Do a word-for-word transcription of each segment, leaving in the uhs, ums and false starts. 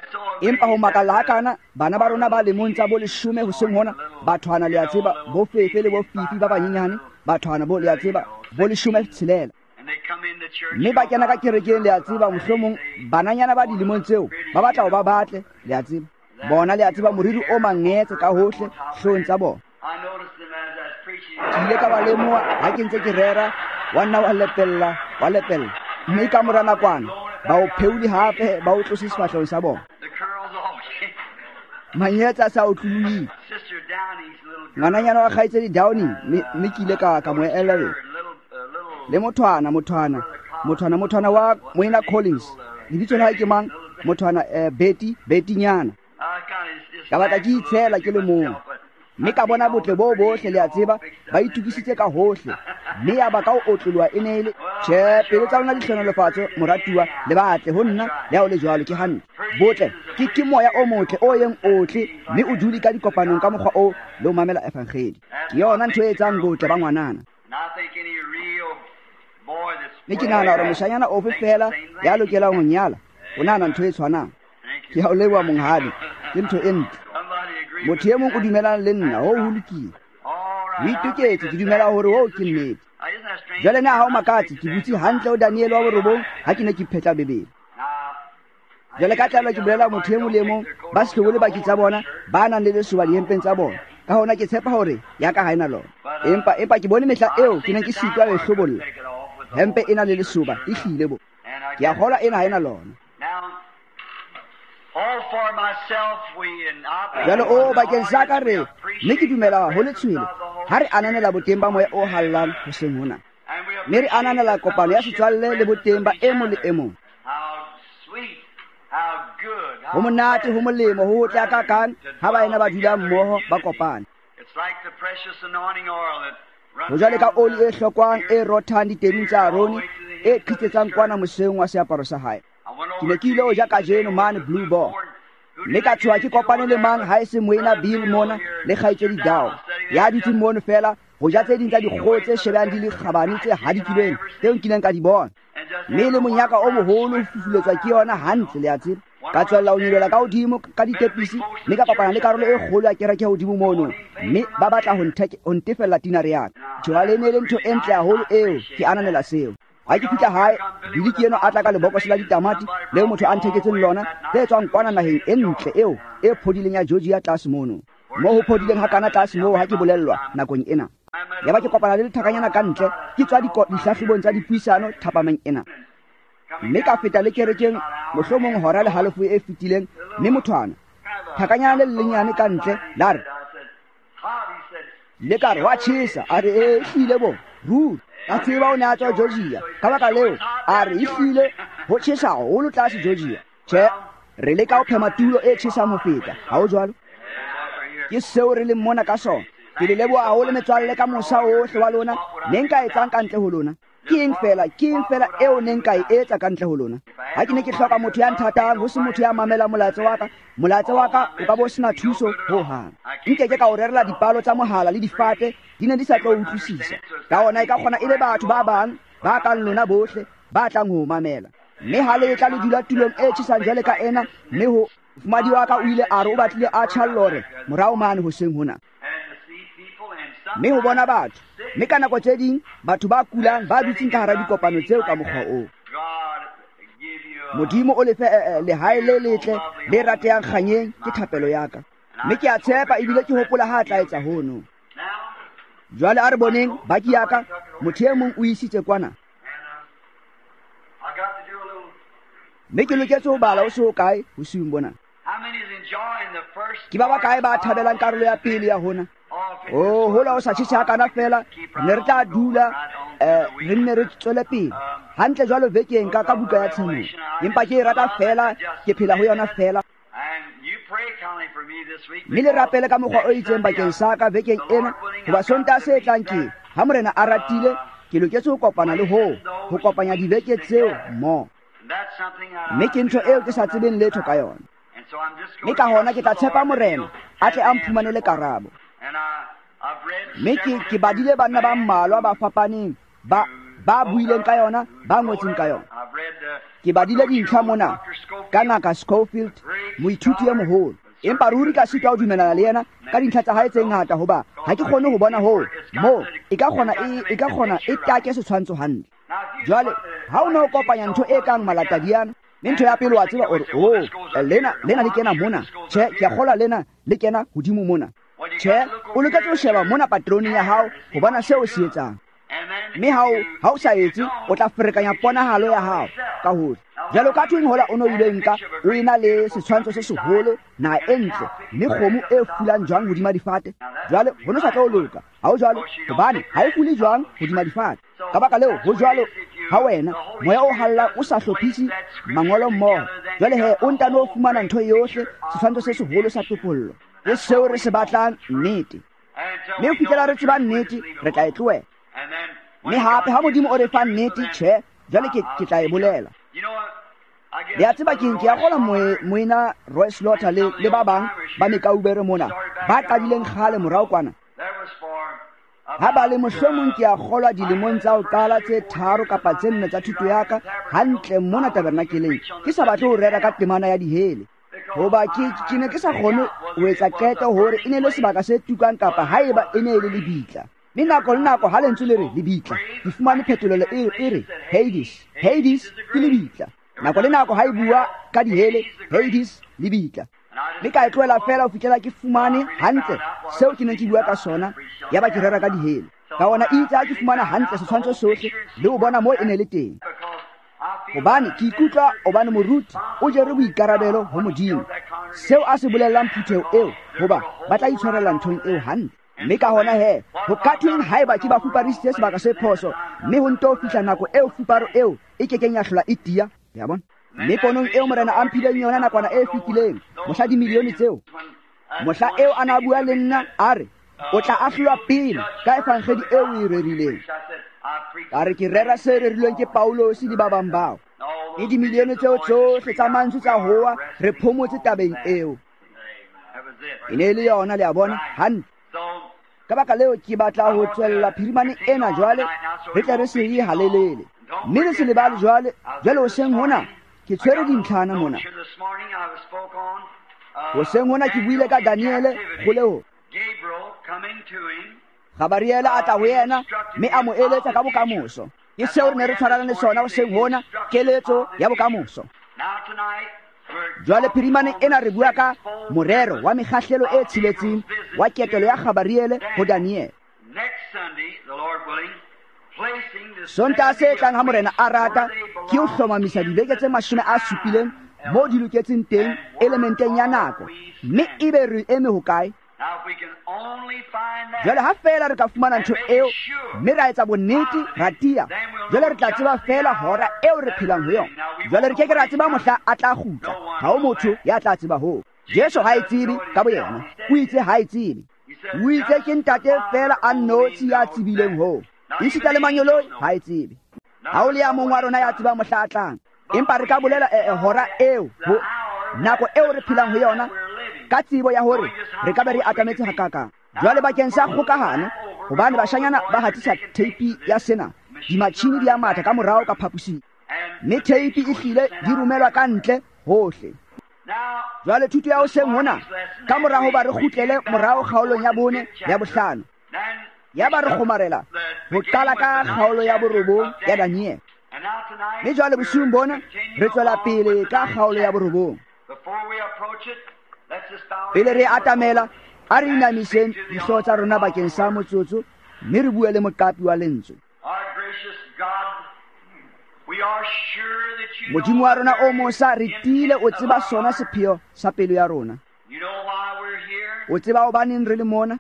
empa ho makala hakana bana ba rona ba lemong tsa bo leshome ho seng hona ba thwana le a tseba bo fefe le bo fifi ba banyenyane ba thwana bo le a tseba bo leshome tshelela mme ba kena ka kerekeng le a tseba mohlomong bananyana ba dilemong tseo ba batla ho ba batle le a tseba bona le a tseba moriri o mangetse ka hohle hlong tsa bona ke ile ka ba lemoa ha ke ntse ke rera wa nna wa lepella wa lepella mme ka mora nakwana ba o pheuli hape ba o tlose sefahlong sa bona manyetsa sa o tlului ngwananyana wa kgaitsedi Downing mme ke ile ka ka mo elele le mothwana mothwana mothwana mothwana wa Moina Collins lebitso la ke mang mothwana Betty Betty nyana ka batla ke itshela ke le mong mme ka bona botle bo bohle le a tseba ba itukisitse ka hohle mme ya ba ka o otlolwa e ne le tjhe pele tsa rona di hlonolofatso moratuwa le batle ho nna le ha o le jwalo ke hantle botle ke ke moya o motle o yeng otle mme o duli ka dikopanong ka mokgwa o le o mamela evangeli ke yona ntho e etsang botle ba ngwanana mme ke nahana hore moshanyana ofe fela ya lokelang ho nyala o nahana ntho e tshwanang ke ha o lewa monghadi ke ntho e ntle motho e mong o dumelang le nna ho ho lokile o ituketse ke dumela hore ho ke nnete jwale na ha o makatse ke butse hantle o Daniel wa borobong ha ke ne ke phetla bebele jwale ka tlalo ke bolela motho e mong le mong ba sehlobo le baki tsa bona ba nang le lesoba diempeng tsa bona ka hona ke tshepa hore ya ka ha ena lona empa empa ke bone mehla eo ke ne ke sitwa e hlobolla hempe ena le lesoba e hlile bo ke a kgola ena ha ena lona jalo o bakeng sa ka re mme ke dumela ho le tshwele ha re ananela boteng ba moya o hallang ho seng hona mme re ananela kopano ya setswalle le boteng ba e mong le e mong ho monate ho molemo ho tla ka kang ha ba ena ba dula mmoho ba kopana ho jwale ka oli e hlokwang e rothang ditebing tsa Aroni e qhitsetsang kwana moseng wa seaparo sa hae ke ne ke ile o ja ka jeno mane Blue Ball mme ka tshoa ke kopane le mang ha e se Moina Bill mona le kgaitsedi Dao ya dutse mono fela ho ja tse ding tsa dikgoho tse shebang di le kgabane tse hadikileng tseo nkileng ka di bona mme le monyaka o moholo ho fufuletswa ke yona hantle le a tseba ka tswella ho nyelela ka hodimo ka ditepisi mme ka kopana le karolo e kgolo ya kereke ya hodimo mono mme ba batla ho ntefella tinare ya ka jwale ne le ntho e ntle haholo eo ke ananela seo ha ke fihla hae diliki eno a tla ka lebokose la ditamati le motho a ntheketseng lona le tswang kwana naheng e ntle eo e phodileng ya Georgia tlase mono mo ho phodileng hakana tlase moo ha ke bolellwa nakong ena ya ba ke kopana le lethakanyana ka ntle ke tswa dihlahlobong tsa dipuisano thapameng ena mme ka feta le kerekeng mohlomong hora le halofo e fetileng mme mothwana thakanyana le lenyane ka ntle la re le ka re wa tjhesa a re e hlile bo ruri ka tseba o ne a tswa Georgia ka baka leo a re e hlile ho tjhesa haholo tlase Georgia tjhe re le ka o phema tulo e tjhesang ho feta ha o jwalo ke seo re le mona ka sona ke le leboha haholo metswalle ka mosa ohle wa lona ne nka etsang ka ntle ho lona ke eng fela ke eng fela eo ne nka e etsa ka ntle ho lona ha ke ne ke hloka motho ya nthatang ho se motho ya mamela molatse wa ka molatse wa ka o ka bo sena thuso ho hang nke ke ka o rerela dipalo tsa mohala le difate di ne di sa tlo utlwisisa ka ona e ka kgona e le batho ba bang ba kang lona bohle ba tlang ho mamela mme ha le tla le dula tulong e tjhesang jwale ka ena mme ho madi wa ka o ile a re o batlile a tshallore morao mane ho seng hona mme ho bona batho mme ka nako tse ding batho ba kulang ba dutseng ka hara dikopano tseo ka mokgwa oo modimo o lefe lehae le letle le ratehang kganyeng ke thapelo ya ka mme ke a tshepa ebile ke hopola ha tla etsa hono jwale a re boneng baki ya ka motho e mong o isitse kwana mme ke loketse ho bala o se ho kae ho seng bona ke ba ba kae ba thabelang karolo ya pele ya hona oh hola o sa tshisa kana fela ne re tla dula eh re ne re tswele pele hantle jwalo bekeng ka ka buka ya tshomo empa ke rata fela ke phela ho yona fela mme le rapele ka mokgwa o itseng bakeng sa ka bekeng ena hoba sonta se tlang ke ha morena a ratile ke loketse ho kopana le ho ho kopanya dibeke tseo mo mme ke ntho eo ke sa tsebeng letho ka yona mme ka hona ke tla tshepa morena a tle a mphumanele karabo mme ke badile banna ba mmalwa ba fapaneng ba ba buileng ka yona ba ngotseng ka yona ke badile dintlha mona ka ngaka Schofield moithuti ya moholo empa ruri ka sitwa o dumelana le yena ka dintlha tsa hae tse ngata hoba ha ke kgone ho bona ho mo e ka kgona e ka kgona e take setshwantsho hantle jwale ha o no kopanya ntho e kang malatadiana le ntho ya pele wa tseba or oh lena lena le kena mona che ke kgola lena le kena hodimo mona che o loketse ho sheba mona patroning ya hao ho bona seo se etsang mme ha o ha o sa etse o tla ferekanya ponahalo ya hao ka hore jalo ka twing hola o no ile nka o ina le setshwantsho se seholo na entle mme kgomo e fulang jwang hodima difate jwale ho no sa tlo loka ha o jwalo hobane ha e fuli jwang hodima difate ka baka leo ho jwalo ha wena moya o halla o sa hlophisi mangolo mmoho jwale he o ntano o fumana ntho yohle setshwantsho se seholo sa topollo e seo re se batlang nnete mme o fihlela re tseba nnete re tla e tloela mme hape ha modimo o re fa nnete tjhe jwale ke tla e bolela le a tseba keng ke a gola moena Roy Slaughter le le ba bang ba ne ka ubere mona ba qadileng kgale morao kwana ha ba le mohlomong ke a golwa dilemong tsa o qala tse tharo kapa tse nne tsa thuto ya ka hantle mona tabernakeleng ke sa batle ho rera ka temana ya dihele hoba ke ke ne ke sa kgone ho etsa qeto hore e ne le sebaka se tukang kapa haeba e ne le lebitla mme nako le nako ha lentswe le re lebitla di fumane phetolelo e re Hades Hades ke lebitla nako le nako ha e bua ka dihele Hades lebitla le ka e tloela fela ho fihlela ke fumane hantle seo ke ne ke bua ka sona ya ba ke rera ka dihele ka ona e itse ha ke fumana hantle setshwantsho sohle le ho bona moo e ne le teng hobane ke ikutlwa obane moruti o jere boikarabelo ho modimo seo a se bolellang phutheo eo hoba ba tla itshwarela nthong eo hantle mme ka hona he ho kathweng haeba ke ba fuparisitse sebaka se phoso mme ho nto fihla nako eo fuparo eo e kekeng ya hlola e tia ya bona mme ponong eo morena a mphileng yona nakwana e fetileng mohla dimilione tseo mohla eo a na bua le nna a re o tla ahlolwa pele ka efangedi eo o e rerileng ka re ke rera se rerilweng ke Paulos le ba bang bao e dimilione tseo tsohle tsa mantswe tsa hoa re phomotse tabeng eo e ne le yona le a bona hantle ka baka leo ke batla ho tswella phirimane ena jwale re tle re se e halelele mme le se lebale jwale jwale o seng hona ke tshwere dintlhana mona o seng hona ke buile ka Daniele go leo Gabariela a tla ho yena mme a mo eletsa ka bokamoso ke seo re ne re tshwarana le sona o seng hona keletso ya bokamoso jwale phirimane ena re bua ka morero wa mekgahlelo e tshiletseng wa ketelo ya Gabariele ho Daniele sonta se tlang ha morena a rata ke ho hlomamisa dibeke tse mashome a supileng mo di loketseng teng elementeng ya nako mme ebe re eme ho kae jwale ha fela re ka fumana ntho eo mme ra etsa bonnete ra tia jwale re tla tseba fela hora eo re phelang ho yona jwale re ke ke ra tseba mohla a tla kgutla ha o motho ya tla tseba ho Jesu ha e tsebe ka boyena o itse ha e tsebe o itse ke ntate fela a nnotshi ya tsibileng ho e sita le manyoloi ha e tsebe ha o le ya mong wa rona ya tseba mohla a tlang empa re ka bolela hora eo ho nako eo re phelang ho yona ka tsebo ya hore re ka be re atametse hakaka jwale bakeng sa kgokahano hobane bashanyana ba hatisa tape ya sena dimatšhini di a matha ka morao ka phapusing mme tape e hlile di romelwa ka ntle hohle jwale thuto ya o seng hona ka morago ba re kgutlele morago kgaolong ya bone ya bohlano ya ba re kgomarela ho qala ka kgaolo ya borobong ya Daniele mme jwale bosiung bona re tswela pele ka kgaolo ya borobong pele re atamela a re inamiseng dihlooho tsa rona bakeng sa motsotso mme re bue le moqapi wa lentswe modimo wa rona o mosa re tiile o tseba sona sepheo sa pelo ya rona o tseba hobaneng re le mona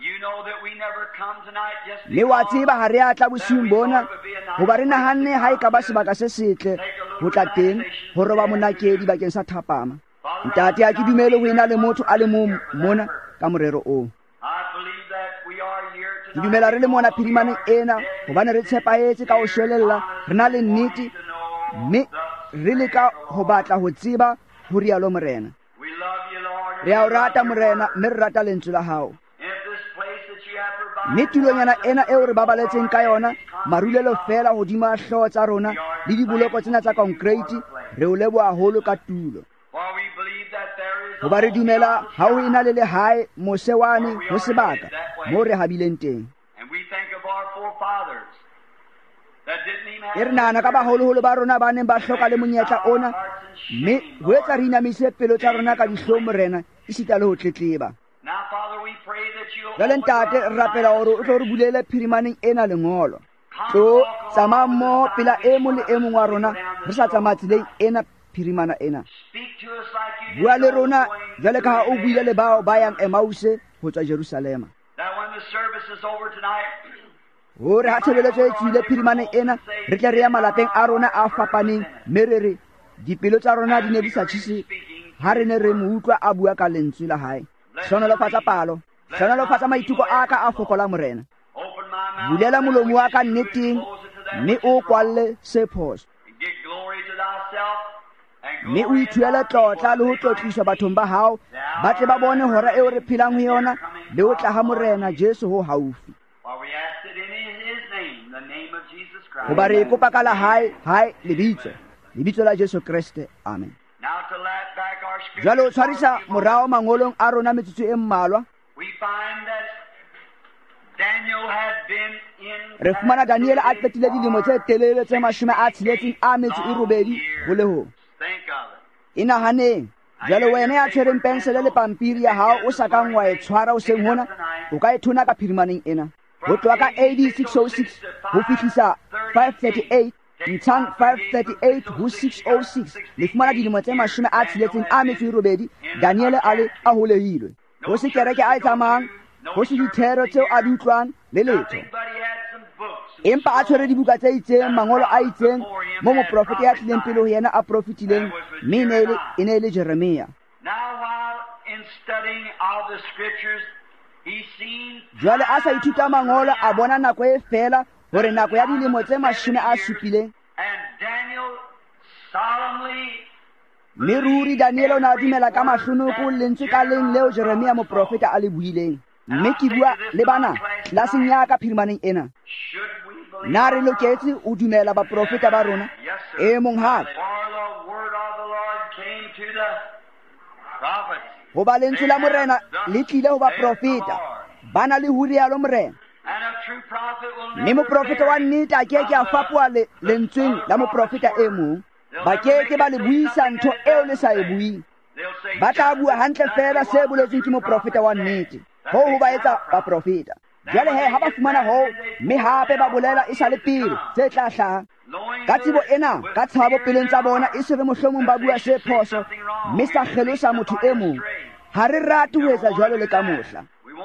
mme wa tseba ha re a tla bosiung bona hoba re nahanne ha e ka ba sebaka se setle ho tla teng ho roba monakedi bakeng sa thapama ntate a ke dumele ho ena le motho a le mong mona ka morero o ke dumela re le mona phirimaneng ena hobane re tshepahetse ka ho shwelella re na le nnete mme re leka ho batla ho tseba ho rialo morena re a o rata morena mme re rata lentswe la hao mme tulonyana ena eo re babaletseng ka yona marulelo fela hodima hlooho tsa rona le diboloko tsena tsa concrete re o leboha haholo ka tulo go ba re dumela ha o ena le lehae mosewane ho sebaka mo re habileng teng. E re nana ka baholoholo ba rona ba neng ba hloka le monyetla ona, mme ho etsa re inamise pelo tsa rona ka dihloho morena e sita le ho tletleba. Jwale ntate re rapela hore o tlo re bulele phirimaneng ena lengolo, tlo tsamaya mmoho pela e mong le e mong wa rona re sa tsamaya tseleng ena phirimana ena. Bua le rona jwale ka ha o buile le bao ba yang Emause ho tswa Jerusalema, hore ha tshebeletso e tswile phirimaneng ena re tle re ya malapeng a rona a fapaneng, mme re re dipelo tsa rona di ne di sa tjhese ha re ne re mo utlwa a bua ka lentswe la hae. Hlonolofatsa palo, hlonolofatsa maiteko a ka a fokola morena. Bulela molomo wa ka nneteng, mme o kwalle se phoso, mme o ithuele tlotla le ho tlotliswa bathong ba hao ba tle ba bone hora eo re phelang ho yona le ho tla ha morena Jesu ho haufi. Ho ba re kopa ka la hae hae lebitso lebitso la Jesu Kriste, amen. Jwale o tshwarisa morao mangolong a rona metsotso e mmalwa, re fumana Daniel a qetile dilemo tse telele tse mashome a tsheletseng a metso e robedi ho le ho. E nahaneng jwale wena ya tshwereng pensele le pampiri ya hao o sa kang wa e tshwara o seng hona, o ka e thona ka phirimaneng ena. Ho tloha ka A D six oh six ho fihlisa five thirty-eight, ntshang five thirty-eight ho six oh six, le fumana dilemo tse mashome a tsheletseng a metso e robedi Daniel a le a holehilwe. Ho se kereke a e tsamayang, ho se dithero tseo a di utlwang le letho, empa a tshwere dibuka tse itseng, mangolo a itseng mo moprofete ya tlileng pele ho yena a profitileng, mme e ne le Jeremia. Jwale a sa ithuta mangolo a bona nako e fela hore nako ya dilemo tse mashome a supileng, mme ruri Daniel o na a dumela ka mahlonoko lentswe ka leng leo Jeremia moprofeta a le buileng. Mme ke bua le bana tlelaseng ya ka phirimaneng ena, na re loketse o dumela baprofeta ba rona? E mong hape ho ba lentswe la morena le tlile ho baprofeta ba na le ho rialo morena, mme moprofeta wa nnete a ke ke a fapoha lentsweng la moprofeta e mong. Ba ke ke ba le buisa ntho eo le sa e buing, ba tla bua hantle fela se boletsweng ke moprofeta wa nnete, ho ho ba etsa baprofeta. Jwale he ha ba fumana ho, mme hape ba bolela e sa le pele tse tla hlaha ka tsebo ena ka tshabo peleng tsa bona, e se re mohlomong ba bua se phoso mme sa kgelosa motho e mong. Ha re rate ho etsa jwalo le ka mohla.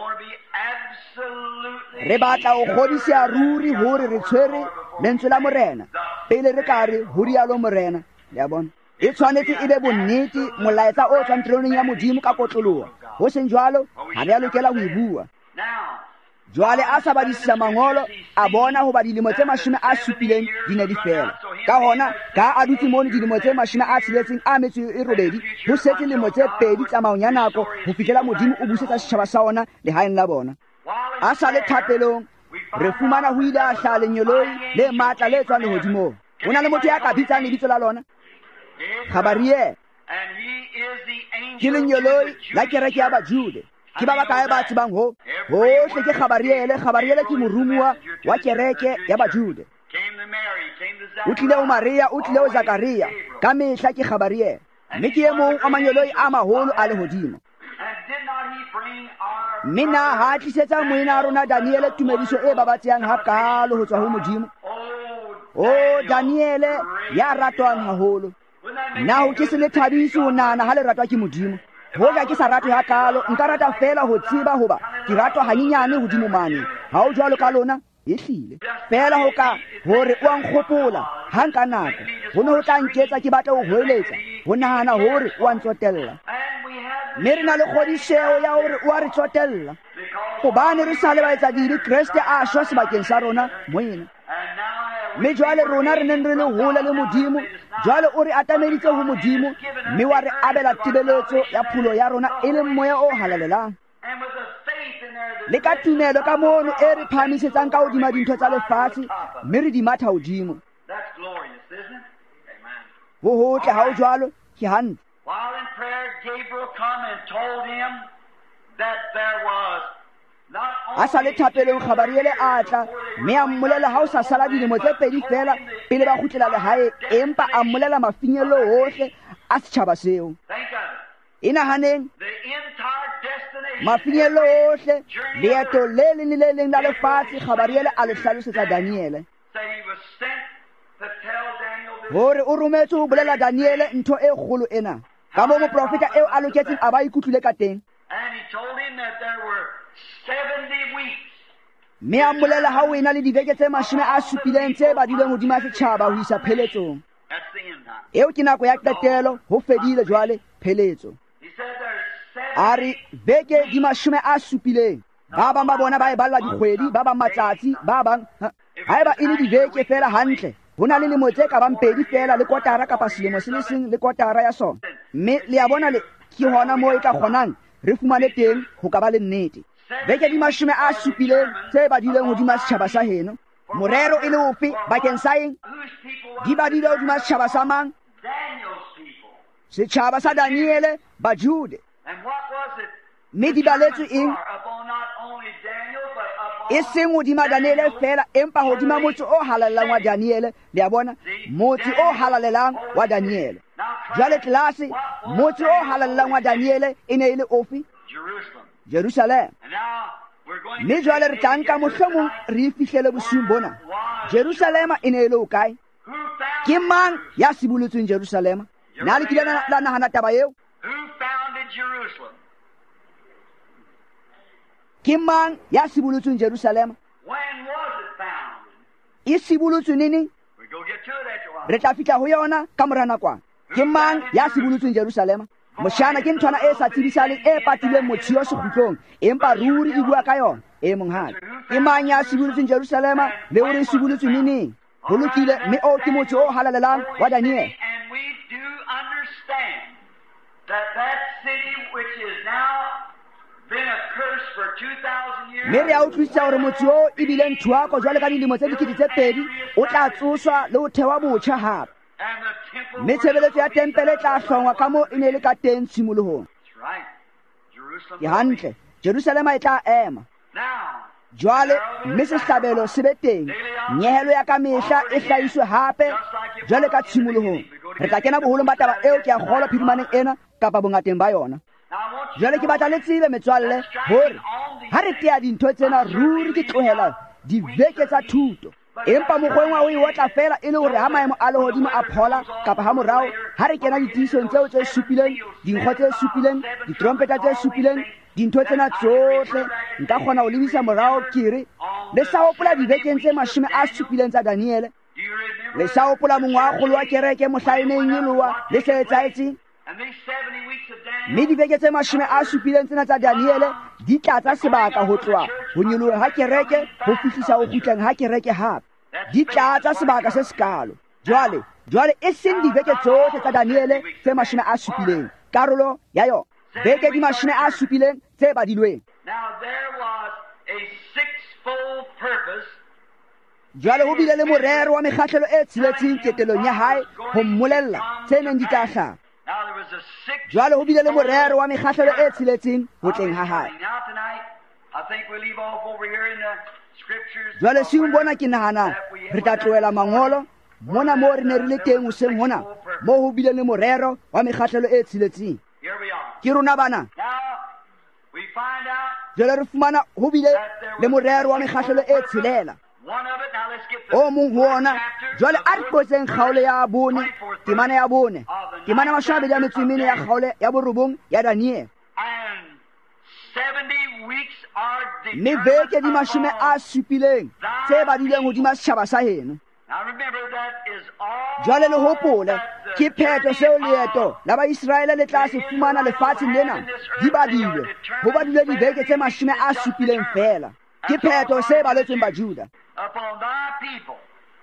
Re batla ho kgodisa ruri hore re tshwere lentswe la morena pele re ka re ho rialo morena. Le a bona e tshwanetse e be bonnete, molaetsa o tswang troneng ya Modimo ka kotloloho. Ho seng jwalo ha re a lokela ho e bua. Jwale a sa badisisa mangolo a bona ho ba dilemo tse mashome a supileng di ne di fela. Ka hona ka a dutse mone dilemo tse mashome a tsheletseng a metso e robedi, ho setse dilemo tse pedi tsamaong ya nako ho fihlela Modimo o busetsa setjhaba sa ona lehaeng la bona. A sa le thapelong re fumana ho ile a hlaha lenyoloi le matla le tswang lehodimong. Ho na le motho ya ka bitsang lebitso la lona Gabriel, ke lenyoloi la kereke ya Bajude. Ke ba bakae ba tsebang ho hohle ke Gabriel. Gabriel ke morumuwa wa kereke ya Bajude. O tlile ho Maria, o tlile ho Zakaria, ka mehla ke Gabriel, mme ke e mong a manyoloi a maholo a lehodimo. Mme na ha tlisetsa moena a rona Daniel tumediso e babatsehang hakalo ho tswa ho Modimo. O Daniel ya ratwang haholo, na ho ke se le thabiso ho nana ha le ratwa ke Modimo. Hoja ke sa ratwe hakalo, nka rata fela ho tseba hoba ke ratwa hanyenyane hodimo mane. Ha o jwalo ka lona e hlile fela ho ka hore o nkgopola ha nka nako ho ne ho tla nketsa ke batla ho hoeletsa ho nahana hore o ntsotella. Mme re na le kgodiseho ya hore o a re tsotella hobane re sa le ba etsa diri Kriste a shwa sebakeng sa rona moena. Mme jwale rona re neng re le hole le Modimo, jwale o re atameditse ho Modimo, mme wa re abela tibeletso ya phulo ya rona e leng moya o halalelang. Le ka tumelo ka mono e re phamisetsang ka hodima dintho tsa lefatshe, mme re di matha hodimo. Ho hotle ha o jwalo ke hantle. Gabriel come and told him that there was not a sa le thapelong Gabariele a tla mme a mmolela ha o sa sala dilemo tse pedi fela pele ba gutlela lehae empa a mmolela mafinyelo ohle a setšhaba seo. think of E nahaneng it. The entire destination. mafinyelo ohle leeto le leng le leng la lefatshe Gabariele a le hlalosetsa Daniele Say he was sent to tell Daniel this. hore o rometse ho bolela Daniele ntho e kgolo ena ka moo moprofeta eo a loketseng a ba ikutlwile ka teng. And he told him that there were seventy weeks. mme a mmolela ha o ena le dibeke tse mashome a supileng tse badileng hodima setjhaba ho isa pheletsong. That's the end time. Eo ke nako ya qetelo ho fedile jwale pheletso. He said there's A seventy. re beke di mashome a supileng ba bang ba bona ba e balla dikgwedi ba bang matsatsi ba bang ha eba e le dibeke fela hantle ho na le lemo tse ka bang pedi fela le kotara kapa selemo se le seng le kotara ya sona mme le ya bona le ke hona moo e ka kgonang re fumane teng ho ka ba le nnete. Beke di mashome a supileng tse badileng hodima setjhaba sa heno morero e le ofe bakeng sa eng Whose people di were badile hodima setjhaba sa mang Daniel's people. setjhaba sa Daniele Bajude And what was it? mme di baletswe eng Upon not only Daniel, but upon e seng hodima Daniele fela empa hodima motse o halalelang wa Daniele le a bona motse o halalelang wa Daniele. Jwale tlase motse o halalelang wa Daniele e ne e le ofe Jerusalem. Jerusalem. And now we're going mme to jwale re tla nka mohlomong re e fihlele bosiung bona Jerusalema e ne e le o kae Who found ke mang ya sibolotsweng Jerusalema na le kile la nahana taba eo Who founded Jerusalem? ke mang ya sibolotsweng Jerusalema When was it founded? e sibolotswe neng We go get to it after a while. re tla fihla ho yona ka mora nakwana ke mang ya sibolotsweng Jerusalema moshana ke nthwana e sa tsibisaleng e patileng motho yo sekgutlong empa ruri e bua ka yona e monghadi ke mang ya sibolotsweng Jerusalema le hore e sibolotswe neng ho lokile mme o ke motho o halalelang wa Daniele. And we do understand that that city which is now been a curse for two thousand years. mme re a utlwisisa hore motho o e bile nthoako jwale ka dilemo tse dikete tse pedi o tla tsoswa le ho thewa botjha hape And the temple. mme tshebeletso ya tempele e tla hlongwa ka moo e ne e le ka teng tshimolohong. That's right. Jerusalem. Ke hantle Jerusalema e tla ema Now, jwale mme sehlabelo se be teng nyehelo ya ka mehla e hlahiswe hape jwale ka tshimolohong. Re tla kena boholong ba taba eo ke a kgolwa phedimaneng ena kapa bongateng ba yona. now I want you Jwale ke batla le tsebe metswalle hore ha re tea dintho tsena ruri ke tlohela dibeke tsa thuto empa mokgweng wa o e otla fela e le hore ha maemo a lehodimo a phola kapa ha morao ha re kena ditiisong tseo tse supileng dinkgo tse supileng ditrompeta tse supileng dintho tsena tsohle nka kgona ho lebisa morao kere le sa hopola dibekeng tse mashome a supileng tsa Daniele Do you remember? le sa hopola mongwe wa kgolo wa kereke mohla e neng nyoloha le se etsahetseng And these seventy weeks of Daniel. mme dibeke tse mashome a supileng tsena tsa Daniele di tlatsa sebaka ho tloha ho nyoloha ha kereke ho fihlisa ho kgutleng ha kereke hape di tlatsa sebaka se sekalo jwale jwale e seng dibeke tsohle tsa Daniele tse mashome a supileng karolo ya yona beke di mashome a supileng tse badilweng. Now there was a sixfold purpose. Jwale ho bile le morero wa mekgahlelo e tsheletseng ketelong ya hae ho mmolella tse neng di tla hlaha. Now there was a six. Jwale ho bile le morero wa mekgahlelo e tsheletseng ho tleng ha hae. Now tonight, I think we leave off over here in the scriptures. Jwale seng bona ke nahana re tla tlohela mangolo mona moo re ne re le teng hoseng hona moo ho bile le morero wa mekgahlelo e tsheletseng. Here we are. Ke rona bana Now we find out jwale re fumana ho bile le morero wa mekgahlelo e tshelela one of it. Now let's get the o mong ho ona jwale a re qotseng kgaolo ya bone temana ya bone temana mashome a mabedi a metso e mene ya kgaolo ya borobong ya Daniele. and seventy weeks are mme beke di mashome a determined. supileng tse badileng hodima setjhaba sa heno. Now remember that is all. Jwale le hopole that ke the phetho seo journey leeto of la Baisraele le tla se fumana lefatsheng lena di badilwe ho badilwe dibeke tse mashome a supileng fela ke phetho se baletsweng Bajuda upon thy people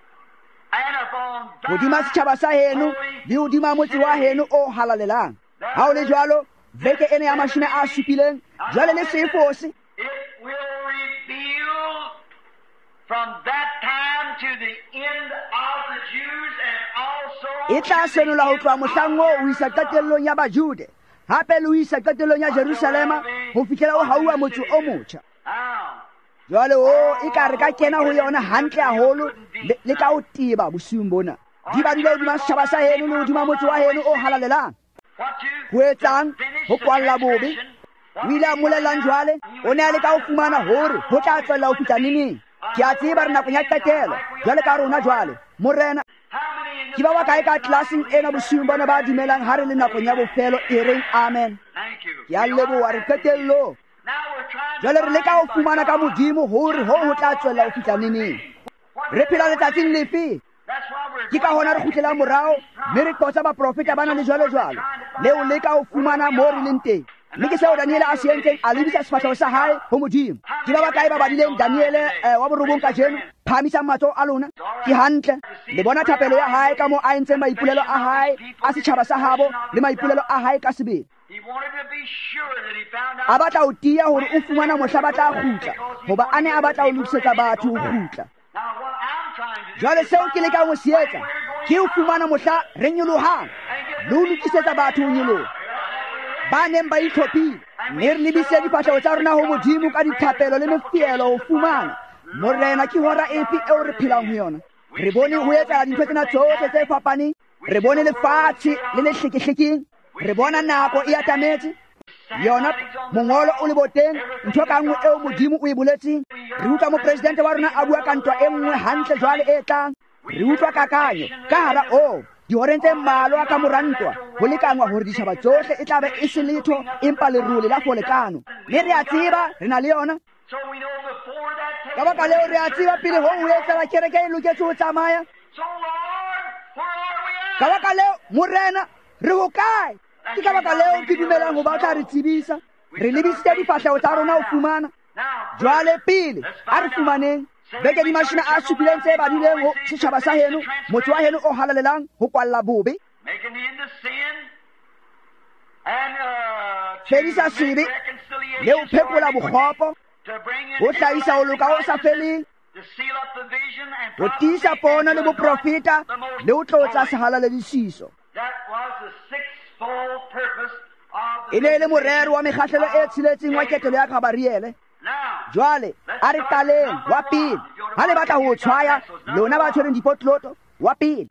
and upon thy hodima setjhaba sa heno le hodima motse wa heno o halalelang. Ha o le jwalo beke ena ya mashome a supileng jwale le sefosi it will reveal from that time to the end of the Jews and also e tla senola ho tloha mohlang oo ho isa qetellong ya Bajude hape le o isa qetelong ya Jerusalema ho fihlela o hauwa motse o motjha. Jwale o e ka re ka kena ho yona hantle haholo le ka o tiba bosiung bona. Di ba dile hodima setjhaba sa heno le hodima motse wa heno o halalelang. Ho etsang ho kwalla bobe. O ile a molelang jwale o ne a le ka o fumana hore ho tla tswella ho fihla neneng. Ke a tseba re nakong ya qetelo jwale ka rona jwale morena ke ba wa kae ka tlelaseng ena bosiung bona ba dumelang ha re le nakong ya bofelo e reng amen. Ke a leboha re qetello jwale re leka ho fumana ka modimo hore ho ho tla tswella ho fihla neneng. Re phela letsatsing lefe? Ke ka hona re kgutlela morao mme re qosa baprofeta bana le jwale jwale le o leka ho fumana mo re leng teng. Mme ke seo Daniele a se entseng a lebisa sefatlhego sa hae ho modimo. Ke ba ba kae ba badileng Daniele wa borobong ka jeno phamisang matsoho a lona. Ke hantle le bona thapelo ya hae ka mo a entseng maipolelo a hae a setjhaba sa habo le maipolelo a hae ka sebele. A batla ho tia hore o fumana mohla ba tla kgutla hoba a ne a batla ho lokisetsa batho ho kgutla. Jwale seo ke lekang ho se etsa ke ho fumana mohla re nyolohang le ho lokisetsa batho ho nyoloha ba neng ba itlhophile mme re lebise difatlhego tsa rona ho modimo ka dithapelo le mefielo ho fumana morena ke hora efe eo re phelang ho yona. Re bone ho etsa dintho tsena tsohle tse fapaneng. Re bone lefatshe le le hlekehleking. Re bona nako e atametse yona mongolo o le boteng ntho ka nngwe eo modimo o e boletseng. Re utlwa mopresidente wa rona a bua ka ntwa e nngwe hantle jwale e tlang. Re utlwa kakanyo ka hara o dihoreng tse mmalwa ka morantwa ho lekangwa hore ditjhaba tsohle e tlabe e se letho empa lerole la folekano. Mme re a tseba re na le yona ka baka leo re a tseba pele ho o etsela kereke e loketse ho tsamaya. Ka baka leo morena re ho kae? Ke ka baka leo ke dumelang ho ba tla re tsebisa. Re lebisitse difatlhego tsa rona ho fumana. Jwale pele a re fumaneng beke di mashina a supileng tse badileng ho setjhaba sa heno motho wa heno o halalelang ho kwalla bobe fedisa sebe le ho phekola bokgopo ho hlahisa ho loka ho sa feleng ho tiisa pono le boprofeta le ho tlotsa sehalaledišiso. E ne e le morero wa mekgahlelo e tsheletseng wa ketelo ya Gabariele. Jwale a re qaleng wa pele ha le batla ho tshwaya lona ba tshwereng dipotloto wa pele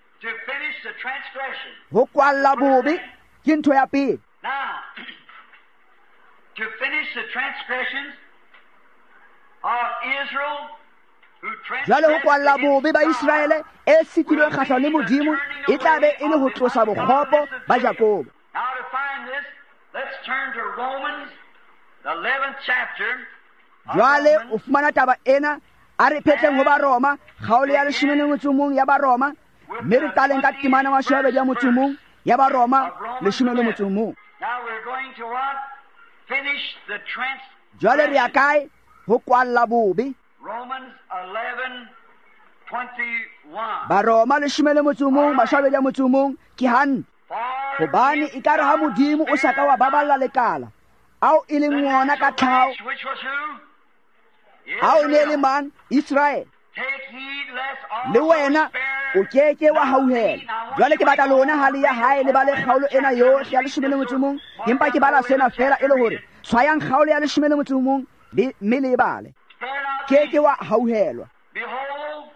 ho kwalla bobe ke ntho ya pele. To finish the transgressions of Israel who jwale ho kwalla bobe ba Israele e sitilweng kgahlano le modimo e tlabe e le ho tlosa bokgopo ba Jakobo. Now to find this, let's turn to Romans, the eleventh chapter. Jwale o fumana taba ena a re phetleng ho ba Roma kgaolo ya leshome le motso mong ya ba Roma mme re qaleng ka temana wa shebe ya motso mong ya ba Roma leshome le motso mong. Now we're going to what? Finish the trans. Jwale re a kae ho kwalla bobe. Romans eleven twenty-one. Ba Roma leshome le motso mong mashebe ya motso mong ke han hobane e ka re ha modimo o sa ka wa baballa lekala ao e leng ngwana ka tlhao Which was who? ao ne le mang Israel. Take heed lest Le also wena o spare keke wa hauhela. Jwale ke batla lona hale ya hae le ba le kgaolo ena yohle ya leshome le motso mong empa ke bala sena fela e le hore tshwayang kgaolo ya leshome le motso mong le mme le bale spare not keke thee. wa hauhelwa. Behold,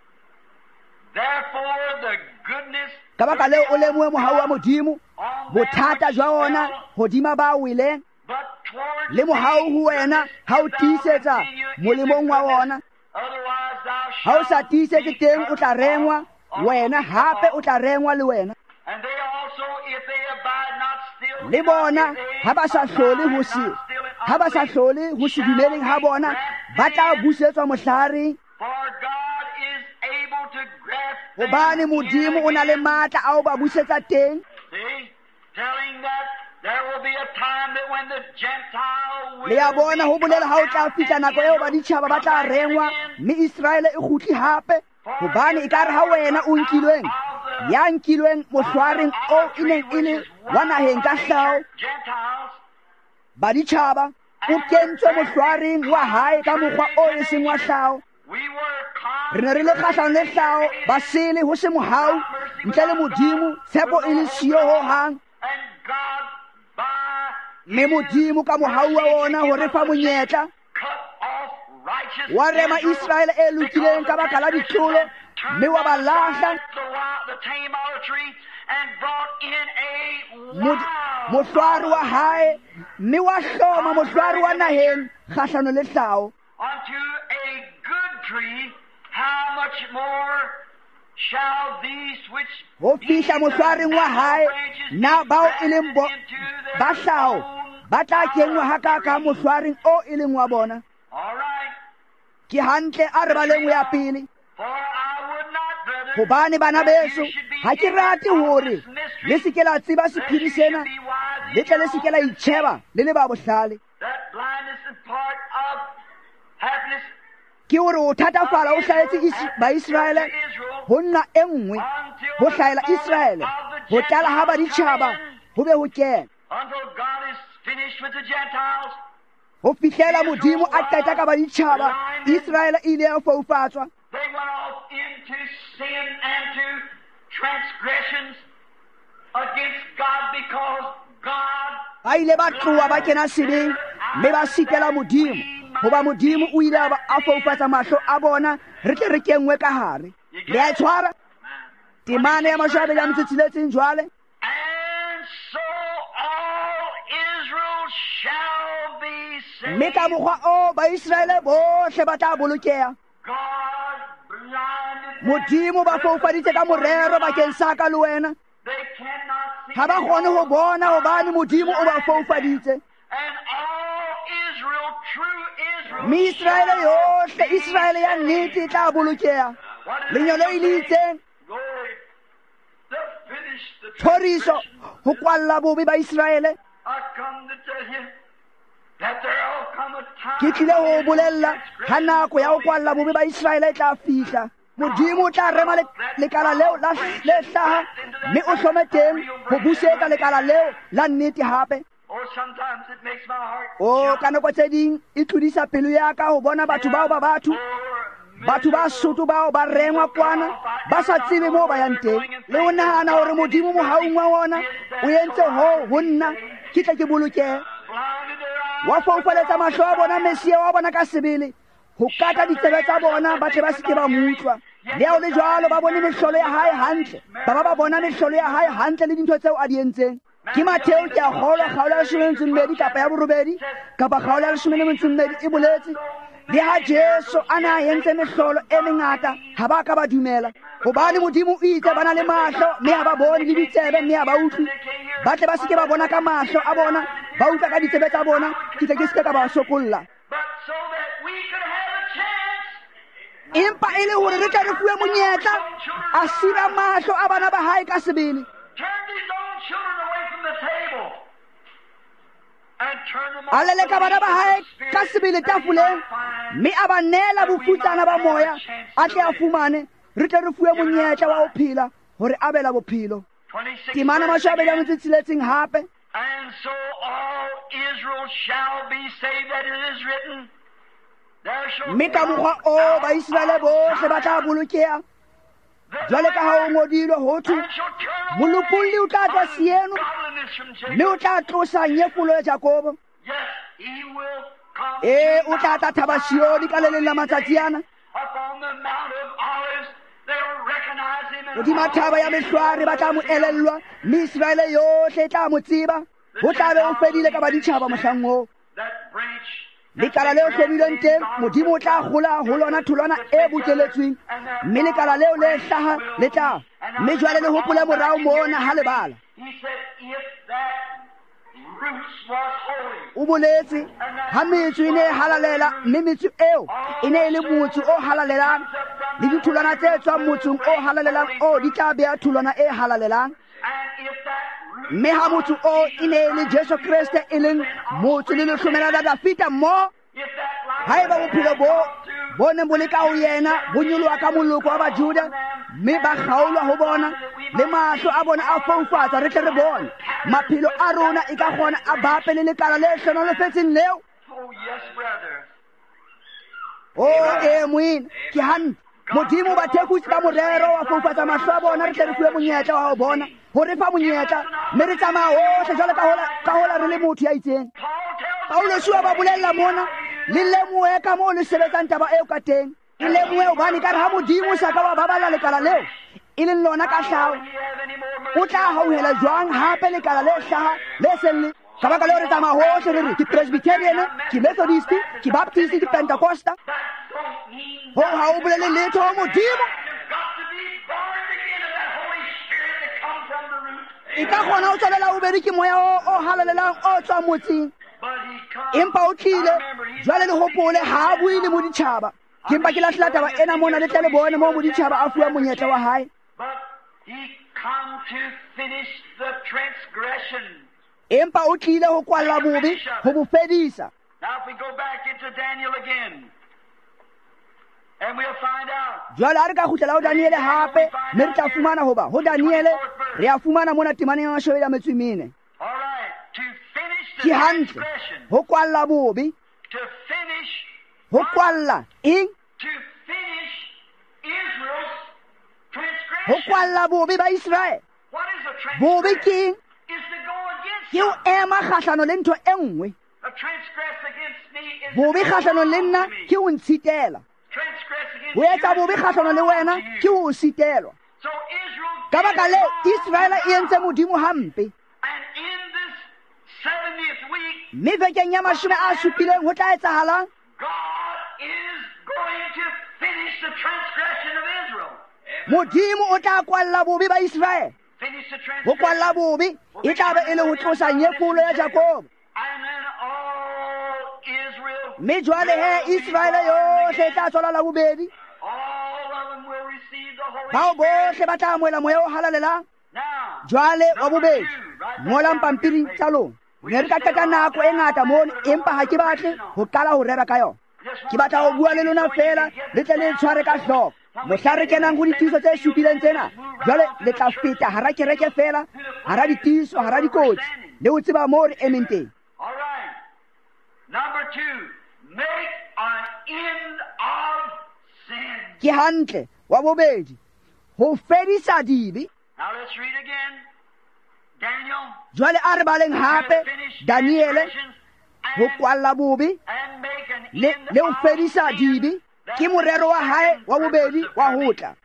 therefore the goodness Ka baka leo o lemohe mohau wa modimo on them bothata which jwa ona fell, hodima ba weleng but towards le mohau ho thee wena ha o if thou tiisetsa continue in the molemong wa goodness, ona. otherwise thou Ha o sa shalt tiisetse be teng o cut tla rengwa off wena also hape o off. tla rengwa le wena. And they also, if they abide not still, Le bona if they ha ba sa hlole ho abide se not still in ha ba sa unbelief, hlole ho se dumeleng ha bona ba tla busetswa mohlareng for God is able to graft them hobane modimo o na le in again. matla a o ba busetsa teng. See, telling that there will be a time that when the Gentile will Le ya bona ho be bolela ha o tla cut fihla out nako eo ba ditjhaba ba tla and Israel rengwa come back mme Israele e kgutli hape hobane e ka re ha wena o nkilweng ya nkilweng mohlwareng o e neng e le wa naheng ka hlao Gentiles, ba ditjhaba o kentswe mohlwareng wa hae ka mokgwa o e seng wa hlao. we were Re ne re le kgahlano le hlao basele ho se mohau ntle le modimo tshepo e le siyo ho hang. and God by mme modimo ka mohau wa ona ho re fa monyetla wa rema Israele e lokileng ka baka la ditlolo mme wa ba lahla mohlwari wa hae mme wa hloma mohlwari wa naheng kgahlano le hlaho unto a good tree, how much more shall these which ho fihla mohlwaring wa hae na bao e leng bo ba hlaho ba tla kenngwa hakaka mohlwaring o e leng wa bona. all right, ke hantle a re baleng ya pele for I would not, brother, hobane bana beso ha ke rate hore le se ke la tseba sephiri sena le tle le se ke la itsheba le le ba bohlale that blindness is part of happiness ke hore o thatafala o hlahetse Baisraele ho nna e nngwe ho hlahela Israele ho tlala ha baditjhaba ho be ho kena until God is finished with the Gentiles. ho fihlela modimo a qeta ka baditjhaba Israele ile ya foufatswa. They went off into sin and to transgressions against God because God ba ile ba tloha ba kena sebeng mme ba sitela modimo hoba modimo o ile a foufatsa mahlo a bona re tle re kenngwe ka hare le a tshwara temane ya mashwabe ya mtsitsiletseng jwale. and so all Israel shall be saved. mme ka mokgwa o Baisraele bohle ba tla bolokeha. God blinded them. modimo ba foufaditse ka morero bakeng sa ka le wena They cannot see. ha ba kgone ho bona hobane modimo o ba foufaditse. And all Israel, true Israel, mme Israele yohle Israele ya nnete e tla bolokeha. lenyalo ile itseng glory to finish the thoriso ho kwalla bobe ba Israele. I come to tell you that there'll come a time. ke tlile ho bolella ha nako ya ho kwalla bobe ba Israele e tla fihla. modimo o tla rema le- lekala leo la le hlaha mme o hlome teng ho busetsa lekala leo la nnete hape. Oh, sometimes it makes my heart. o ka nako tse ding e tlodisa pelo ya ka ho bona batho bao ba batho batho ba Sotho bao ba rengwa kwana ba sa tsebe moo ba yang teng le ho nahana hore modimo mohaung wa ona o entse ho ho nna ke tle ke bolokehe. Blinded their eyes. wa foufaletsa mahlo a bona Mesia wa bona ka sebele ho kata ditsebe tsa bona ba tle ba seke ba mutlwa. le ha o le jwalo ba bone mehlolo ya hae hantle ba ba ba bona mehlolo ya hae hantle le dintho tseo a di entseng. ke Matheo ke a kgolwa kgaolo ya leshome le metso e mmedi kapa ya borobedi kapa kgaolo ya leshome le metso e mmedi e boletse le ha Jesu a na entse mehlolo e mengata ha ba ka ba dumela hobane modimo o itse ba na le mahlo mme ha ba bone le ditsebe mme ha ba utlwe ba tle ba seke ba bona ka mahlo a bona ba utlwa ka ditsebe tsa bona ke tle ke seke ka ba sokolla. But so that we could have a chance. empa e le hore re tle re fuwe monyetla a sira mahlo a bana ba hae ka sebele Turn these own children away from the table. And turn them a leleka bana ba hae ka sebele tafoleng mme a ba neela bofutsana ba moya a tle a fumane re tle re fuwe monyetla wa ho phela hore a bela bophelo. twenty-six. temana mashwabe ya metso e tsheletseng hape And so all Israel shall be saved, that it is written. There shall mme ka mokgwa o Baisraele bohle ba tla bolokeha jwale ka ha o ngodilwe ho thwe molopolli o tla tswa sieno mme o tla tlosa nyefolo ya Jakobo. Yes, he will come ee o tla tla thaba Sioni ka le leng la matsatsi ana up on the Mount of Olives. They'll recognize him and hodima thaba ya mehlware ba tla mo elellwa mme Israele yohle e tla mo tseba ho tla be o fedile ka baditjhaba mohlang oo. that branch. lekala leo hlomilweng teng modimo o tla gola ho lona tholwana e bokeletsweng mme lekala leo le hlaha le tla mme jwale le hopole morao mona ha le bala. He said, if that roots was holy, o boletse ha metso e ne e halalela mme metso eo e ne e le motso o halalelang le ditholwana tse tswang motsong o halalelang o di tla beha tholwana e halalelang and if that root mme ha motho o e ne e le Jesu Kriste e leng motho le lehlomela la Dafita mo if that life haeba bophelo bo bo ne bo le ka ho yena bo nyoloha ka moloko wa Bajuda mme ba kgaolwa ho bona le mahlo a bona a foufatsa re tle re bone maphelo a rona e ka kgona a bape le lekala le hlonolofetseng leo. oh yes, brother. o e moine ke hantle modimo ba thekutsi ba morero wa fofatsa mahlo a bona re tle re fiwe monyetla wa ho bona ho re fa monyetla mme re tsamaya hohle jwale ka hola re le motho ya itseng. Paulus wa ba bolella mona le lemohe ka moo le sebetsang taba eo ka teng, e lemohe hobane ka re ha modimo sa ka wa baballa lekala leo e leng lona ka hlaho, o tla hauhela jwang hape lekala le hlaha le seng le ka baka leo re tsamaya hohle re re ke Presbyterian, ke Methodist, ke Baptist, ke Pentecosta. Ho ha o bolele letho ho modimo e ka kgona ho tswalela o bedi ke moya o halalelang o tswa motsing, empa o tlile jwale le hopole ha bue le moditjhaba. Ke mpa ke lahlela taba ena mona le tle le bone mo moditjhaba a fuwa monyetla wa hae. Empa o tlile ho kwalla bobe ho bo fedisa. Jwale ha re ka kgutlela ho Daniele hape mme re tla fumana hoba ho Daniele re a fumana mona temaneng ya mashome ya metso e mene. Ke hantle ho kwalla bobe, ho kwalla eng? Ho kwalla bobe ba Israel. Bobe ke eng? Ke ho ema kgahlano le ntho e nngwe. Bobe kgahlano le nna ke ho ntshitela. Ho etsa bobe kgahlano le wena ke ho sitelwa. Ka baka leo Israel e entse modimo hampe. Mme bekeng ya mashome a supileng ho tla etsahalang? Modimo o tla kwalla bobe ba Israel. Ho kwalla bobe e tla be e le ho tlosa nyefolo ya Jakobo. Mme jwale he Israel yohle e tla tswala la bobedi. Bao bohle ba tla amohela moya o halalelang. Jwale wa bobedi ngolang pampiring tsa lona. Ne re ka qeta nako e ngata mona, empa ha ke batle ho qala ho rera ka yona. Ke batla ho bua le lona fela le tle le tshware ka hloko. Mohla re kenang ho ditiso tse supileng tsena, jwale le tla feta hara kereke fela, hara ditiso, hara dikotsi, le ho tseba moo re emeng teng. Ke hantle wa bobedi ho fedisa dibi. Jwale a re baleng hape Daniele ho kwalla bobe le ho fedisa dibi. Ke morero wa hae wa bobedi wa hotla.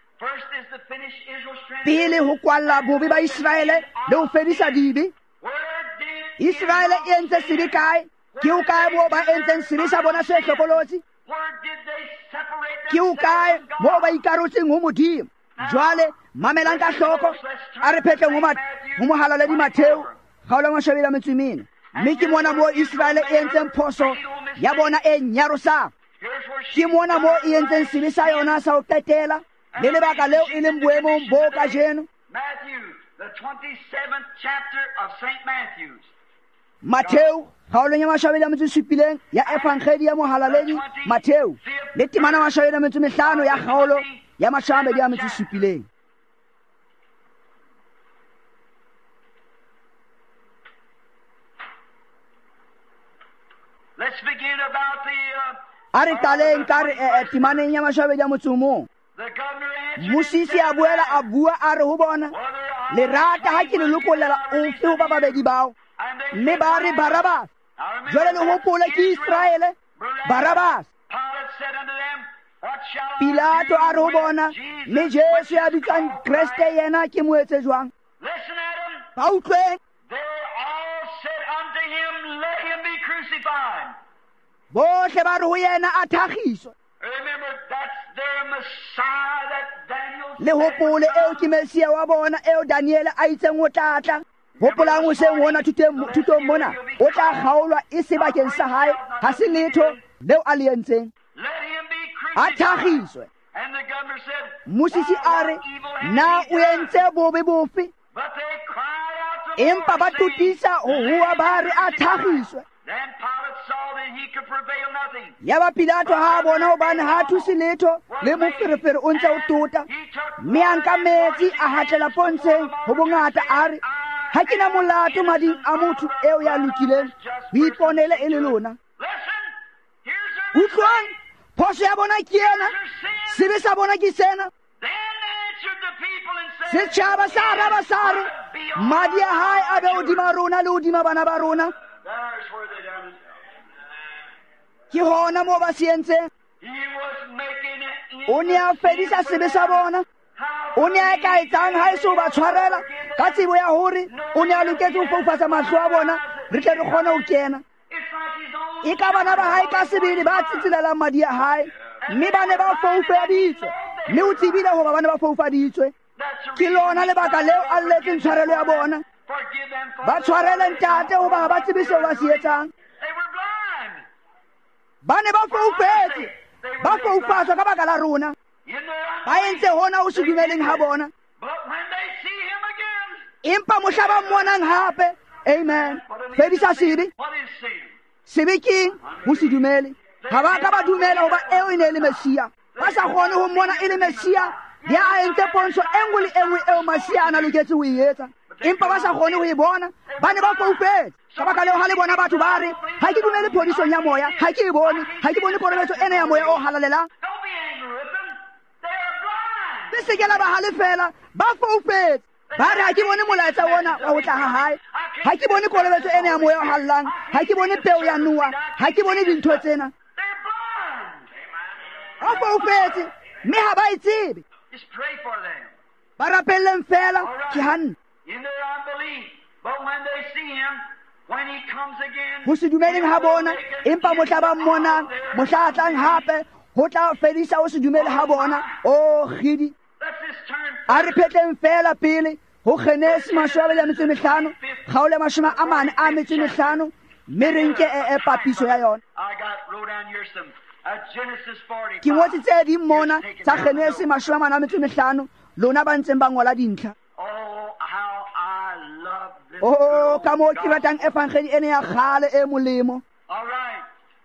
Pele ho kwalla bobe ba Israele le ho fedisa dibi. Israele e entse sibi kae? Ke ho kae mo ba entseng sibi sa bona se hlokolotsi? Ke ho kae mo ba ikarotseng ho modimo? Jwale mamelang ka hloko a re phetleng ho mohala le di Matheo kgaolo mashome a metso e mene. Mme ke mona mo Israele e entseng phoso ya bona e nyarosang. Ke mona mo e entseng sibi sa yona sa ho qetela le lebaka leo e leng boemong bo kajeno. Matheo kgaolo ya mashome a metso e supileng ya Evangeli ya mohalaledi Matheo le temana mashome a metso e mehlano ya kgaolo ya mashome a metso e supileng. Let's begin about the a re qaleng ka re temaneng ya mashome a metso mo. Mosisi a boela a bua a re ho bona le rata ha ke le lokollela ofe ho ba babedi bao. Mme ba re Barabas. Jwale le hopole ke Israele Barabas. Pilato a re ho bona le Jesu ya bitsang Kriste yena ke mo etse jwang. Ba utlweng bohle ba re ho yena a thagiswa. Le hopole eo ke Mesia wa bona eo Daniele a itseng o tlatla. Hopolang ho seng hona thutong mona o tla kgaolwa e sebakeng sa hae ha se letho leo a le entseng. A thagiswe. Mosisi a re na o entse bobe bofe? Empa ba tutisa ho hua ba re a thagiswe. Ya ba Pilato ha bona hobane ha thuse letho le moferefere o ntse o tota. Mme a nka metsi a hatlela pontsheng ho bongata a re ha ke na molato mading a motho eo ya lokileng ho iponele e le lona. Utlwang phoso ya bona ke ena sebe sa bona ke sena. Then answered the people and said, Setšhaba sa araba sa re, madi a hae a be hodima rona le hodima bana ba rona. There's where they done it. Ke hona mo ba se entseng. He was making it O ne a fedisa sebe sa bona. O ne a ka etsang ha e so ba tshwarela ka tsebo ya hore o ne a loketse ho foufatsa mahlo a bona re tle re kgone ho kena. It's like his own. E ka bana ba hae ka sebele ba tsitsilelang madi a hae, mme ba ne ba foufaditswe, mme o tsebile hoba ba ne ba foufaditswe. That's the Ke lona lebaka leo a lletseng tshwarelo ya bona. forgive them for Ba tshwarele ntate hoba ha ba tsebe seo ba se etsang. they were blind. Ba ne ba foufetse, ba foufatswa ka baka la rona. In their Ba entse hona ho se dumeleng ha bona. But when they see him again, Empa mohla ba mmonang hape, amen, fedisa sebe. what is sin? Sebe keng ho se dumele. Ha ba ka ba dumela hoba eo e ne le Mesia. Ba sa kgone ho mmona e le Mesia, ya a entse pontsho e nngwe le e nngwe eo Masia a na loketse ho e etsa. Empa ba sa kgone ho e bona, ba ne ba foufetse. Ka baka leo ha le bona batho ba re, ha ke dumele phodisong ya moya, ha ke e bone, ha ke bone kolobetso ena ya moya o halalelang. Don't be angry with them. They are blind. Le se ke la ba halefela, ba foufetse. Ba re ha ke bone molaetsa ona wa ho tla ha hae, ha ke bone kolobetso ena ya moya o halalang, ha ke bone peo ya Noa, ha ke bone dintho tsena. They're blind. Ba foufetse, mme ha ba e tsebe. Just pray for them Ba rapelleng fela ke hanne. in their unbelief. But when they see him, when he comes again, Ho se dumeleng ha bona, empa mohla ba mmonang, mohla a tlang hape, ho tla fedisa ho se dumele ha bona. O khidi, let's just turn. a re phetleng fela pele ho Genesis mashome a metso e mehlano, kgaolo ya mashome a mane a metso e mehlano, mme re nke e e papiso ya yona. I got wrote down here some uh, Genesis forty-five. Ke ngotse tse ding mona tsa Genesis mashome a mane a metso e mehlano, lona ba ntseng ba ngola dintlha. Oh, how I love this. O ka mo good ke ratang evangeli ene ya kgale e molemo. All right.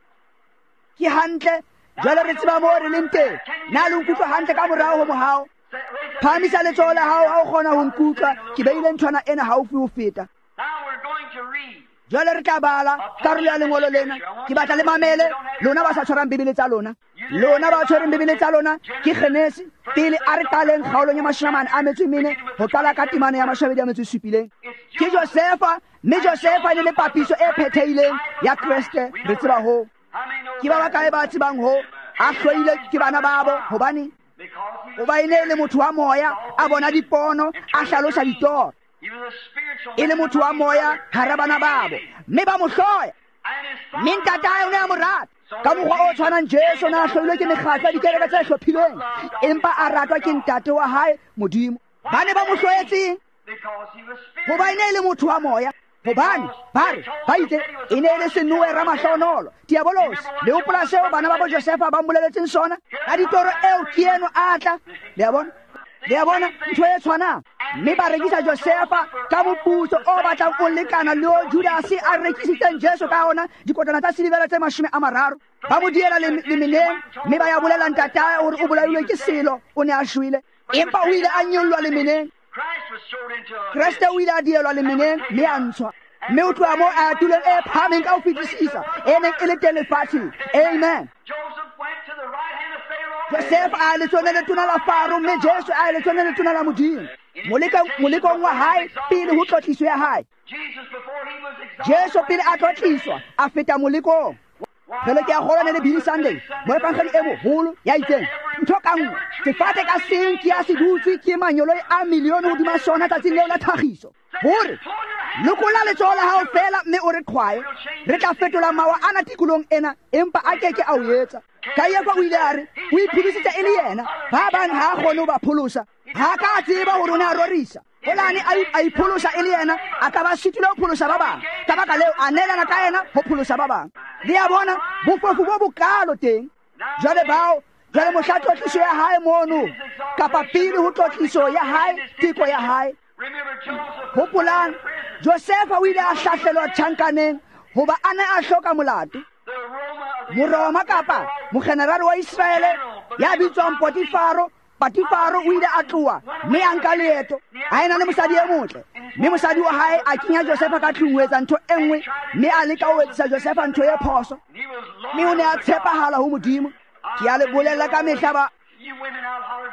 Ke hantle, jwale re tseba mo re leng teng. Na le nkutlwa hantle ka morao ho mohao. Say- raise up- Phamisa letsoho la hao ha o kgona ho nkutlwa, ke beile nthwana ena haufi ho feta. Now we're going to read. Jwale re tla bala karolo ya lengolo lena. Ke batla le mamele, lona ba sa tshwarang bibele tsa lona. Lona ba tshwereng bibele tsa lona ke Genesis, pele a re qaleng kgaolong ya mashome a mane a metso e mene, ho qala ka temana ya mashome a metso e supileng. Ke Josefa, mme Josefa e ne le papiso e phethehileng ya Kriste, re tseba ho. How many know Ke ba that? bakae ba tsebang ho, a hloile ke bana babo, hobane Because he o was, ba ene le motho wa moya, a bona dipono, a hlalosa ditoro. he was a spiritual E le man motho wa moya hara bana babo, mme ba mo hloya. and his Mme ntatae o ne a mo rata ka mokgwa o tshwanang Jesu na hloilwe ke mekgatlo ya dikereke tse hlophilweng, empa a ratwa ke ntate wa hae Modimo. Ba ne ba mo hloetseng because he was spiritual. hoba e ne e le motho wa moya, hobane ba re ba itse e ne e le senoe ramahlohonolo diabolosi. Le hopola seo bana ba bo Josefa ba mmoleletseng sona ka ditoro eo ke eno a tla. Le a bona, le a bona ntho e tshwanang. Mme ba rekisa Josefa ka moputso o batlang o lekana le o Judase a rekisitseng Jesu ka ona dikotana tsa silivera tse mashome a mararo. Ba mo diela le lemeneng, mme ba ya bolela ntatae hore o bolailwe ke selo, o ne a shwele, empa o ile a nyollwa lemeneng. Christ was thrown into a Kriste o ile a dielwa lemeneng mme a ntshwa, mme o tloha moo a tulong e phahameng ka ho fetisisa e neng e le teng lefatsheng. Amen. Joseph went to the right hand of Pharaoh. Josefa a letsone letona la Faro, mme Jesu a letsone letona la Modimo. Moleka- molekong wa hae pele ho tlotliso ya hae. Jesus, before he was exalted, Jesu pele a tlotliswa a feta molekong. Jwale ke a kgolwa ne le Billy Sunday mo evangeli e boholo ya itseng ntho ka nngwe sefate ka seng ke ya sedutswe ke manyolo a milione hodima sona tsatsing leo la tlhagiso hore lokola letsoho la hao fela mme o re qhwae re tla fetola mawa ana tikolong ena empa a keke a o etsa. Kaefa o ile a re o iphedisitse e le yena, ba bang ha a kgone ho ba pholosa, ha ka a tseba hore o ne a rorisa. Holane a ipholosa e le yena, a ka ba sitile ho pholosa ba bang, ka baka leo a neelana ka yena ho pholosa ba bang. Le a bona bofofu bo bokalo teng. Jwale bao jwale mohla tlotliso ya hae mono, kapa pele ho tlotliso ya hae teko ya hae. remember Joseph, Hopolang Josefa o ile a hlahlelwa tjhankaneng hoba a ne a hloka molato. the Roma of the Moroma kapa mogenerale wa Israele ya bitswang Potifaro. Potifaro o ile a tloa mme a nka leeto a ena le mosadi e motle, mme mosadi wa hae a kenya Josefa ka tlung ho etsa ntho e nngwe, mme a leka ho etsisa Josefa ntho e phoso, he was mme o ne a tshepahala ho Modimo. Ke a le bolella ka mehla ba you women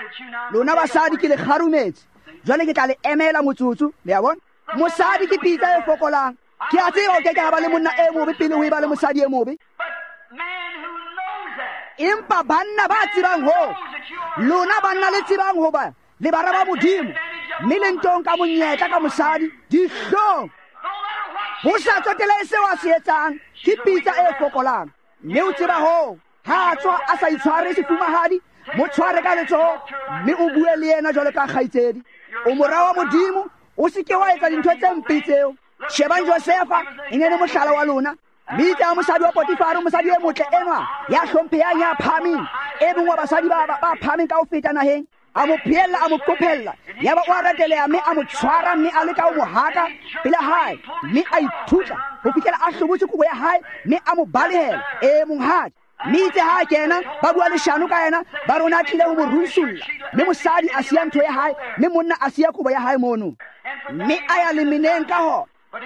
lona basadi ke le kgarumetse jwale ke tla le emela motsotso le ya bona mosadi ke pitsa e fokolang ke a tseba o ke ke ba le monna e mobe pele o e ba le mosadi e mobe empa banna ba tsebang ho lona banna le tsebang ho ba le bara ba modimo mme le ntong ka monyetla ka mosadi dihlong ho sa tsotele seo a se etsang ke pitsa e fokolang mme o tseba ho ha tswa a sa itshware sefumahadi mo tshware ka letsoho mme o bue le yena jwalo ka kgaitsedi o morao wa modimo o se ke wa etsa dintho tse mpe tseo shebang Josefa e ne le mohlala wa lona mitse ya mosadi wa Potifara mosadi e motle enwa ya hlomphehang ya phaming e bong wa basadi ba ba phaming ka ho feta naheng a mo phiella a mo kopella ya ba wa rateleha mme a mo tshwara mme a leka ho mo hata pele hae mme a ithutla ho fihlela a hlobotse kobo ya hae mme a mo balehela e mong hati mitse ha kena ba bua leshano ka yena ba rona tlile ho mo runsulla mme mosadi a siya ntho ya hae mme monna a siya kobo ya hae mono mme a ya lemeneng ka ho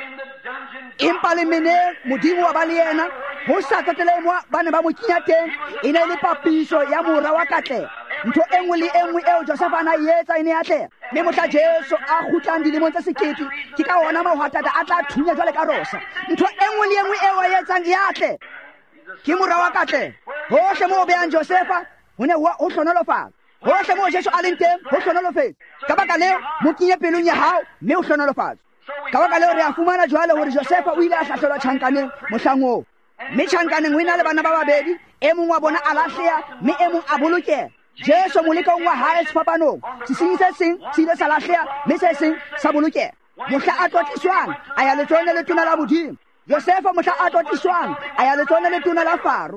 empa lemeneng modimo wa ba le yena ho sa tsatsele mo ba ne ba mo kinya teng e ne le papiso ya mora wa katleho ntho e nngwe le e nngwe eo Josefa ana e etsa e ne atleha mme motla Jesu a khutlang dilemong tsa sekete ke ka ona mahwatata a tla thunya jwale ka rosa ntho e nngwe le e nngwe eo a etsang e atleha ke mora wa katleho hohle mo behang Josefa ho ne ho hlonolofatsa hohle mo Jesu a leng teng ho hlonolofatsa ka baka leo mo kinye pelong ya hao mme o hlonolofatsa ka baka leo re a fumana jwale hore Josefa o ile a hlahlelwa tjhankaneng mohlang oo mme tjhankaneng o ena le bana ba babedi e mong wa bona a lahleha mme e mong a bolokeha Jesu molekong wa hae sefapanong sesenyi se seng se ile sa lahleha mme se seng sa bolokeha mohla a totliswang a ya letsone le tona la modimo Josefa mohla a totliswang a ya letsone le tona la Faro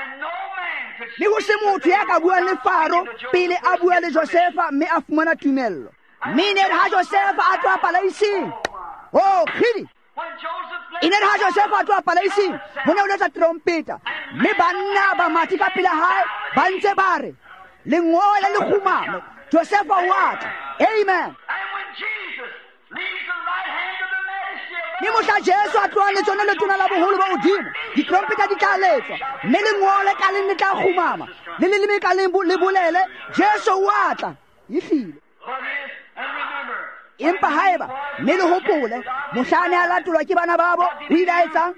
mme ho se motho ya ka buang le Faro pele a bua le Josefa mme a fumana tumello mme ne ha Josefa a tswa palaising oh khidi ine ha Josefa a tswa palaising ho ne o letsa trompeta mme banna ba mati ka pele hae ba ntse ba re lengole le khumame Josefa wa tla amen ni mohla Jesu a tloha letsone le tona la boholo ba hodimo ditrompeta di tla letswa mme lengole ka le ne tla khumama le le le ka le le bolele Jesu wa tla e hlile empa haeba mme le hopole mohlane a latolwa ke bana babo o ile a etsang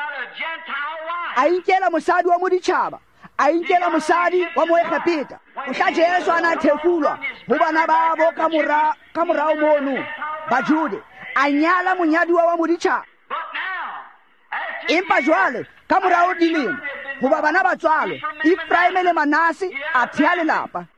a inkela mosadi wa moditjhaba a inkela mosadi wa moegepeta mohla Jesu ana thefulwa ho bana babo ka mora ka morao mono bajude a nyala monyadiwa wa moditjhaba empa jwale ka morao dilemo ho ba bana ba tswalo Efraim le Manase a thea lelapa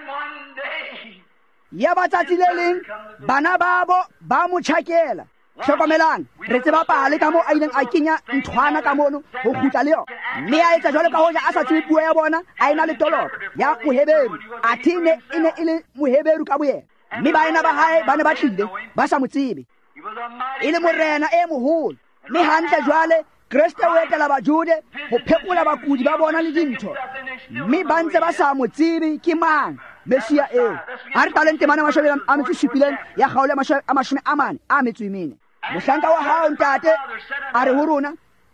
ya batsatsi le leng bana babo ba mo tjhakela hlokomelang re tseba pale ka mo a ileng a kenya nthwana ka mono ho khutla le yona mme a etsa jwalo ka hoja a sa tsebe puo ya bona a ena le toloto ya moheberu athine ene ile moheberu ka boyena mme ba ena ba hae ba ne ba tlile ba sa mo tsebe ile morena e moholo mme hantle jwale Kriste o etela bajude ho phekola bakudi ba bona le dintho mme ba ntse ba sa mo tsebe ke mang Mesia eo a re talente mana mashobela a metsi supileng ya kgaole a mashome a mane a metsi mene mohlanka wa hao ntate a re ho rona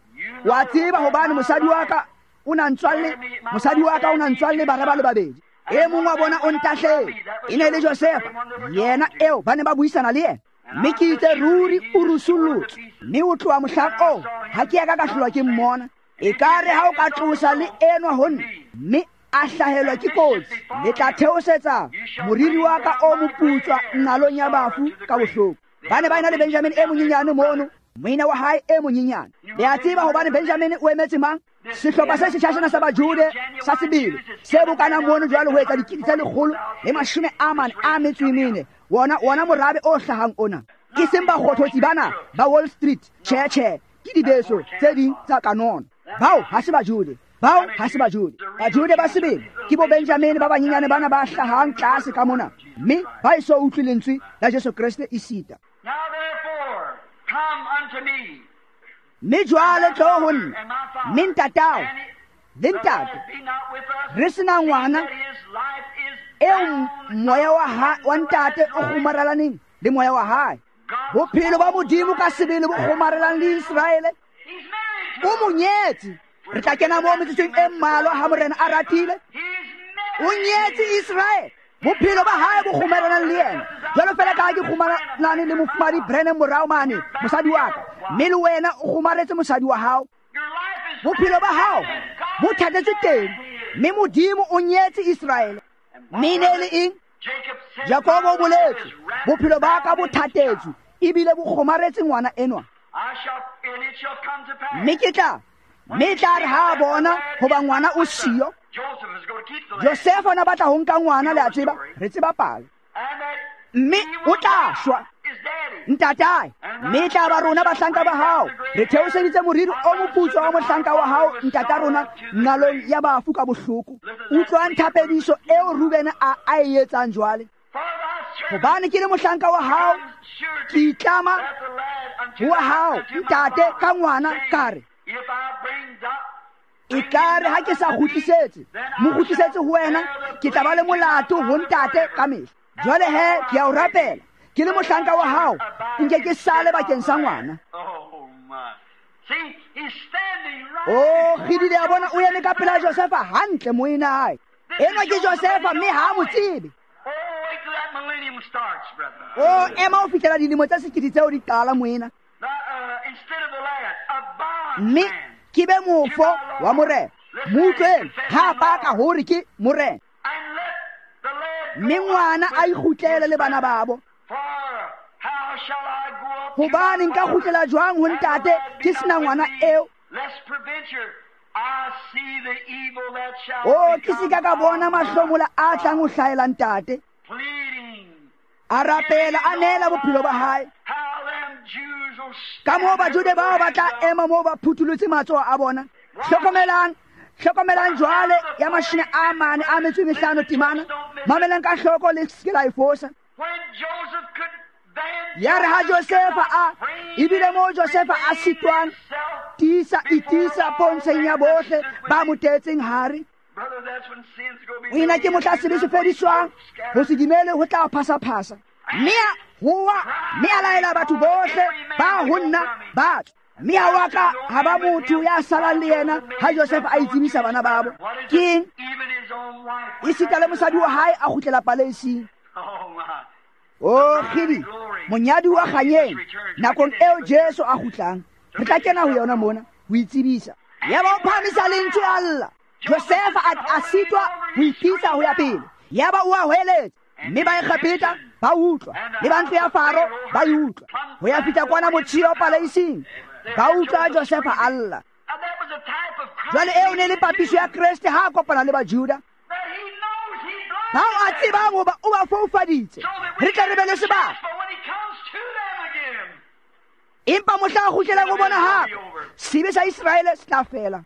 wa tseba hobane mosadi wa ka o na ntswalle mosadi wa ka o na ntswalle bara ba le babedi e mong wa bona o ntahle e ne le Josefa yena eo ba ne ba buisana le yena mme ke itse ruri o rusullotse mme o tloa mohlang o ha ke ya ka ka hlolwa ke mmona e ka re ha o ka tlosa le enwa ho nna mme a hlahelwa ke kotsi le tla theosetsa moriri wa ka o moputswa nalong ya bafu ka bohloko ba ne ba ena le Benjamin e monyenyane mono moina wa hae e monyenyane le a tseba hobane Benjamin o emetse mang sehlopha se setjhashana sa bajude sa sebele se bokana mono jwalo ho etsa dikiti tse lekgolo le mashome a mane a metso e mene wona wona morabe o hlahang ona ke seng ba kgothotsi bana ba Wall Street che che ke dibeso tse ding tsa kanona bao ha se bajude bao ha se bajude bajude ba sebele ke bo Benjamin ba banyenyane bana ba hlahang tlase ka mona mme ba iso utlwile lentswe la Jesu Kriste isita Now therefore, come unto me. mme jwale tlo ho nna mme ntatao le ntate Be not with us. re sena ngwana That his life is eo moya wa ha wa ntate o kgomaralaneng le moya wa hae bophelo ba modimo ka sebele bo kgomaralang le Israele He's married to o monyetsi re tla kena mo metsotsong e mmalwa ha morena a ratile He's o nyetse Israele bophelo ba hae bo kgomelanang le yena jalo fela ka ke kgomalane le mofumadi Branham morao mane mosadi wa ka mme le wena o kgomaretse mosadi wa hao bophelo ba hao bo thatetse teng mme modimo o nyetse Israele mme ne le eng Jakobo o boletse bophelo ba ka bo thatetse ebile bo kgomaretse ngwana enwa mme ke tla mme tla re ha bona hoba ngwana o siyo Josefa na batla ho nka ngwana le a tseba re tseba palo mme o tla shwa ntatae mme tla ba rona bahlanka ba hao re theoseditse moriri o moputswa wa mohlanka wa hao ntata rona nalong ya bafu ka bohloko utlwa nthapediso eo Ruben a a etsang jwale hobane ke le mohlanka wa hao ke itlama wa hao ntate ka ngwana kare e kare ha ke sa khutlisetse mo khutlisetse ho wena ke tla ba le molato ho ntate ka mehla jwale he ke a o rapela ke le mohlanka wa hao nke ke sale bakeng sa ngwana oh khidile ya bona o eme ka pela Josefa hantle moina hae enwa ke Josefa mme ha mo tsebe oh ema o fitela dilemo tsa sekiti tseo di qala moina mme ke be mofo wa morena mutleng ha ba ka hore ke morena mme ngwana a ikgutlele le bana babo hobane nka khutlela jwang ho ntate ke sina ngwana eo oh ke sika ka bona mahlomola a tlang ho hlaela ntate a rapela a nela bophelo ba hae ka moo bajude bao ba tla ema moo ba phuthulotse matsoho a bona hlokomelang hlokomelang jwale ya mashine a mane a metso e mehlano timana mamelang ka hloko le seke la e fosa ya re ha Josefa a ebile moo Josefa a sitwang tisa itisa pontsheng ya bohle ba motetseng hare wena ke motla sebe se fediswang ho se dimele ho tla phasa-phasa mme huwa mme a laela batho bohle ba honna batho mme a waka ha ba motho ya salang le yena ha Josefa a itsebisa bana babo keng e sita le mosadi wa hae a khutlela palesing oh khidi monyadi wa kganyeng nakong eo Jesu a khutlang re tla kena ho yona mona ho itsebisa ya ba o phamisa lentswe alla Josefa a sitwa ho ikisa ho ya pele ya ba o a hweletsa mme ba ikgapeta ba utlwa le ba ntlo ya Faro ba utlwa ho ya fita kwana motshio palesing ba utlwa Josefa alla jwale eo ne le papiso ya Kriste ha kopana le Bajuda bao a tsebang hoba o ba foufaditse re tla re be le sebaka empa mohla a kgutlelang ho bona hape sebe sa Israele se tla fela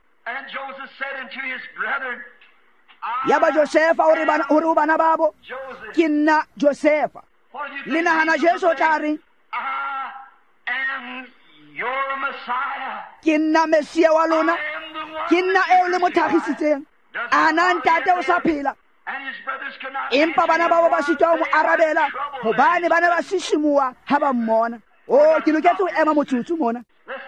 ya ba Josefa hore bana hore o bana babo ke nna Josefa le nahana Jesu o tla reng ke nna Mesia wa lona ke nna eo le mothagisitseng ana ntate o sa phela empa bana babo ba sitwa mo arabela hobane bana ba sishimoa ha ba mmona oh ke loketse ho ema motsotso mona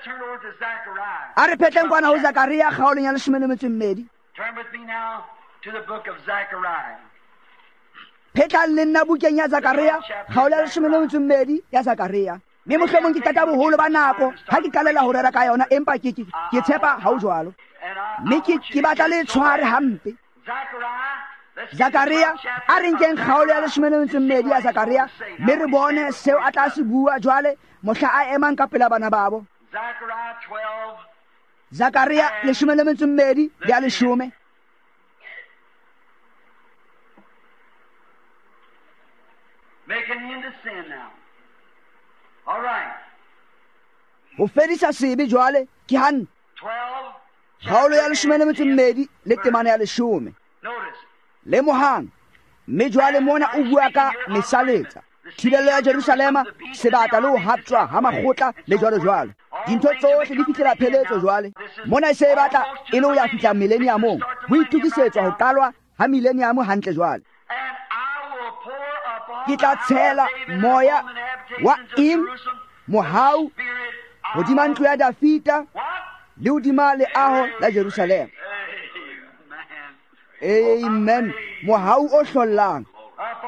a re phetleng kwana ho Zakaria kgaolong ya leshome le metso e mmedi turn with me now to the book of Zechariah phetla le nna bukeng ya Zakaria kgaolo ya leshome le metso e mmedi ya Zakaria mme mohlomong ke tata boholo ba nako ha ke qalela ho rera ka yona empa ke ke tshepa ha o jwalo mme ke ke batla le tshware hampe Zakaria a re nkeng kgaolo ya leshome le metso e mmedi ya Zakaria mme re bone seo a tla se bua jwale mohla a emang ka pela bana babo Zakaria leshome le metso e mmedi ya leshome making the end of sin now. All right. Ho fedisa sebe jwale ke han twelve. kgaolo ya leshome le metso e mmedi le temana ya leshome Notice. le mohang mme jwale mona o bua ka mesaletsa thibelo ya Jerusalema sebata le ho haptswa ha makgotla le jwalo jwalo dintho tsohle di fitlela pheletso jwale mona se batla e le ho ya fitla millenniumong ho itukisetswa ho qalwa ha millennium hantle jwale And I will pour upon ke tla tshela moya wa im mohau hodima ntlo ya Dafita le hodima leaho la Jerusalema amen mohau o hlollang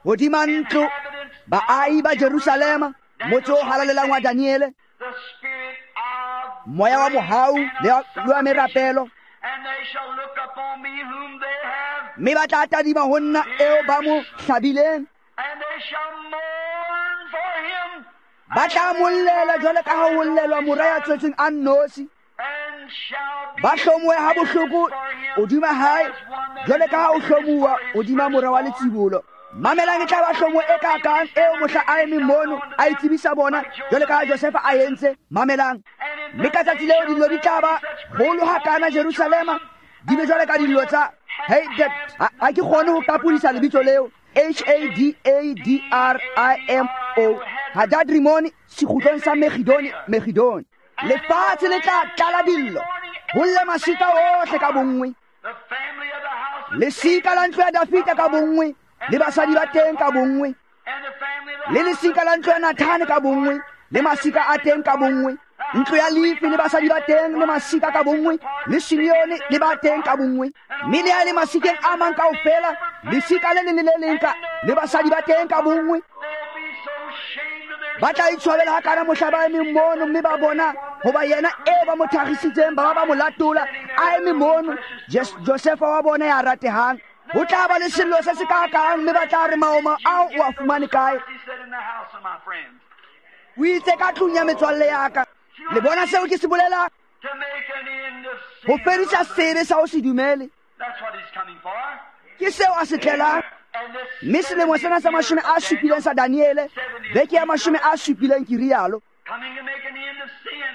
hodima ntlo baahi ba Jerusalema motse o halalelang wa Daniele the spirit of moya wa mohau le wa merapelo and they shall look upon me whom they have, mme ba tla tadima ho nna eo ba mo hlabileng and they shall mourn for him, ba tla mollela jwale ka ha ho llelwa moraya tswetseng a nnosi and shall be ba hlomoe ha bohloko for him hodima hae jwale ka ha o hlomuwa hodima mora wa letsibolo mamelang e tla ba hlomo e ka kang eo mohla a emeng mono a itsebisa bona jwale ka ha Josefa a entse mamelang mme ka tsatsi leo dillo di tla ba kgolo hakana Jerusalema di be jwale ka dillo tsa Hadad a ke kgone ho kapodisa lebitso leo H A D A D R I M O Hadad Rimoni sekgutlong sa Megidoni Megidoni lefatshe le tla tlala dillo ho lle masika ohle ka bongwe the family of the house of lesika la ntlo ya Dafita ka bongwe le basadi ba teng ka bongwe and the family of the le lesika la ntlo ya Nathane ka bongwe le masika a teng ka bongwe ntlo ya Lefi le basadi ba teng le masika ka bongwe le Simeone le ba teng ka bongwe mme le ya le masikeng a mang kaofela lesika le le le leng ka le basadi ba teng ka bongwe they'll be so ashamed of their ba tla itshwabela hakana mohla ba emeng mono mme ba bona hoba yena e ba mo thagisitseng ba ba ba mo latola a emeng mono Jes- Josefa wa bona ya ratehang ho tla ba le sello se se ka kang mme ba tla re maoma ao o a fumane kae he said in the house of my friends o itse ka tlung ya metswalle ya ka le bona seo ke se bolelang to make an end of ho sin. fedisa sebe sa o se dumele That's what he's coming for. ke seo a se tlelang And this mme selemo sena sa mashome a supileng sa Daniele beke ya mashome a supileng ke rialo coming to make an end of sin.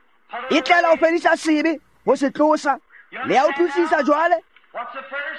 e tlela ho fedisa sebe ho se tlosa le ya o tlosisa jwale What's the first?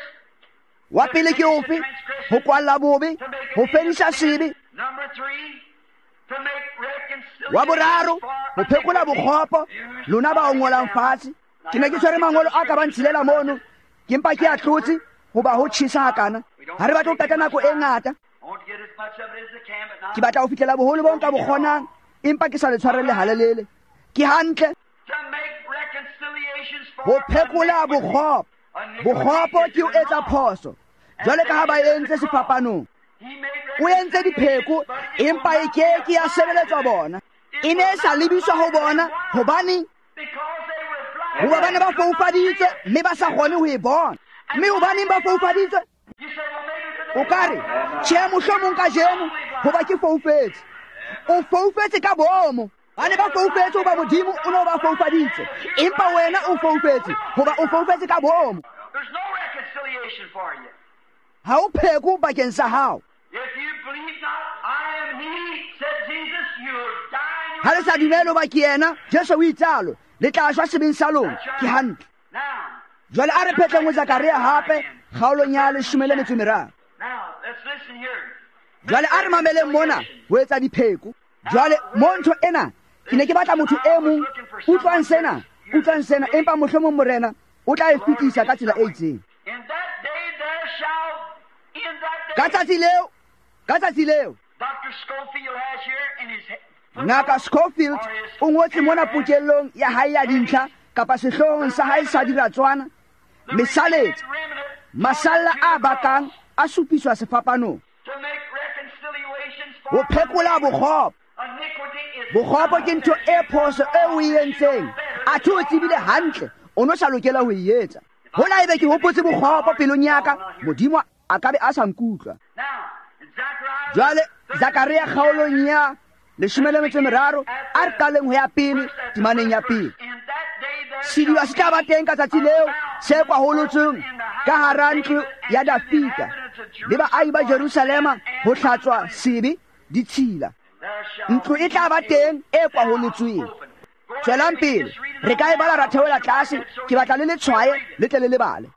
wa pele ke ofe ho kwalla bobe ho fedisa sebe Number three, to make reconciliation. wa boraro ho phekola bokgopo lona ba o ngolang fatshe ke ne ke tshwere mangolo a ka ba ntshilela mono ke mpa ke a tlotse hoba ho tjhesa hakana ha re batla ho qeta nako e ngata I won't get as much of it as I can, but ke not batla ho fihlela boholo bo nka bo kgonang empa ke sa le tshwarelle halelele ke hantle to make reconciliations for ho phekola bokgopo bokgopo ke o etsa phoso jwale ka ha ba entse sefapanong He made o entse dipheko empa e ke ke ya sebeletswa bona e ne e sa lebiswa ho bona hobane because they were hoba blind. bana ba foufaditswe mme ba sa kgone ho e bona mme hobaneng ba foufaditswe You say, well, maybe o kare tjhe mohlomong ka jeno hoba ke foufetse o foufetse ka bomo ba ne ba foufetse hoba modimo o ne o ba foufaditse empa wena o foufetse hoba o foufetse ka bomo there's no reconciliation for you. ha o pheko bakeng sa hao If you believe not, I am He, said Jesus, you'll die. ha le sa dumele hoba ke yena Jesu o itsalo le tla shwa sebeng sa lona ke hantle Now, jwale a re phetleng ho Zakaria hape kgaolong ya leshome le metso e meraro now, let's listen here. jwale a re mameleng mona ho etsa dipheko jwale mo ntho ena ke ne ke batla motho e mong utlwang sena utlwang sena empa mohlomong morena o tla e fetisa ka tsela e itseng In that day there shall, in that ka day, tsatsi leo ka tsatsi leo Doctor Schofield has here in his he- ngaka Schofield o ngotse mona pokellong ya hae ya dintlha kapa sehlohong sa hae sa diratswana the mesaletse remnant masalla a bakang a supiswa sefapanong to make reconciliations ho for phekola bokgopo iniquity is bokgopo ke ntho e phoso e o e entseng a the o tsebile hantle o no sa lokela ho e etsa hola ebe ke hopotse bokgopo pelong ya ka modimo a ka be a sa nkutlwa now in Zechariah jwale Zakaria kgaolong ya leshome le metso e meraro a re qaleng ho ya pele temaneng ya pele in that day there sediba se tla ba teng ka tsatsi leo se kwaholotsweng ka hara ntlo ya Dafita le baahi ba Jerusalema ho hlatswa sebe ditshila there shall ntlo e tla ba teng e kwaholotsweng tswelang pele re ka e bala ra theola tlase ke batla le le tshwaye le tle le le bale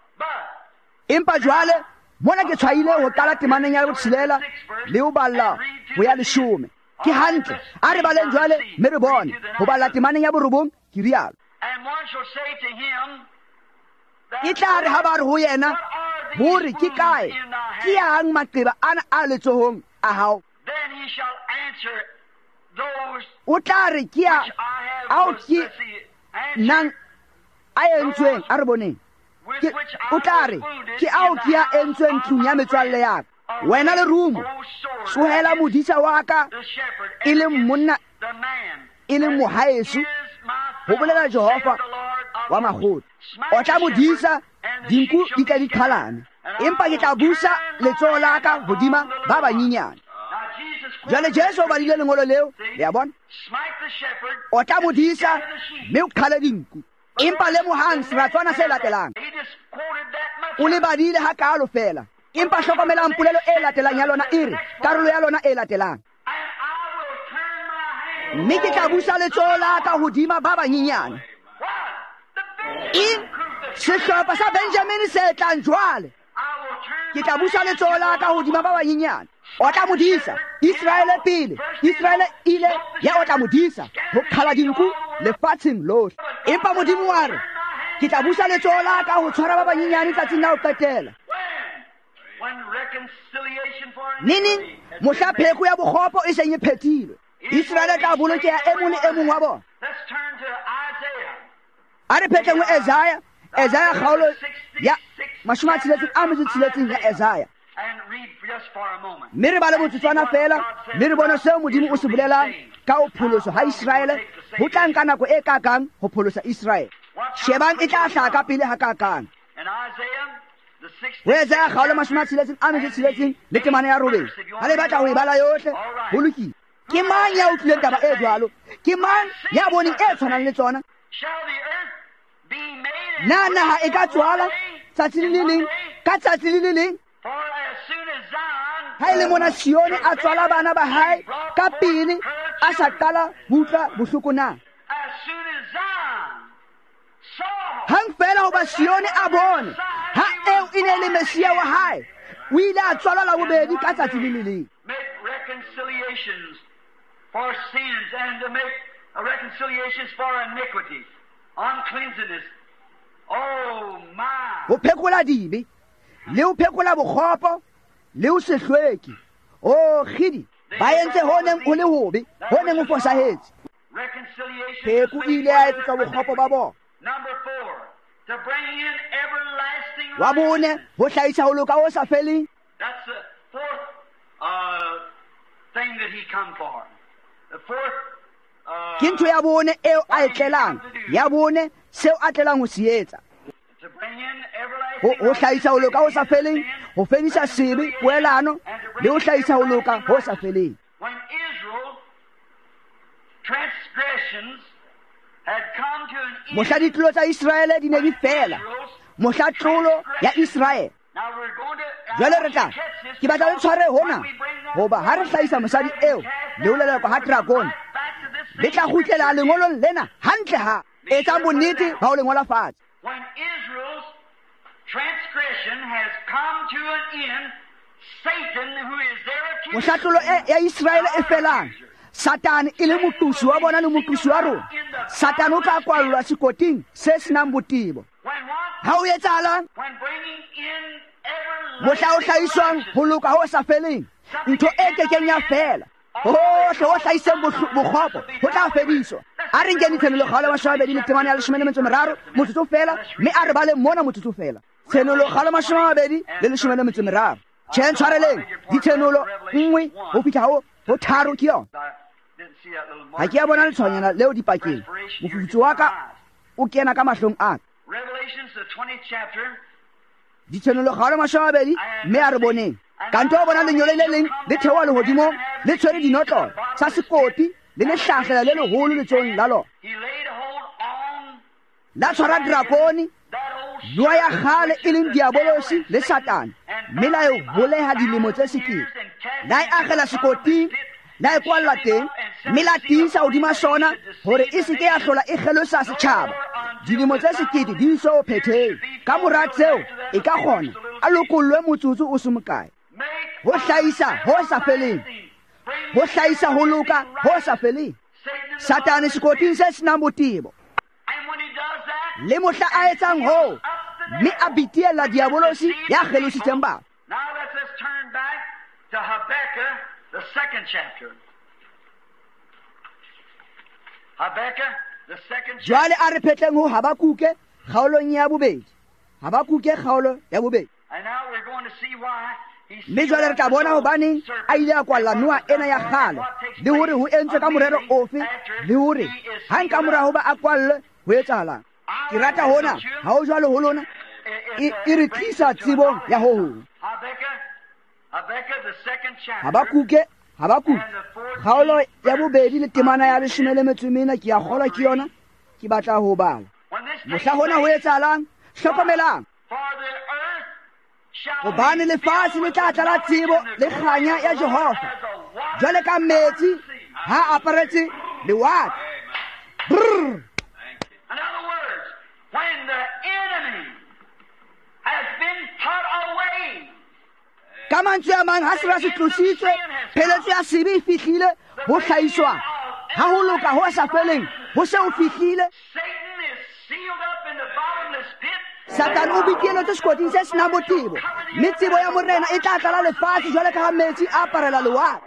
but empa jwale mona ke tshwaile ho qala temaneng ya botshelela le ho balla ho ya leshome ke hantle a re baleng jwale mme re bone ho balla temaneng ya borobong ke rialo and one shall say to him e tla re ha ba re ho yena hore ke kae ke yang maqeba ana a letsohong a hao then he shall answer those o tla re ke ya which I have ao let's ke see, answered, nang a entsweng a re boneng with ke which o I tla was re wounded ke ao in ke ya the house entsweng of tlung ya my metswalle friend. ya ka wena le rumo tlohela modisa wa ka e le monna e le mohaeso go bolela Jehova wa magolo o tla modisa dinku di tla di tlhalana empa ke tla busa letsogo la ka godima ba banyenyane jale Jesu ba dile lengolo leo le a bona o tla modisa mme o qhale dinku empa le mohang seratswana se latelang o le badile ha kaalo fela empa hlokomelang polelo e latelang ya lona e re karolo ya lona e latelang mme ke tla busa letsogo la ka godima ba banyenyane in sehlopha sa Benjamin se tlang jwale ke tla busa letsogo la ka godima ba banyenyane o tla modisa Israele pele Israele ile ya o tla modisa go qhala dinku lefatsheng lohle empa modimo wa re ke tla busa letsogo la ka go tshwara ba banyenyane tsatsing la go qetela nini mohla pheko ya bokgopo e seng e phethilwe Israele tla bolokea e mong le e mong wa bona a re phetengwe Isaiah Isaiah kgaolo ya mashome a tsheletseng a metso tsheletseng ya Isaiah mme re bale motsotswana fela mme re bona seo modimo o se bolelang ka o pholoso ha Israele ho tlang ka nako e kakang ho pholosa Israele shebang e tla hlaha ka pele ha kakang ho Isaiah kgaolo mashome a tsheletseng a metso tsheletseng le temane ya robedi ha le batla ho e bala yohle ho lokile ke mang ya utlwileng taba e jwalo ke mang ya boneng e tshwanang le tsona na naha e ka tswala tsatsi le leng ka tsatsi le leng ha ile mona Sione a tswala bana ba hae ka pele a sa qala butla bohloko na hang fela ho ba Sione a bone ha eo e ne le Mesia wa hae o ile a tswala la bobedi ka tsatsi le leng for sins and to make reconciliations for iniquities, uncleanness. Oh my! O phekola dibe le o phekola bokgopo le o sehlweki o khidi ba entse honeng o le hobe honeng o fosahetse pheko ile a etsa bokgopo ba bona. Number four, to bring in everlasting wa bone ho hlahisa ho loka o sa feleng. That's the fourth uh, thing that he come for. The fourth uh, ke ntho ya bone eo a etlelang ya bone seo a tlelang ho se etsa to bring in everlasting ho hlahisa ho loka ho sa feleng ho fedisa sebe poelano le ho hlahisa ho loka ho sa feleng. When Israel transgressions had come to an end, mohla ditlolo tsa Israele di ne di fela mohla tlolo ya Israele. now we're going to jwale re tla ke batla le tshware hona hoba ha re hlahisa mosadi eo le o lelekwa ha dragon le tla kgutlela lengolong lena hantle ha etsang bonnete ba o lengola fatshe. when Israel's transgression has come to an end, Satan, who is their accuser, mohla tlolo e ya Israele e felang Satane e le motusi wa bona le motusi wa rona Satane o tla kwallwa sekoting se senang botebo when what? ha o etsahalang When bringing in everlasting mohla o hlahiswang ho loka ho sa feleng ntho e kekeng ya fela hohle ho hlahiseng bokgopo ho tla fediswa a re nkeng ditshwanelo kgaolo mashome le temane ya leshome le metso meraro motsotso fela mme a re bale mona motsotso fela tshenolo kgaolo mashome a mabedi le leshome le metso meraro tjhen tshwareleng ditshenolo nngwe ho fihla ho ho tharo ke yona I didn't see that little ha mark. ke a bona letshwanyana leo dipakeng mofufutso wa ka o kena ka mahlong a ka Revelations, the twentieth chapter. ditshenolo kgaolo mashome a mabedi mme a re boneng kanto o bona lenyole le leng le theoha lehodimong le tshwere dinotlolo tsa sekoti le le hlahlela le leholo letsong la lona He laid hold on la tshwara drakone that old jwa ya kgale e leng diabolosi le satane mme la e holeha dilemo tse sekete la e akgela sekoting la e kwalla teng mme la tiisa hodima sona hore e seke ya hlola e kgelosa setjhaba dilemo tse sekete di iso o phetheng ka mora tseo e ka kgona a lokollwe motsotso o se mokae make ho hlahisa ho sa feleng ho hlahisa ho loka ho sa feleng satane sekoting se senang botebo and when he does that, le mohla a etsang ho mme a bitiela diabolosi ya kgelositseng batho. now let's just turn back to Habakkuk, the second chapter. Habakkuk, the second chapter. jwale a re phetleng ho Habakuke kgaolong ya bobedi Habakuke kgaolo ya bobedi And now we're going to see why mme jwale re tla bona hobaneng a ile a kwalla noa ena ya kgale le hore ho entswe ka morero ofe le hore hang ka mora hoba a kwalle ho etsahalang. Ke rata hona ha o jwalo ho lona e re tlisa tsebong ya ho hong. Habakuke Habakuke kgaolo ya bobedi le temana ya leshome le metso e mene ke a kgolwa ke yona ke batla ho bala. Mohla hona ho etsahalang hlokomelang hobane lefatshe le tla tlala tsebo le kganya ya Jehova jwale ka metsi ha aparetse lewatle. Brr. In other words, when the enemy has been put away, ka mantswe a mang ha se ba se tlositswe pheletso ya sebe e fihlile ho hlahiswa ha ho loka ho sa feleng ho se o fihlile. Satan is sealed up in the bottomless pit. Satan o bikeletswe sekoting se senang botebo mme tsebo ya morena e tla tlala lefatshe jwale ka ha metsi a aparela lewatle.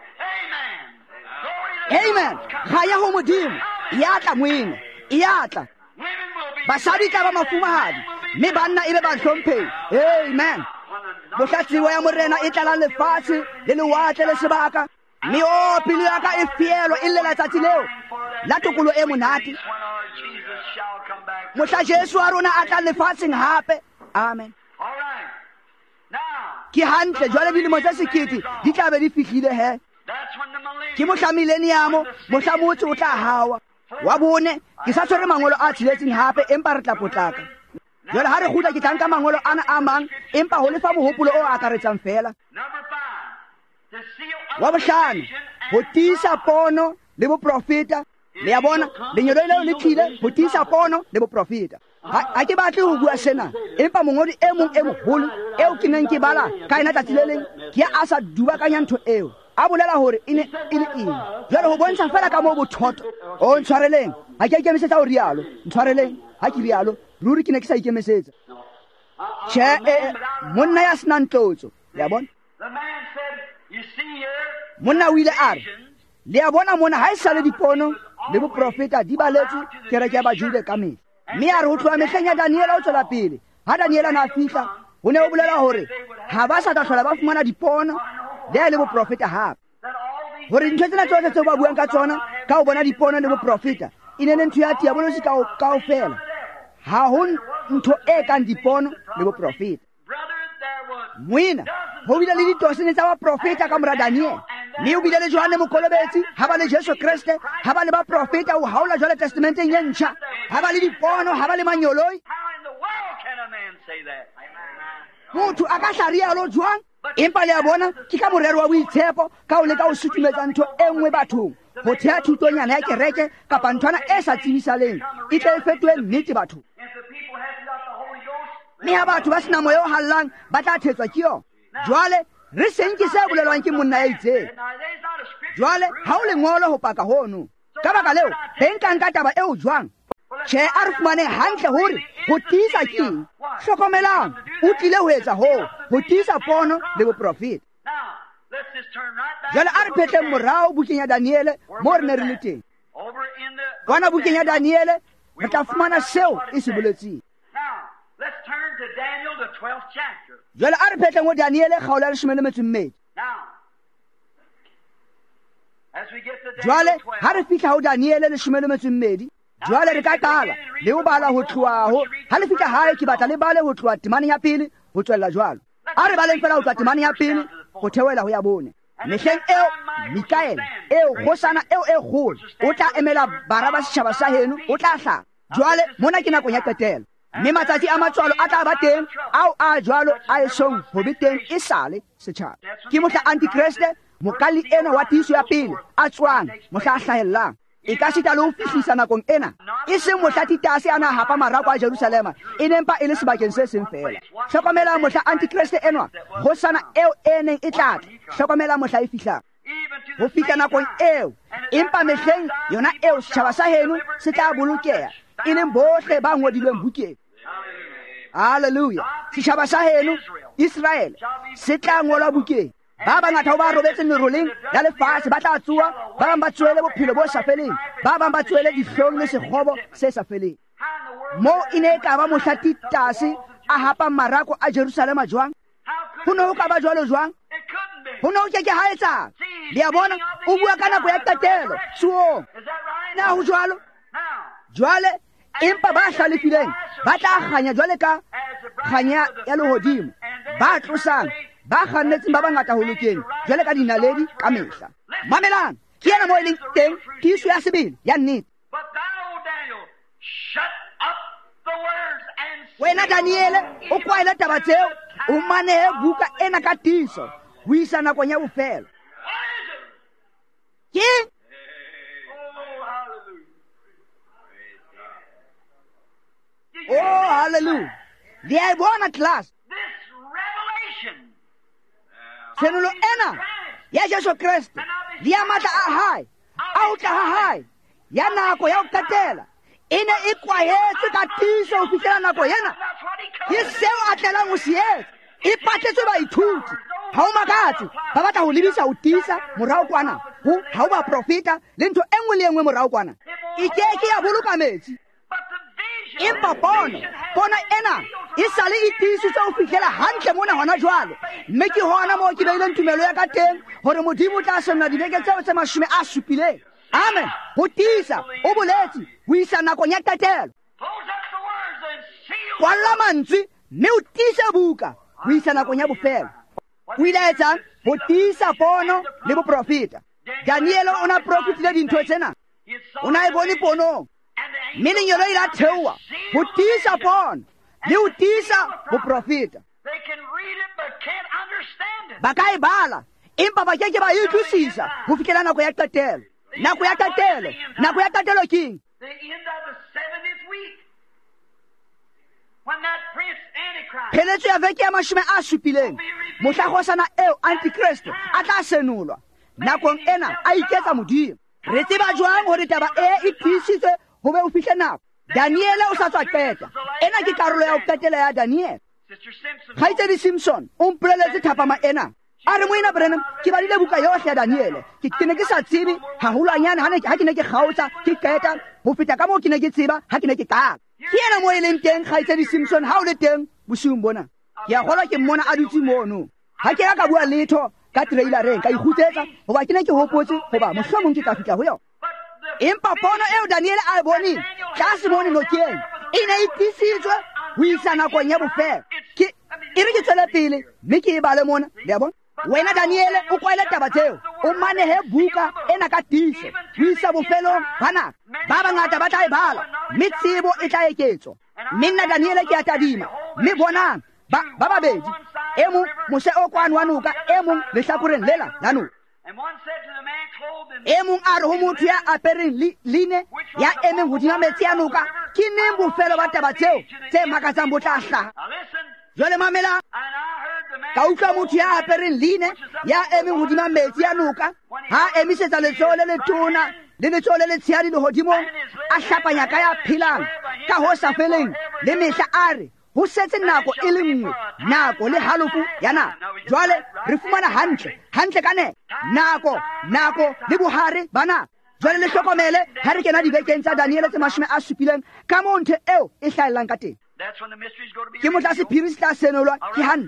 Amen. Ga ya ho modimo ya tla moene ya tla basadi tla ba mafumahadi mme banna e be ba hlomphehi. Amen. Mohla tsebo ya morena e tlalang lefatshe le lewatle le sebaka mme o pelo ya ka e fielwa e lela tsatsi leo la tokolo e monate mohla Jesu a rona a tla lefatsheng hape. Amen. Ke hantle jwale dilemo tse sekete di tla be di fihlile he. Ke mohla millennium mohla motho o tla hawa wa bone ke sa tshwere mangolo a tshiletseng hape empa re tla potlaka. Jwale ha re kgutla ke tla nka mangolo ana a mang empa ho lefa bohopolo o akaretsang fela. Wa bohlano ho tiisa pono le boprofeta. Le ya bona lenyolo leo le tlile ho tiisa pono le boprofeta. Ha ke batle ho bua sena empa mongodi e mong e moholo eo ke neng ke bala ka ena tsatsi le leng ke a sa dubakanya ntho eo a bolela hore e ne e le eng. Jwale ho bontsha fela ka moo bothoto o ntshwareleng ha ke ikemisetsa ho rialo ntshwareleng ha ke rialo ruri ke ne ke sa ikemisetsa tjhe monna ya senang tlotso. Le ya bona monna o ile a re le ya bona mona ha e sale dipono le boprofeta di baletse kereke ya Bajuda ka mehla mme a re ho tloha mehleng ya Daniela o tswela pele ha Daniela na fihla ho ne o bolela hore ha ba sa tla hlola ba fumana dipono le le boprofeta hape hore ntho tsena tsohle tseo ba buang ka tsona ka ho bona dipono le boprofeta e ne le ntho ya diabolosi kaofela ha ho ntho e kang dipono le boprofeta. Moena ho bile le ditosene tsa baprofeta ka mora Daniel mme o bile le Johane Mokolobetsi ha ba le Jesu Kriste ha ba le baprofeta o haola jwale testamenteng ye ntjha ha ba le dipono ha ba le manyoloi. Motho a ka hlarialo jwang empa le ya bona ke ka morero wa boitshepo ka o leka ho sutumetsa ntho e nngwe bathong ho thea thutonyana ya kereke kapa nthwana e sa tsebisaleng e tle e fetohe nnete bathong. Mme ha batho ba sena moya o hallang ba tla thetswa ke yona. Jwale re seng ke se bolelwang ke monna ya itseng. Jwale ha o lengolo ho paka hono ka baka leo teng ka nka taba eo jwang tjhe a re fumane hantle hore ho tiisa ke hlokomelang o tlile ho etsa ho ho tiisa pono le boprofeta. Jwale a re phetleng morao bukeng ya Daniele mo re ne re le teng bona bukeng ya Daniele re tla fumana seo e se boletseng. Let's turn to Daniel, the twelfth chapter. Jwale a re phetleng ho Daniele kgaolo ya leshome le metso e mmedi. Now, as we get to Jwale Daniel ha re fihla ho Daniele leshome le metso e mmedi jwale re ka qala le ho bala ho tloha ho ha le fihla hae ke batla le bale ho tloha temaneng ya pele ho tswella jwalo. A re baleng fela ho tloha temaneng ya pele ho theohela ho ya bone mehleng eo Mikael eo kgosana eo e kgolo o tla emela bara ba setjhaba sa heno o tla hlaha. Jwale mona ke nakong ya qetelo mme matsatsi a matswalo a tla ba teng ao a jwalo a esong ho be teng e sale setjhaba. Ke mohla Antikriste mokali ena wa tiiso ya pele a tswang mohla a hlahellang e ka sita le ho fihlisa nakong ena e seng mohla Titase ana hapa marako a Jerusalema e nempa e le sebakeng se seng fela. Hlokomela mohla Antikriste enwa ho sana eo e neng e tla hlokomela mohla e fihlang ho fihla nakong eo empa mehleng yona eo setjhaba sa heno se tla bolokeha e leng bohle ba ngodilweng bukeng. Hallelujah. Setjhaba sa heno Israel se tla ngolwa bukeng. Ba bangata ho ba robetse meroleng ya lefatshe ba tla tsuwa ba bang ba tsuele bophelo bo sa feleng ba bang ba tsuele dihlong le sekgobo se sa feleng. Mo ine ka ba mohla Titase a hapa marako a Jerusalema jwang ho no ho ka ba jwalo jwang bona o ke ke ha etsang le ya bona o bua ka nako ya qetelo suong na ho jwalo jwale empa ba hlalefileng ba tla kganya jwale ka kganya ya lehodimo ba tlosang ba kgannetseng ba bangata ho lokeng jwale ka dinaledi ka mehla mamelang ke yena mo e leng teng tiiso ya sebele ya nnete wena Daniele o kwaela taba tseo o manehe buka ena ka tiiso ho isa nakong ya bofelo ke oh hallelujah le a bona class senolo ena ya Jesu Kriste le ya matla a hae a o tla ha hae ya nako ya ho qetela ene e kwahetse ka tiiso ho fihlela nako yena ke seo a tlelang ho se etsa e patetswe baithuti ha o makatse ba batla ho lebisa ho tiisa morao kwana ho ha o ba profeta le ntho e nngwe le enngwe morao kwana e ke ke ya boloka metsi empa pono pono ena e sale e tiisitswe ho fihlela hantle mona hona jwale mme ke hona moo ke beileng tumelo ya ka teng hore modimo o tla senola dibeke tseo tse mashome a supileng amen ho tiisa o boletse ho isa nakong ya qetelo kwalla mantswe mme o tiise buka ho isa nakong ya bofelo o ile etsang ho tiisa pono le boprofeta Daniele o na profetile dintho tsena o na e bone ponong mme lenyelo ile a theoha ho tiisa pono le ho tiisa boprofeta ba ka e bala empa ba keke ba e utlwisisa ho fihlela nako ya qetelo nako ya qetelo nako ya qetelo keng pheletso ya veke ya mashome a supileng mohlagosana eo antikriste a tla senolwa nakong ena a iketsa modimo re tseba jwang hore taba e e tiisitswe ho be o fihle nako Daniele o sa tswa qeta ena ke karolo ya ho qetela ya Daniele Kgaitsedi Simpson o mpoleletse thapama ena a re moena Brenham ke badile buka yohle ya Daniele ke ne ke sa tsebe haholwanyane ha ke ne ke kgaotsa ke qeta ho feta ka moo ke ne ke tseba ha ke ne ke qala ke yena mo e leng teng Kgaitsedi Simpson ha o le teng bosiung bona ke a kgolwa ke mmona a dutse mono ha ke ya ka bua letho ka trailereng ka ikgutsetsa hoba ke ne ke hopotse hoba mohlomong ke tla fihla ho yona empa pono eo Daniele a e boneng tlase mone nokeng e ne e tiisitswe ho isa nakong ya bofelo ke e re ke tswele pele mme ke e bale mona le a bona wena Daniele o kwaele taba tseo o manehe buka ena ka tiiso ho isa bofelong ba nako ba bangata ba tla e bala mme tsebo e tla eketswa mme nna Daniele ke a tadima mme bonang ba babedi e mong mose o kwano wa noka e mong lehlakoreng lela la noka e mong a re ho motho ya apereng line ya emeng hodima metsi ya noka ke neng bofelo ba taba tseo tse makatsang bo tla hlaha jwale mamela ka utlwa motho ya apereng line ya emeng hodima metsi ya noka ha emisetsa letsoho le letona le letsoho le letshehadi lehodimong a hlapanya ka ya phelang ka ho sa feleng le mehla a re ho setse nako e le nngwe nako le halofo ya nako jwale re fumana hantle hantle ka ne nako nako le bohare ba nako jwale le hlokomele ha re kena dibekeng tsa Daniele tse mashome a supileng ka moo ntho eo e hlahellang ka teng ke motla sephiri se tla senolwa ke hantle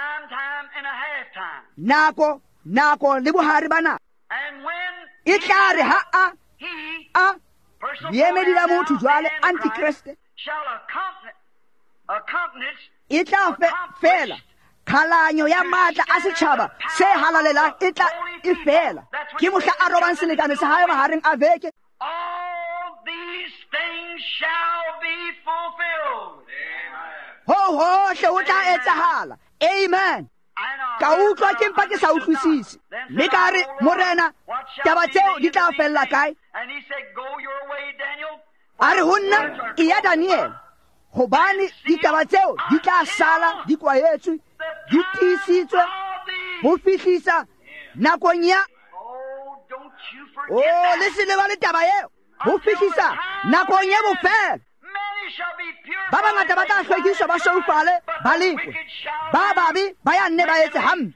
nako nako le bohare ba nako e tla re ha a a diemedi la motho jwale antikriste e tla fela kgalanyo ya matla a setšhaba se halalelang e tla e fela ke mohla a robang selekane sa hae mahareng a veke ho hohle ho tla etsahala amen ka utlwa ke mpa ke sa utlwisise mme ka re morena taba tseo di tla fella kae a re ho nna ke ya Daniele hobane ditaba tseo di tla sala di kwaetswe di tiisitswe ho fihlisa nakong ya oh le se le ba le taba eo ho fihlisa nakong ya bofelo ba bangata ba tla hlwekiswa ba soufale ba lekwe ba babi ba ya nne ba etse hampe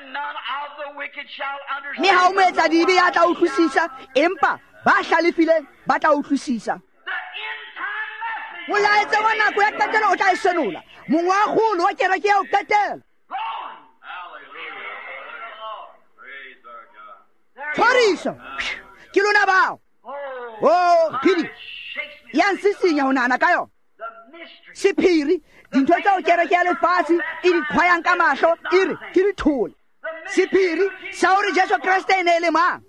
mme ha o mo etsa dibe ya tla utlwisisa empa ba hlalefileng ba tla utlwisisa molaetse wa nako ya qetelo o tla e senola mongwe wa kgolo wa kereke ya ho qetela tshwariso ke lona bao oh khidi ya nsisinya ho nana ka yona sephiri dintho tseo kereke ya lefatshe e di khwayang ka mahlo e re ke dithole sephiri sa hore Jesu Kriste e ne e le mang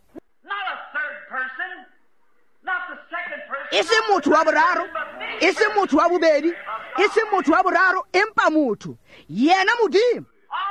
e se motho wa boraro e se motho wa bobedi e se motho wa boraro empa motho yena modimo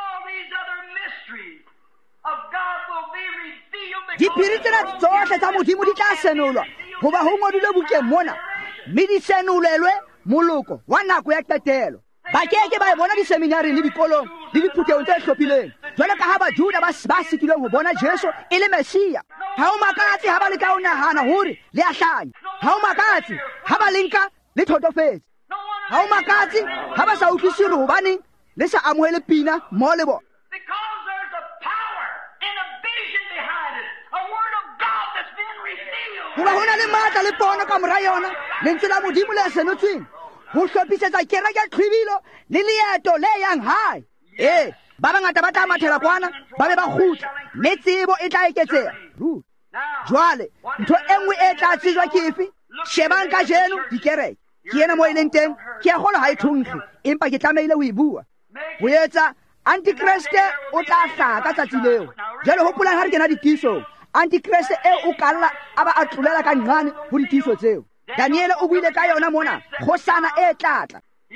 diphiri tsena tsohle tsa modimo di tla senolwa goba ho ngodilwe bukeng mona mme di senolelwe moloko wa nako ya qetelo ba keke ba bona diseminari le dikolong le dithutong tse hlophileng jwale ka ha bajuda ba sitilweng ho bona Jesu e le Mesia ha o makatse ha ba le ka o nahana hore le a hlanya ha o makatse ha ba lenka le thotofetse ha o makatse ha ba sa utlwisi re hobaneng le sa amohele pina mo le bona hoba hona le matla le pono ka mora yona lentswe la modimo le senotsweng ho hlophisetsa kereke qhibilo le leeto le yang hae ee ba bangata ba tla mathela kwana ba be ba kgutla mme tsebo e tla eketseha jwale ntho e nngwe e tla tsejwa ke efe shebang ka jeno dikereke ke yena mo e leng teng ke a kgolwa ha e thonkge empa ke tlamehile ho e bua ho etsa antikriste o tla hlaha ka tsatsi leo jwale hopolang ha re kena ditisong antikriste e o kalla a ba a tlolela ka nqane ho ditiso tseo Daniel o buile ka yona mona kgosana e tlatla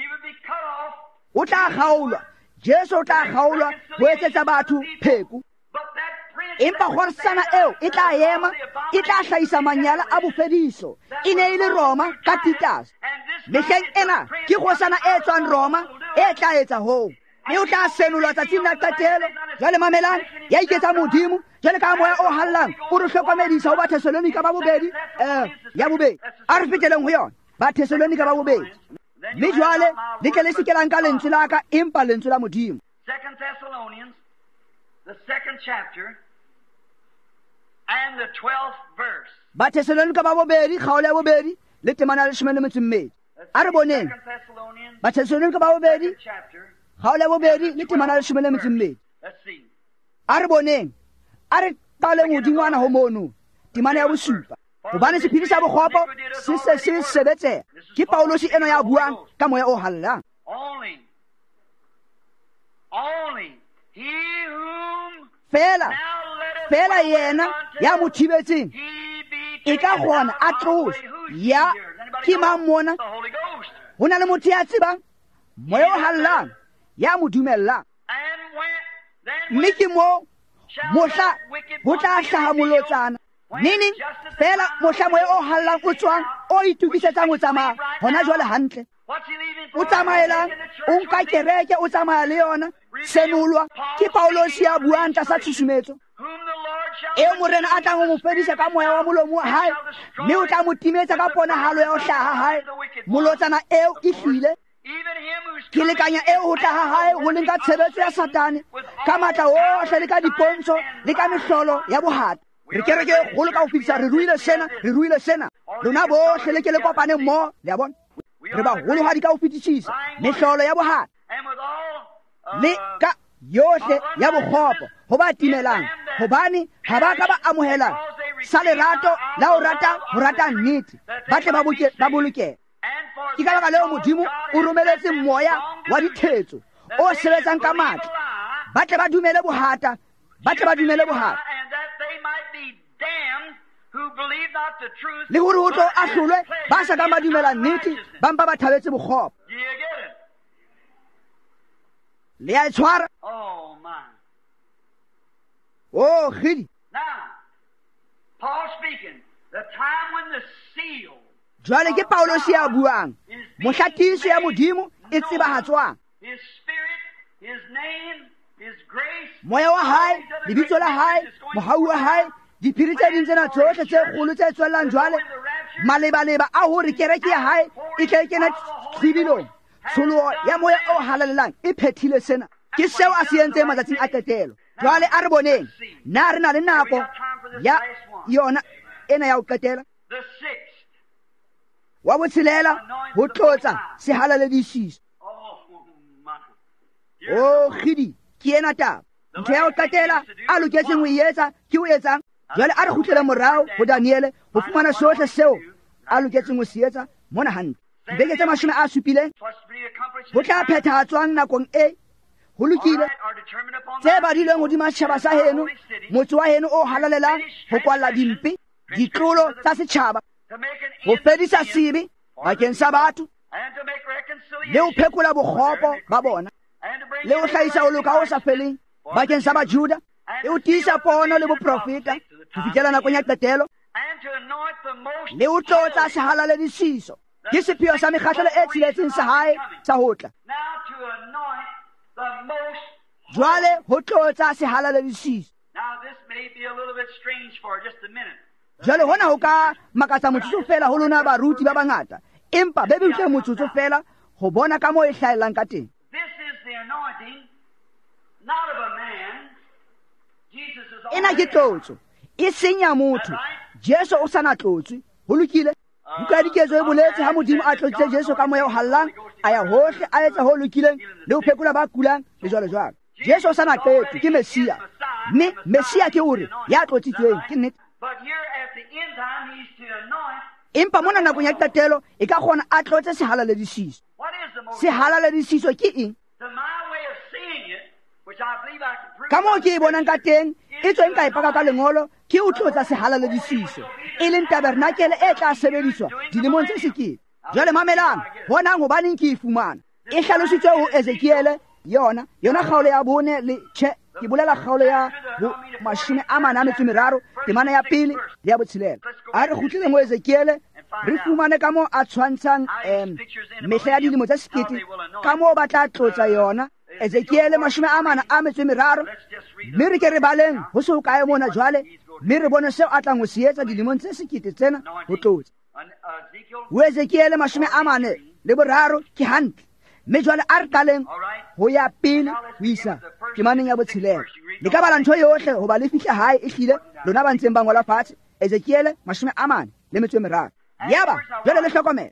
o tla kgaolwa Jesu o tla kgaolwa ho etsetsa batho pheko empa kgosana eo e tla ema e tla hlahisa manyala a bofediso e ne e le Roma ka Titus mehleng ena ke kgosana e tswang Roma e tla etsa ho mme o tla senolwa tsatsing la qetelo jwale mamelang ya iketsa modimo jwale ka moya o hallang o re hlokomedisa ho ba Thessalonika ba bobedi eh ya bobedi a re feteleng ho yona ba Thessalonika ba bobedi mme jwale le ke le sikelang ka lentswe la ka empa lentswe la modimo Second Thessalonians the second chapter and the twelfth verse ba Thessalonika ba bobedi kgaolo ya bobedi le temana le shome le metso mmedi a re boneng ba Thessalonika ba bobedi kgaolo ya bobedi le temana le shome le metso mmedi a re boneng a re qaleng hodingwana ho mono temana ya bosupa hobane sephiri sa bokgopo se se se sebetseha ke Paulos eno ya buang ka moya o hallang only only he whom fela fela yena ya mo thibetseng e ka gona a tlose ya ke mang mona ho na le motho ya tsebang moya o hallang ya mo dumellang mme ke mo mohla ho tla hlaha molotsana nini fela mohla moya o hallang o tswang o itukisetsang ho tsamaya hona jwale hantle o tsamaelang o nka kereke o tsamaya le yona senolwa ke Paulos ya buang tlasa tshusumetso eo morena a tlang ho mo fedisa ka moya wa molomo wa hae mme o tla mo timetsa ka ponahalo ya ho hlaha hae molotsana eo e hlile ke lekanya eo ho tla ha hae ho leng ka tshebetso ya Satane ka matla ohle le ka dipontsho le ka mehlolo ya bohata re kereke go le ka ho fitisa re ruile sena re ruile sena lona bohle le ke le kopane mmoho le a bona re ba holohadi ka ho fetisisa mehlolo ya bohata le ka yohle ya bokgopo ho ba timelang hobane ha ba ka ba amohela sa lerato la ho rata ho rata nnete ba tle ba bolokeha ke ka baka leo modimo o romeletse moya wa dithetso o sebetsang ka matla ba tle ba dumele bohata ba tle ba dumele bohata le hore ho tlo ahlolwe ba sa ka ba dumela nnete ba mpa ba thabetse bokgopo le a tshwara oh my oh khidi now Paul speaking the time when the seal jwale ke Paulos ya buang mohlatiso ya modimo e tsebahatswang his spirit his name his grace moya wa hae lebitso la hae mohau wa hae diphiri tse ding tsena tsohle tse kgolo tse tswellang jwale malebaleba a hore kereke ya hae e tle kena tsibilong tsholo ya moya o halalelang e phethile sena ke seo a se entseng matsatsing a qetelo jwale a re boneng na re na le nako ya yona ena ya ho qetela the sixth wa botshelela ho tlotsa se halaledisiso oh my o khidi ke ena taba ntho ya ho qetela a loketseng ho etsa ke ho etsang jwale a re kgutlele morao ho Daniele ho fumana sohle seo a loketseng ho se etsa mona hantle. Dibeke tse mashome a supileng ho tla phethahatswang nakong e ho lokile tse badilweng hodima setjhaba sa heno, motse wa heno o halalelang ho kwalla dimpe, ditlolo tsa setjhaba, ho fedisa sibi bakeng sa batho, le ho phekola bokgopo ba bona, le ho hlahisa ho loka ho sa feleng bakeng sa Bajuda, le ho tiisa pono le boprofeta ho fihlela nakong ya qetelo, le ho tlotsa sehalalediso ke sepheo sa mekgahlelo e tsheletseng sa hae sa ho tla. Jwale ho tlotsa sehalalediso. Jwale hona ho ka makatsa motsotso fela ho lona baruti ba bangata, empa be butle motsotso fela ho bona ka moo e hlahellang ka teng. Ena ke tlotso e seng ya motho. Jesu o sana tlotswe, ho lokile. Buka ya Diketso e boletse ha Modimo a tlotsitse Jesu ka moya o hallang, a ya hohle a etsa ho lokileng le ho phekola ba kulang le jwalo jwalo. Jesu o sana qetwe ke Mesia, mme Mesia ke hore ya tlotsitsweng ke nnete. Empa mona nakong ya qetelo e ka kgona a tlotse sehalalediso. Sehalalediso ke eng? Ka moo ke e bonang ka teng, e tsweng ka ipaka ka lengolo, ke ho tlotsa sehalalediso, e leng tabernakele e tla sebediswa dilemong tse sekete. Jwale mamelang, bonang hobaneng ke e fumana. E hlalositswe ho Ezekiele yona, yona kgaolo ya bone le tjhe, ke bolela kgaolo ya mashome a mane a metso meraro, temana ya pele le ya botshelela. A re kgutleleng ho Ezekiele, re fumane ka moo a tshwantshang mehla ya dilemo tse sekete, ka moo ba tla tlotsa yona. Ezekiele mashome a mane a metso meraro, mme re ke re baleng ho se ho kae mona jwale, mme re bone seo a tlang ho se etsa dilemong tse sekete tsena ho tlotsa. Ho Ezekiele mashome a mane le boraro ke hantle, mme jwale a re qaleng ho ya pele ho isa temaneng ya botshelela. Le ka bala ntho yohle ho ba le fihle hae e hlile lona ba ntseng ba ngola fatshe Ezekiele mashome a mane le metso e meraro. Yaba jwale le hlokomela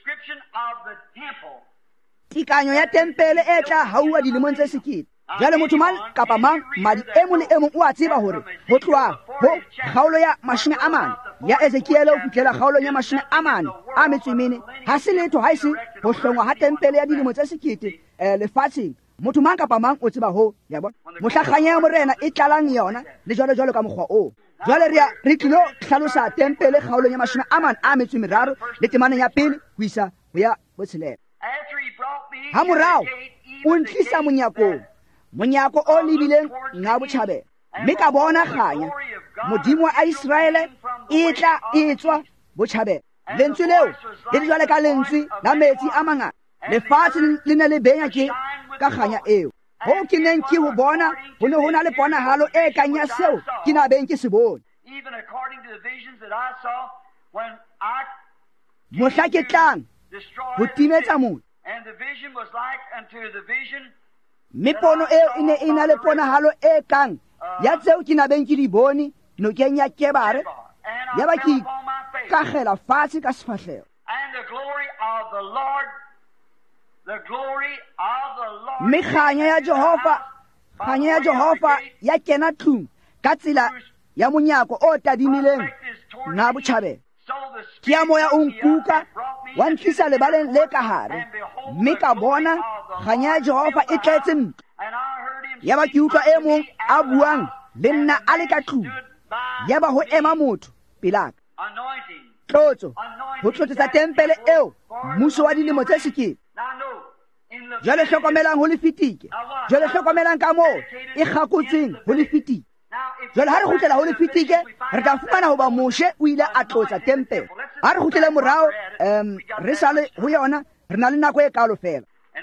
tikanyo ya tempele e tla hauwa dilemong tse sekete. Jwale motho mang kapa mang, madi e mong le e mong o a tseba hore ho tloha ho kgaolo ya mashome a mane ya Ezekiele ho fihlela kgaolong ya mashome a mane a metso e mene, ha se letho ha ese ho hlongwa ha tempele ya dilemo tse sekete lefatsheng. Motho mang kapa mang o tseba ho, ya bona, mohlakganya ya morena e tlalang yona le jwalo jwalo ka mokgwa o. Jwale re re tlilo hlalosa tempele kgaolong ya mashome a mane a metso e meraro le temaneng ya pele ho isa ho ya botshelela. Ha morao o ntlisa monyakong, monyako o lebileng nga botjhabela, mme ka bona kganya Modimo wa Israele e tla e tswa botjhabela. Lentswe leo le di jwale ka lentswe la metsi a mangata, lefatshe le ne le benya ke ka kganya eo. Ho ke neng ke ho bona ho ne ho na le ponahalo e kang ya seo ke na beng ke se bone. Mohla ke tlang ho timetsa motho, mme pono eo e ne e na le ponahalo e kang ya tseo ke na beng ke di bone nokeng ya Kebare, ya ba ke ikagela fatshe ka sefahlego. Mme kganya ya Jehova, kganya ya Jehova ya kena tlung ka tsela ya monyako o tadimileng nga botjhabela. Ke ya moya o nkuka wa ntlisa lebaleng le ka hare, mme ka bona kganya ya Jehova e tletse ntlo. Ya ba ke utlwa e mong a buang le nna a le ka tlung, ya ba ho ema motho pelaka. Tlotso ho tlotsetsa tempele eo mmuso wa dilemo tse sekete. Jwale hlokomelang ho le fitike, jwale hlokomelang ka moo e kgakotseng ho le fitike. Jwale ha re kgutlela ho le fitike, re tla fumana hoba Moshe o ile a tlotsa tempele. Ha re kgutlele morao um re sale ho yona, re na le nako e kaalo fela.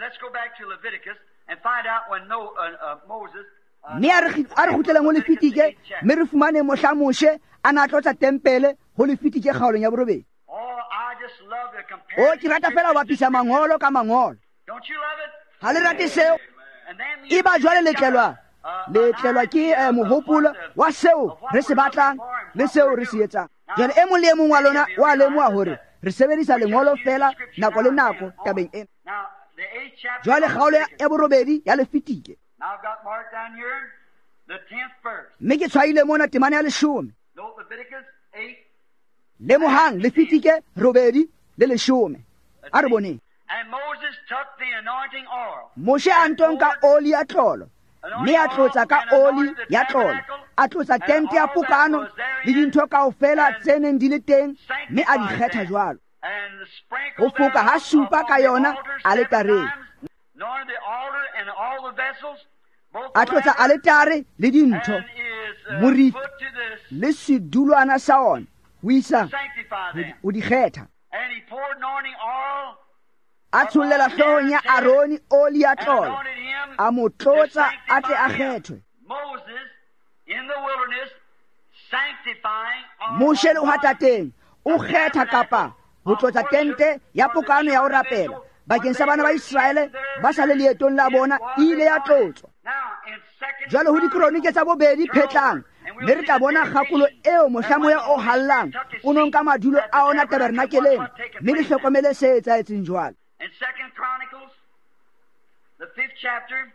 Mme a re kgutlelang ho le fitike, mme re fumane mohla Moshe a na tlotsa tempele ho le fitike kgaolong ya borobedi. O ke rata fela ho bapisa mangolo ka mangolo. Ha le rate seo? E ba jwale letlelwa letlelwa ke mohopolo wa seo re se batlang le seo re se etsang. Jwale e mong le e mong wa lona wa lemoha hore re sebedisa lengolo fela nako le nako tabeng ena. Jwale kgaolo ya borobedi ya le fitike, mme ke tshwaile mona temana ya leshome. Leviticus eight. le mohang le fitike robedi le leshome a re boneng. And Moses took the anointing oil. Moshe a ntong ka oli ya tlolo mme a tlotsa ka oli ya tlolo a tlotsa tente ya pukano le dintho kaofela tse neng di le teng mme a di kgetha jwalo And sprinkled go foka ha supa ka yona aletareng nor the altar and all the vessels, both a tlotsa aletare le dintho and is uh, Morifi. put to this le sedulwana sa ona o isa sanctify them. o di kgetha And he poured anointing oil, a tshollela hloohong ya aroni oli ya tlolo anointed him a mo to tlotsa a tle a sanctify him. kgethwe. Moses in the wilderness sanctifying on Moshe le ho hatateng o kgetha kapa ho tlotsa tente ya pokano ya ho rapela bakeng sa bana ba Israele ba sa le leetong la bona ile ya tlotswa. Now in second Jwale ho dikronike tsa bobedi phetlang mme re tla bona kgakolo eo mohlamoya o hallang o nong ka madulo a ona tabernakeleng mme le hlokomele se etsaetseng jwalo. in second Chronicles, the fifth chapter,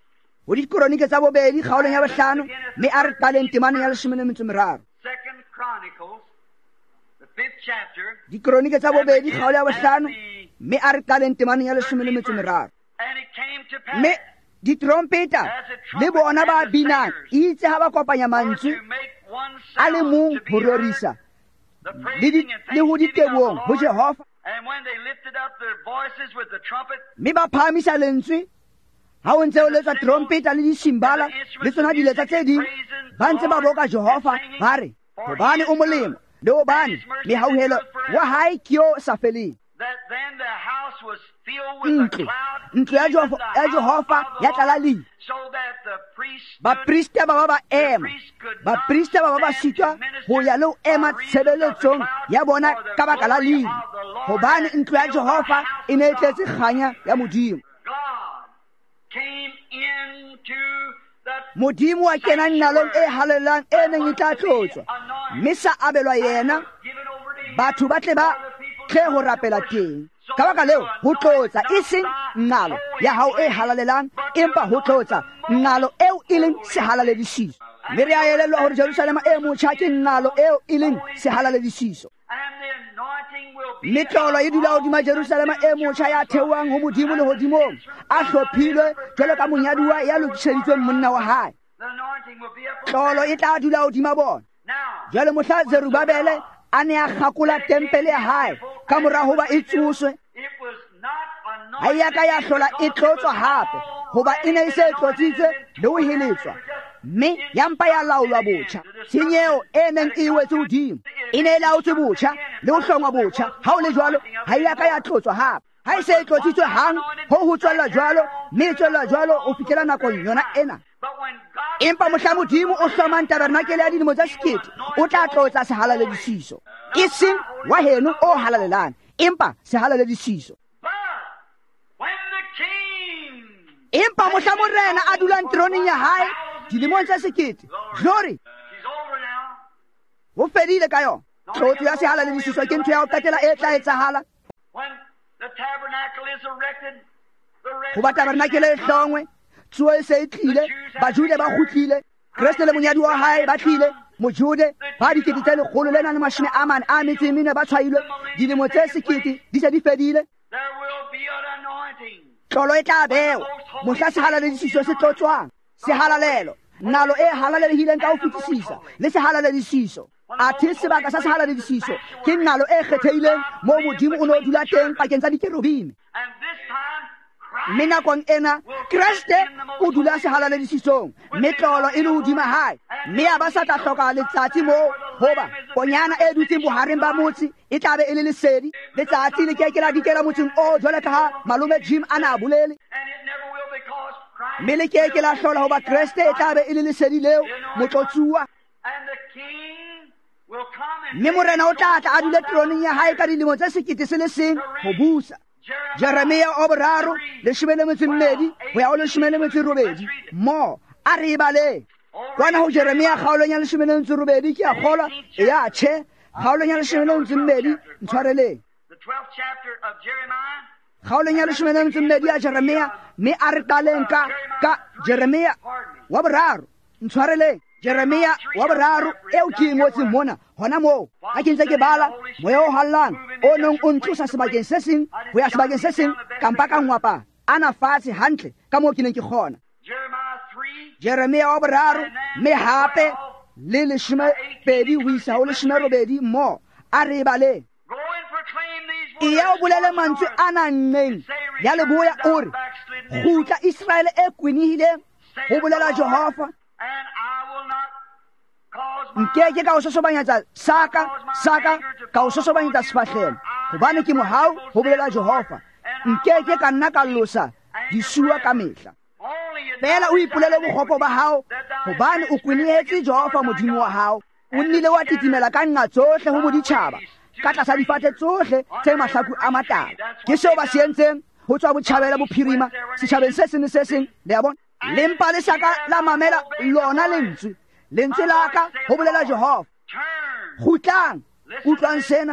Ho dikronike tsa bobedi kgaolong ya bohlano mme a re qaleng temanong ya leshome le metso e meraro. second Chronicles, the fifth chapter, Dikronike tsa bobedi kgaolo ya bohlano mme a re qaleng temanong ya leshome le metso e meraro. and it came to pass Mme ditrompeta le bona ba binang itse ha ba kopanya mantswe to make one a le sound mong to be ho heard, rorisa the le praising di- and le ho thanksgiving of the ditebohong ho Lord. Jehova And when they lifted up their voices with the trumpet, mme ba phahamisa lentswe ha o ntse o letswa trompeta le disimbala le tsona diletsa tse ding ba ntse ba boka Jehova ba re hobane o molemo le hobane mehauhelo wa hae ke yo sa feleng. that then the house was filled with a Ntlo cloud, ntlo ya even Jehova the ya Jehova house of the ya Lord, tlalali so that the priest baprista ba ba ba ema baprista ba ba ba sitwa ho ya le ho ema tshebeletsong ya bona ka baka la leru hobane ntlo ya Jehova e ne e tletse kganya ya modimo. God came into the Modimo wa kena nalong e halelang e neng e tla tlotswa mme sa abelwa yena given over to him batho ba tle ba tle ho rapela teng ka baka leo ho tlotsa e seng nalo ya hao e halalelang empa ho tlotsa nalo eo e leng sehalaledišiso mme re a elellwa hore Jerusalema e motjha ke nalo eo e leng sehalaledišiso and the anointing will be mme tlolo e dula hodima Jerusalema e motjha ya theohang ho modimo le hodimong a hlophilwe jwalo ka monyaduwa ya lokiseditsweng monna wa hae. the anointing will be upon Tlolo e tla dula hodima bona. now. Jwale mohla Zerubabele a ne a kgakola tempele ya hae ka mora hoba e tsoswe It was not ha ya ka ya hlola e tlotswa hape hoba e ne e se e tlotsitswe le ho heletswa mme ya mpa ya laolwa botjha. Tshenyeo e neng e wetse hodimo e ne e laotswe botjha le ho hlongwa botjha ha o le jwalo ha ya ka ya tlotswa hape ha e se e tlotsitswe hang ho ho tswella jwalo mme e tswella jwalo ho fihlela nakong yona ena. But when God Empa mohla modimo o hlomang tabernakele ya dilemo tsa sekete o tla tlotsa sehalaledišiso e seng wa heno o halalelang empa sehalaledišiso. but when the king Empa mohla morena a dulang troneng ya hae dilemong tsa sekete glory she's over now, ho fedile ka yona tlotso ya sehalaledišiso ke ntho ya ho qetela e tla etsahala when the tabernacle is erected, the hoba tabernakele e hlongwe tsuo e se e tlile bajude ba kgutlile Kreste le monyadi wa hae ba tlile mojude ba dikete tse lekgolo le nang le mashome a mane a metso e mene ba tshwailwe dilemo tse sekete di se di fedile there will be an anointing. tlolo e tla bewa mohla sehalaledišiso se tlotswang sehalalelo nalo e halalelehileng ka ho fetisisa le sehalaledišiso athe sebaka sa sehalaledišiso ke nalo e kgethehileng moo modimo o ne o dula teng pakeng tsa dikerubime And this time, Christ mme nakong ena Kreste o dula sehalaledišisong mme tlolo e le hodima hae mme a ba sa tla hloka letsatsi moo hoba ponyana e dutseng bohareng ba motse e tlabe e le lesedi letsatsi le ke ke la dikela motseng o jwale ka ha malome Jim a na bolele and it never will because Christ mme le ke ke la hlola hoba Kreste e tlabe e le lesedi leo motlotsuwa and the king will come and mme morena o tla tla a dule troneng ya hae ka dilemo tse sekete se le seng ho busa. Jeremia o boraro leshome le metso e mmedi ho ya ho leshome le metso e robedi mo a re e baleng kwana ho Jeremia kgaolong ya leshome le metso e robedi ke a kgolwa e ya tjhe kgaolong ya leshome le metso e mmedi ntshwareleng the twelfth chapter of Jeremiah, kgaolong ya leshome le metso e mmedi ya Jeremia mme a re qaleng ka ka Jeremia wa boraro ntshwareleng Jeremia wa boraro eo ke ngotseng mona hona moo a ke ntse ke bala moya o hallang o nong o ntlosa sebakeng se seng ho ya sebakeng se seng kampa ka ngwapa ana fatshe hantle ka moo ke neng ke kgona. Jeremia wa boraro me hape le leshome pedi ho isa ho leshome robedi mo a re baleng e ya o bolele mantswe ana nneng ya leboya o re kgutla Israele e kwinihileng ho bolela Jehova nkeke ka o sosobanyetsa saka saka ka o sosobanyetsa sefahlelo hobane ke mohau ho bolela Jehova nkeke ka nna ka losa disua ka mehla fela o ipolele bokgopo ba hao hobane o kwinehetse Jehova modimo wa hao o nnile wa titimela ka nqa tsohle ho boditjhaba ka tlasa difate tsohle tse mahlaku a matala ke seo ba se entseng ho tswa botjhabela bophirima setjhabeng se seng se seng le ya bona lempa le saka la mamela lona lentswe lentswe la ka ho bolela Jehova kgutlang utlwang sena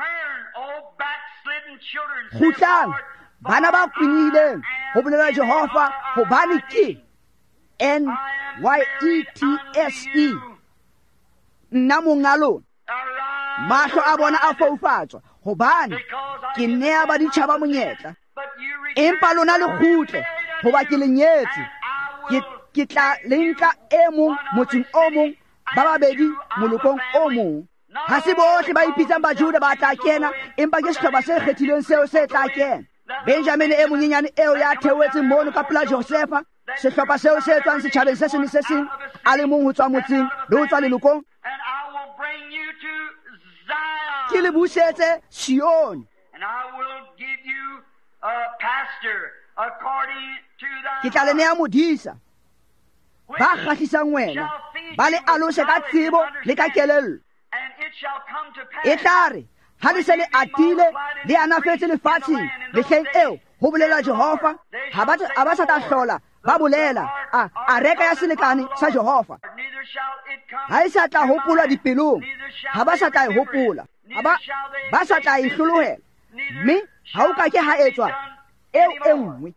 kgutlang bana ba kwinileng ho bolela Jehova hobane ke N Y E T S E nna monga lona mahlo a bona a foufatswa hobane ke nea ba ditjhaba monyetla empa lona le kgutle hoba ke lenyetse ke tla lenka e mong motseng o mong ba babedi molokong o mong ha se bohle ba ipitsang ba Juda ba tla kena empa ke sehlopha se kgethilweng seo se tla kena Benjamin e monyenyane eo ya theoetseng mono ka pela Josefa sehlopha seo se tswang setjhabeng se seng se seng a le mong ho tswa motseng le ho tswa lelokong ke le busetse Sione ke tla le nea modisa ba kgahlisang wena ba le alose ka tsebo le ka kelello e tlare ha le se le atile le anafetse lefatsheng lehleng eo ho bolela Jehova ha ba sa tla hlola ba bolela a a reka ya selekane sa Jehova ha e sa tla hopola dipelong ha ba sa tla e hopola ba ba sa tla e hlolohela mme ha o ka ke ha etswa eo e nngwe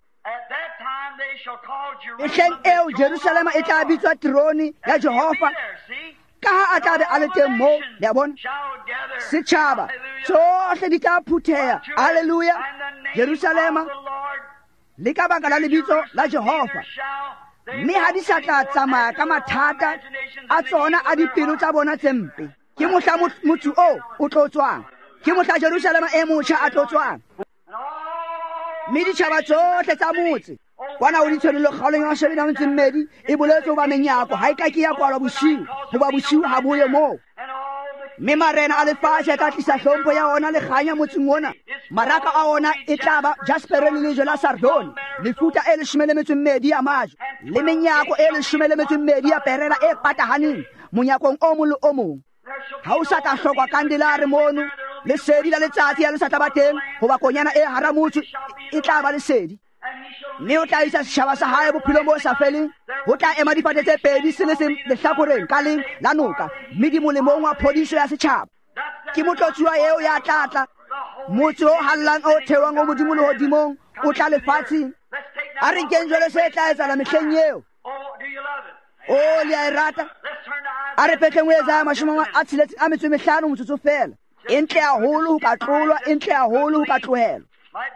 lehleng eo Jerusalema e tla bitswa troni ya Jehova ka ha a tla be a le teng moo le a bona setjhaba tsohle di tla phutheha haleluya Jerusalema le ka baka la lebitso la Jehova mme ha di sa tla tsamaya ka mathata a tsona a dipelo tsa bona tse mpe ke mohla motho o o tlotswang ke mohla Jerusalema e motjha a tlotswang mme ditjhaba tsohle tsa motse kwana o ditshwanelo kgaolong ya shebela metseng mmedi e boletse ho ba menyako ha e ka ke ya kwalwa bosiu ho ba bosiu ha boye moo mme marena a lefatshe a tla tlisa hlompho ya ona le kganya motseng ona maraka a ona e tla ba jaspere le lejwe la sardone mefuta e leshome le metso mmedi ya majwe le menyako e leshome le metso mmedi ya perela e patahaneng monyakong o mong le o mong ha o sa tla hlokwa kandelare mono lesedi la letsatsi ya le sa tla ba teng ho ba konyana e hara motho e tla ba lesedi mme o tla isa setjhaba sa hae bophelong bo sa feleng ho tla ema difate tse pedi se le seng lehlakoreng ka leng la noka mme di molemong wa phodiso ya setjhaba ke motlotsuwa eo ya tlatla motho o hallang o theohang o modimo le hodimong o tla lefatsheng a re nkeng jwale se tla etsahala mehleng eo o le a e rata a re petleng o Yesaya mashome a tsheletseng a metso e mehlano motsotso fela e ntle haholo ho ka tlolwa e ntle haholo ho ka tlohelwa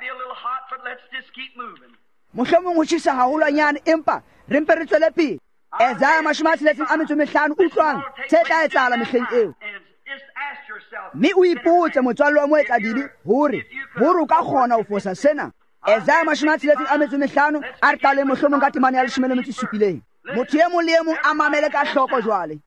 mohlomong ho tjhesa haholwanyane empa re mpe re tswele pele Yesaya mashome a tsheletseng a metso e mehlano utlwang se tla etsahala mehleng eo mme o ipotse motswalle wa moetsa dibi hore hore o ka kgona ho fosa sena Yesaya mashome a tsheletseng a metso e mehlano a re qaleng mohlomong ka temane ya leshome le metso e supileng motho e mong le e mong a mamele ka hloko jwale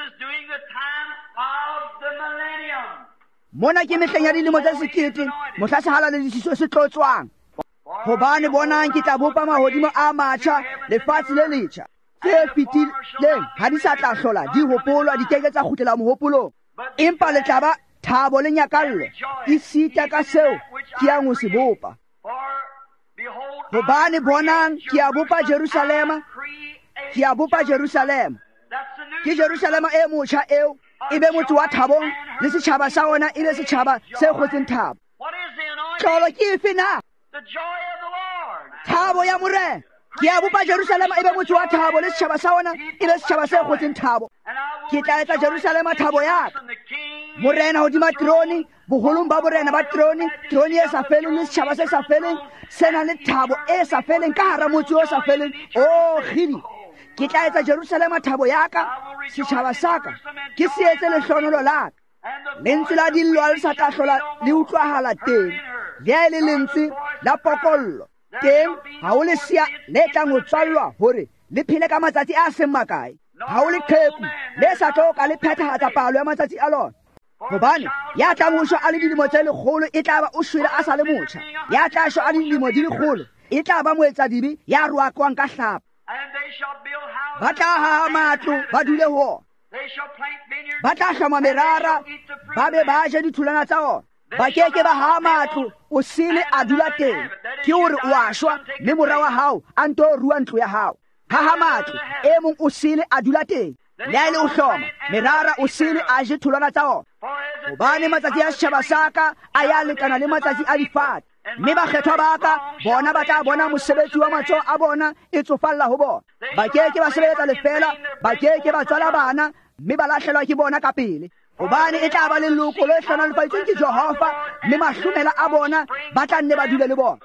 mona ke mehleng ya dilemo tsa sekete mohla sehala le disiso se tlotswang hobane bonang ke tla bopa mahodimo a matjha lefatshe le letjha tse fetileng ha di sa tla hlola di hopolwa di keke tsa kgutlela mohopolong empa le tla ba thabo le nyakallo e sita ka seo ke yang ho se bopa hobane bonang ke a bopa Jerusalema ke a bopa Jerusalema ke Jerusalema e motjha eo e be motho wa thabong le setjhaba sa ona e le setjhaba se kgotseng thabo tlolo ke efe na thabo ya morena ke a bopa Jerusalema e be motse wa thabo le setšhaba sa ona e be setšhaba se gotseng thabo ke tla etsa Jerusalema thabo yaka morena hodima trone bogolong ba borena ba trone trone e sa feleng le setšhaba se sa feleng se na le thabo e sa feleng ka hara motse o sa feleng o gidi ke tla etsa Jerusalema thabo yaka setšhaba sa ka ke se etse lehlonolo laka lentswe la dillo le sa tla hlola le utlwahala teng le a le lentswe la pokollo teng ha o le sia le tlang ho tswallwa hore le phele ka matsatsi a seng makae ha o le qheku le sa tlo ka le phethahatsa palo ya matsatsi a lona hobane ya tlang ho shwa a le dilemo tse lekgolo e tla ba o shwele a sa le motjha ya tla shwa a le dilemo di lekgolo e tla ba moetsa dibi ya roakwang ka hlapa ba tla haha matlo ba dule ho ba tla hloma merara ba be ba je ditholwana tsa ona ba keke ba haha matlo o sele a dula teng ke hore o a shwa mme mora wa hao a nto rua ntlo ya hao haha matlo e mong o sele a dula teng le a le o hloma merara o sele a je tholwana tsa ona hobane matsatsi a setšhaba sa ka a ya lekana le matsatsi a difate mme bakgethwa ba ka bona ba tla bona mosebetsi wa matsoho a bona e tsofalla ho bona ba keke ba sebeletsa lefela ba keke ba tswala bana mme ba lahlelwa ke bona ka pele hobane e tla ba leloko le hlanalefaditsweng ke Jehova mme mahlomela a bona ba tla nne ba dule le bona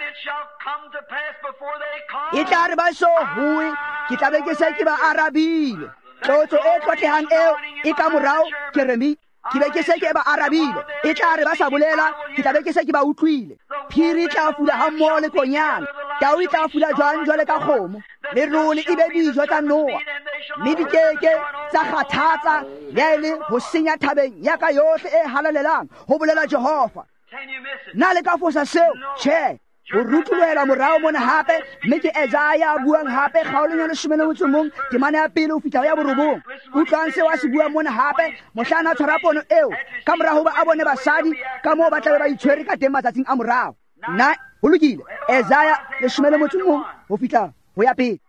e tla re ba so hue ke tla be ke se ke ba arabile tlotso e tlotlehang eo e ka morao ke remi ke be ke se ke ba arabile e tla re ba sa bolela ke tla be ke se ke ba utlwile phiri tla fula ha mmoho le konyana tau e tla fula jwang jwale ka kgomo le role e be dijo tsa Noa mme di keke tsa kgathatsa le a le ho senya thabeng ya ka yohle e halalelang ho bolela Jehova na le ka fosa seo tjhe ho rutulela morao mona hape mme ke Isaiah a buang hape kgaolong ya leshome le motso mong temana ya pele ho fihla ya borobong utlwang seo a se buang mona hape mohlana a tshwara pono eo ka morao hoba a bone basadi ka moo ba tlabe ba itshwere ka teng matsatsing a morao na ho lokile Isaiah leshome le motso mong ho fihla ho ya pele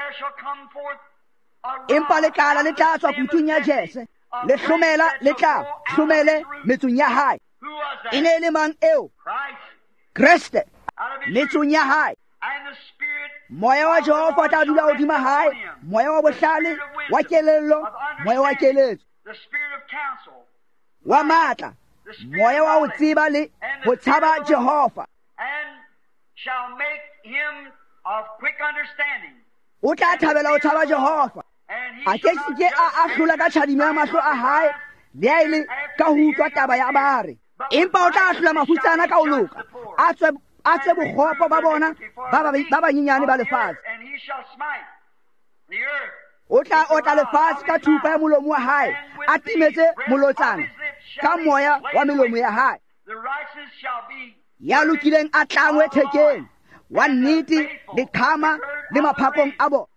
empa le tlala le tla tswa kutung ya Jese le hlomela le tla hlomele metsong ya hae e ne le mang eo Kriste metsong ya hae moya wa Jehova o tla dula hodima hae moya wa bohlale wa kelello moya wa keletso wa matla moya wa ho tseba le ho tshaba Jehova o tla thabela ho tshaba Jehova a ke ke a ahlola ka tshadimo ya mahlo a hae le a ile ka ho utlwa taba ya bare empa o tla ahlola mafutsana ka ho loka a tswe a tse bokgopo ba bona ba banyenyane ba lefatshe o tla otla lefatshe ka thupa ya molomo wa hae a timetse molotsana ka moya wa melomo ya hae ya lokileng a tlangwe thekeng wa nnete le khama le maphakong a bona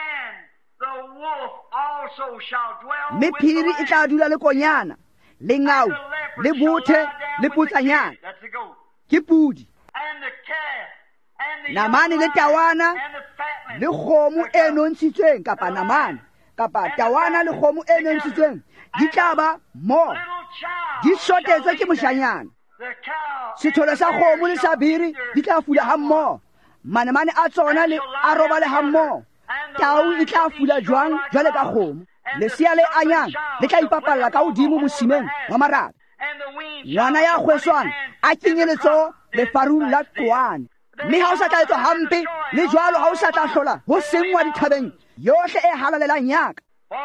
mme phiri e tla dula le konyana le ngau le bothe le putsanyana ke pudi namane le tawana le kgomo e nontshitsweng kapa namane kapa tawana le kgomo e nontshitsweng di tla ba mo di shotetswe ke moshanyana sethole sa kgomo le sa biri di tla fula ha mmoho manamane a tsona le a roba le ha mmoho tau e tla fula jwang jwale ka kgomo lesia le anyang le tla ipapalla ka hodimo mosimeng wa marabe ngwana ya kgweswang a kenye letsoho lefarung la toane mme ha o sa tla etswa hampe le jwalo ha o sa tla hlola ho sengwa dithabeng yohle e halalelang yaka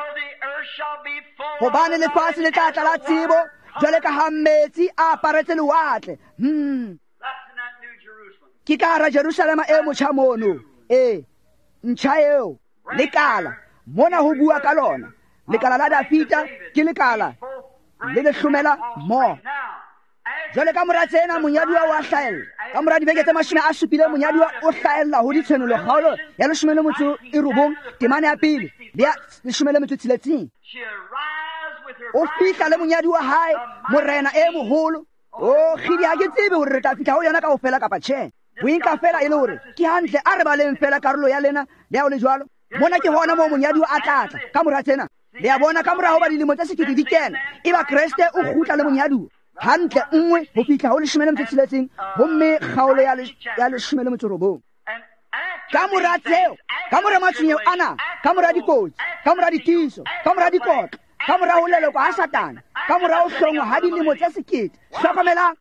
hobane lefatshe le tla tlala tsebo jwale ka ha metsi a aparetse lewatle hmm ke ka hara Jerusalema e motjha mono e ntjha eo lekala mona ho bua ka lona lekala la Dafita ke lekala le le hlomela mo jwale ka mora tsena monyaduwa wa hlaella ka mora dibeke tse mashome a supile monyaduwa o hlaella ho ditshenolo kgaolo ya leshome le motso e robong temane ya pele le ya leshome le motso tsheletseng o fihla le monyaduwa hae morena e moholo o khidi ha ke tsebe hore re tla fihla ho yona ka ho fela kapa tjhe boinka fela e le hore ke hantle a re baleng fela karolo ya lena le ya o le jwalo mona ke hona mo monyaduwa a tlatla ka mora tsena le ya bona ka mora ho ba dilemo tse sekete di kena e ba Kriste o kgutla le monyaduwa hantle nngwe ho fihla ho leshome le motso tsheletseng ho mme kgaolo ya leshome le motso robong ka mora tseo ka mora matshwenyego ana ka mora dikotsi ka mora ditiso ka mora dikotlo ka mora ho leloko ha satana ka mora ho hlongwa ha dilemo tse sekete hlokomelang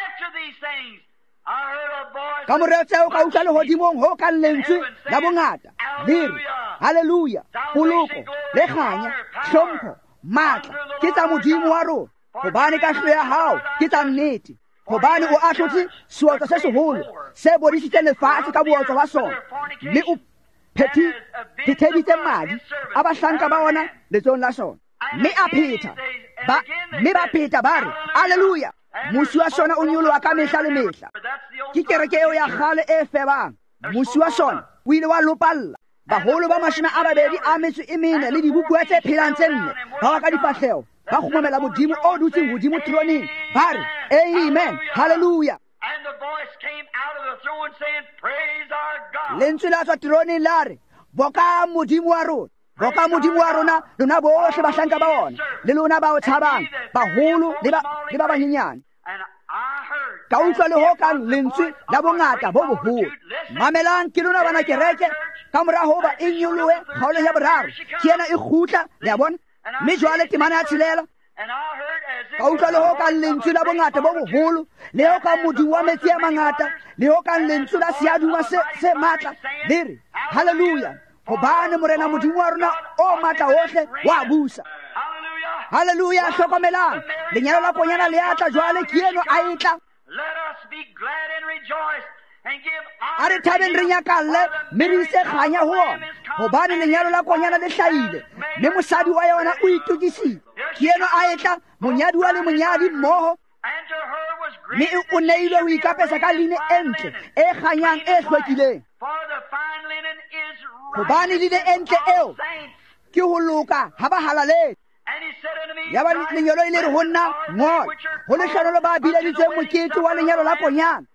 ka mora tseo ka utlwa lehodimong ho kang lentswe la bongata lere halleluja poloko le kganya hlompho matla ke tsa modimo wa rona hobane kahlolo ya hao ke tsa nnete hobane o ahlotse seotlo se seholo se bodisitseng lefatshe ka bootlo ba sona mme o phetheditse madi a bahlanka ba ona letsong la sona mme a pheta mme ba pheta ba re halleluja mosi wa sona o nyoloha ka mehla le mehla ke kereke eo ya kgale e febang mosi wa sona o ile wa lopalla baholo ba mashome a babedi a metso e mene le dibupuwa tse phelang tse nne ba wa ka difahleho ba kgumamela modimo o dutseng hodimo troneng ba re amen halleluja lentswe la tswa troneng la re boka modimo wa rona boka modimo wa rona lona bohle bahlanka ba ona le lona ba o tshabang baholo le ba banyenyane ka utlwa le ho kang lentswe la bongata bo boholo mamelang ke lona bana kereke ka mora hoba e nyolohe kgaolo ya boraro ke yena e kgutla le ya bona mme jwale temana ya tshelela ka utlwa le ho kang lentswe la bongata bo boholo le ho kang modimo wa metsi a mangata le ho kang lentswe la seaduma se matla le re halleluja hobane morena modimo wa rona o matla ohle wa busa halleluja hlokomelang lenyalo la konyana le atla jwale ke eno a etla a re thabeng re nyakalle mme re ise kganya ho ona hobane lenyalo la konyana le hlahile mme mosadi wa yona o itokisitse ke eno a etla monyadi wa le monyadi mmoho mme o neilwe ho ikapesa ka line e ntle e kganyang e hlwekileng hobane line e ntle eo ke ho loka ha bahalaleng yaba lenyalo ile re ho nna ngola ho lehlanolo ba bileditsweng mokete wa lenyalo la konyana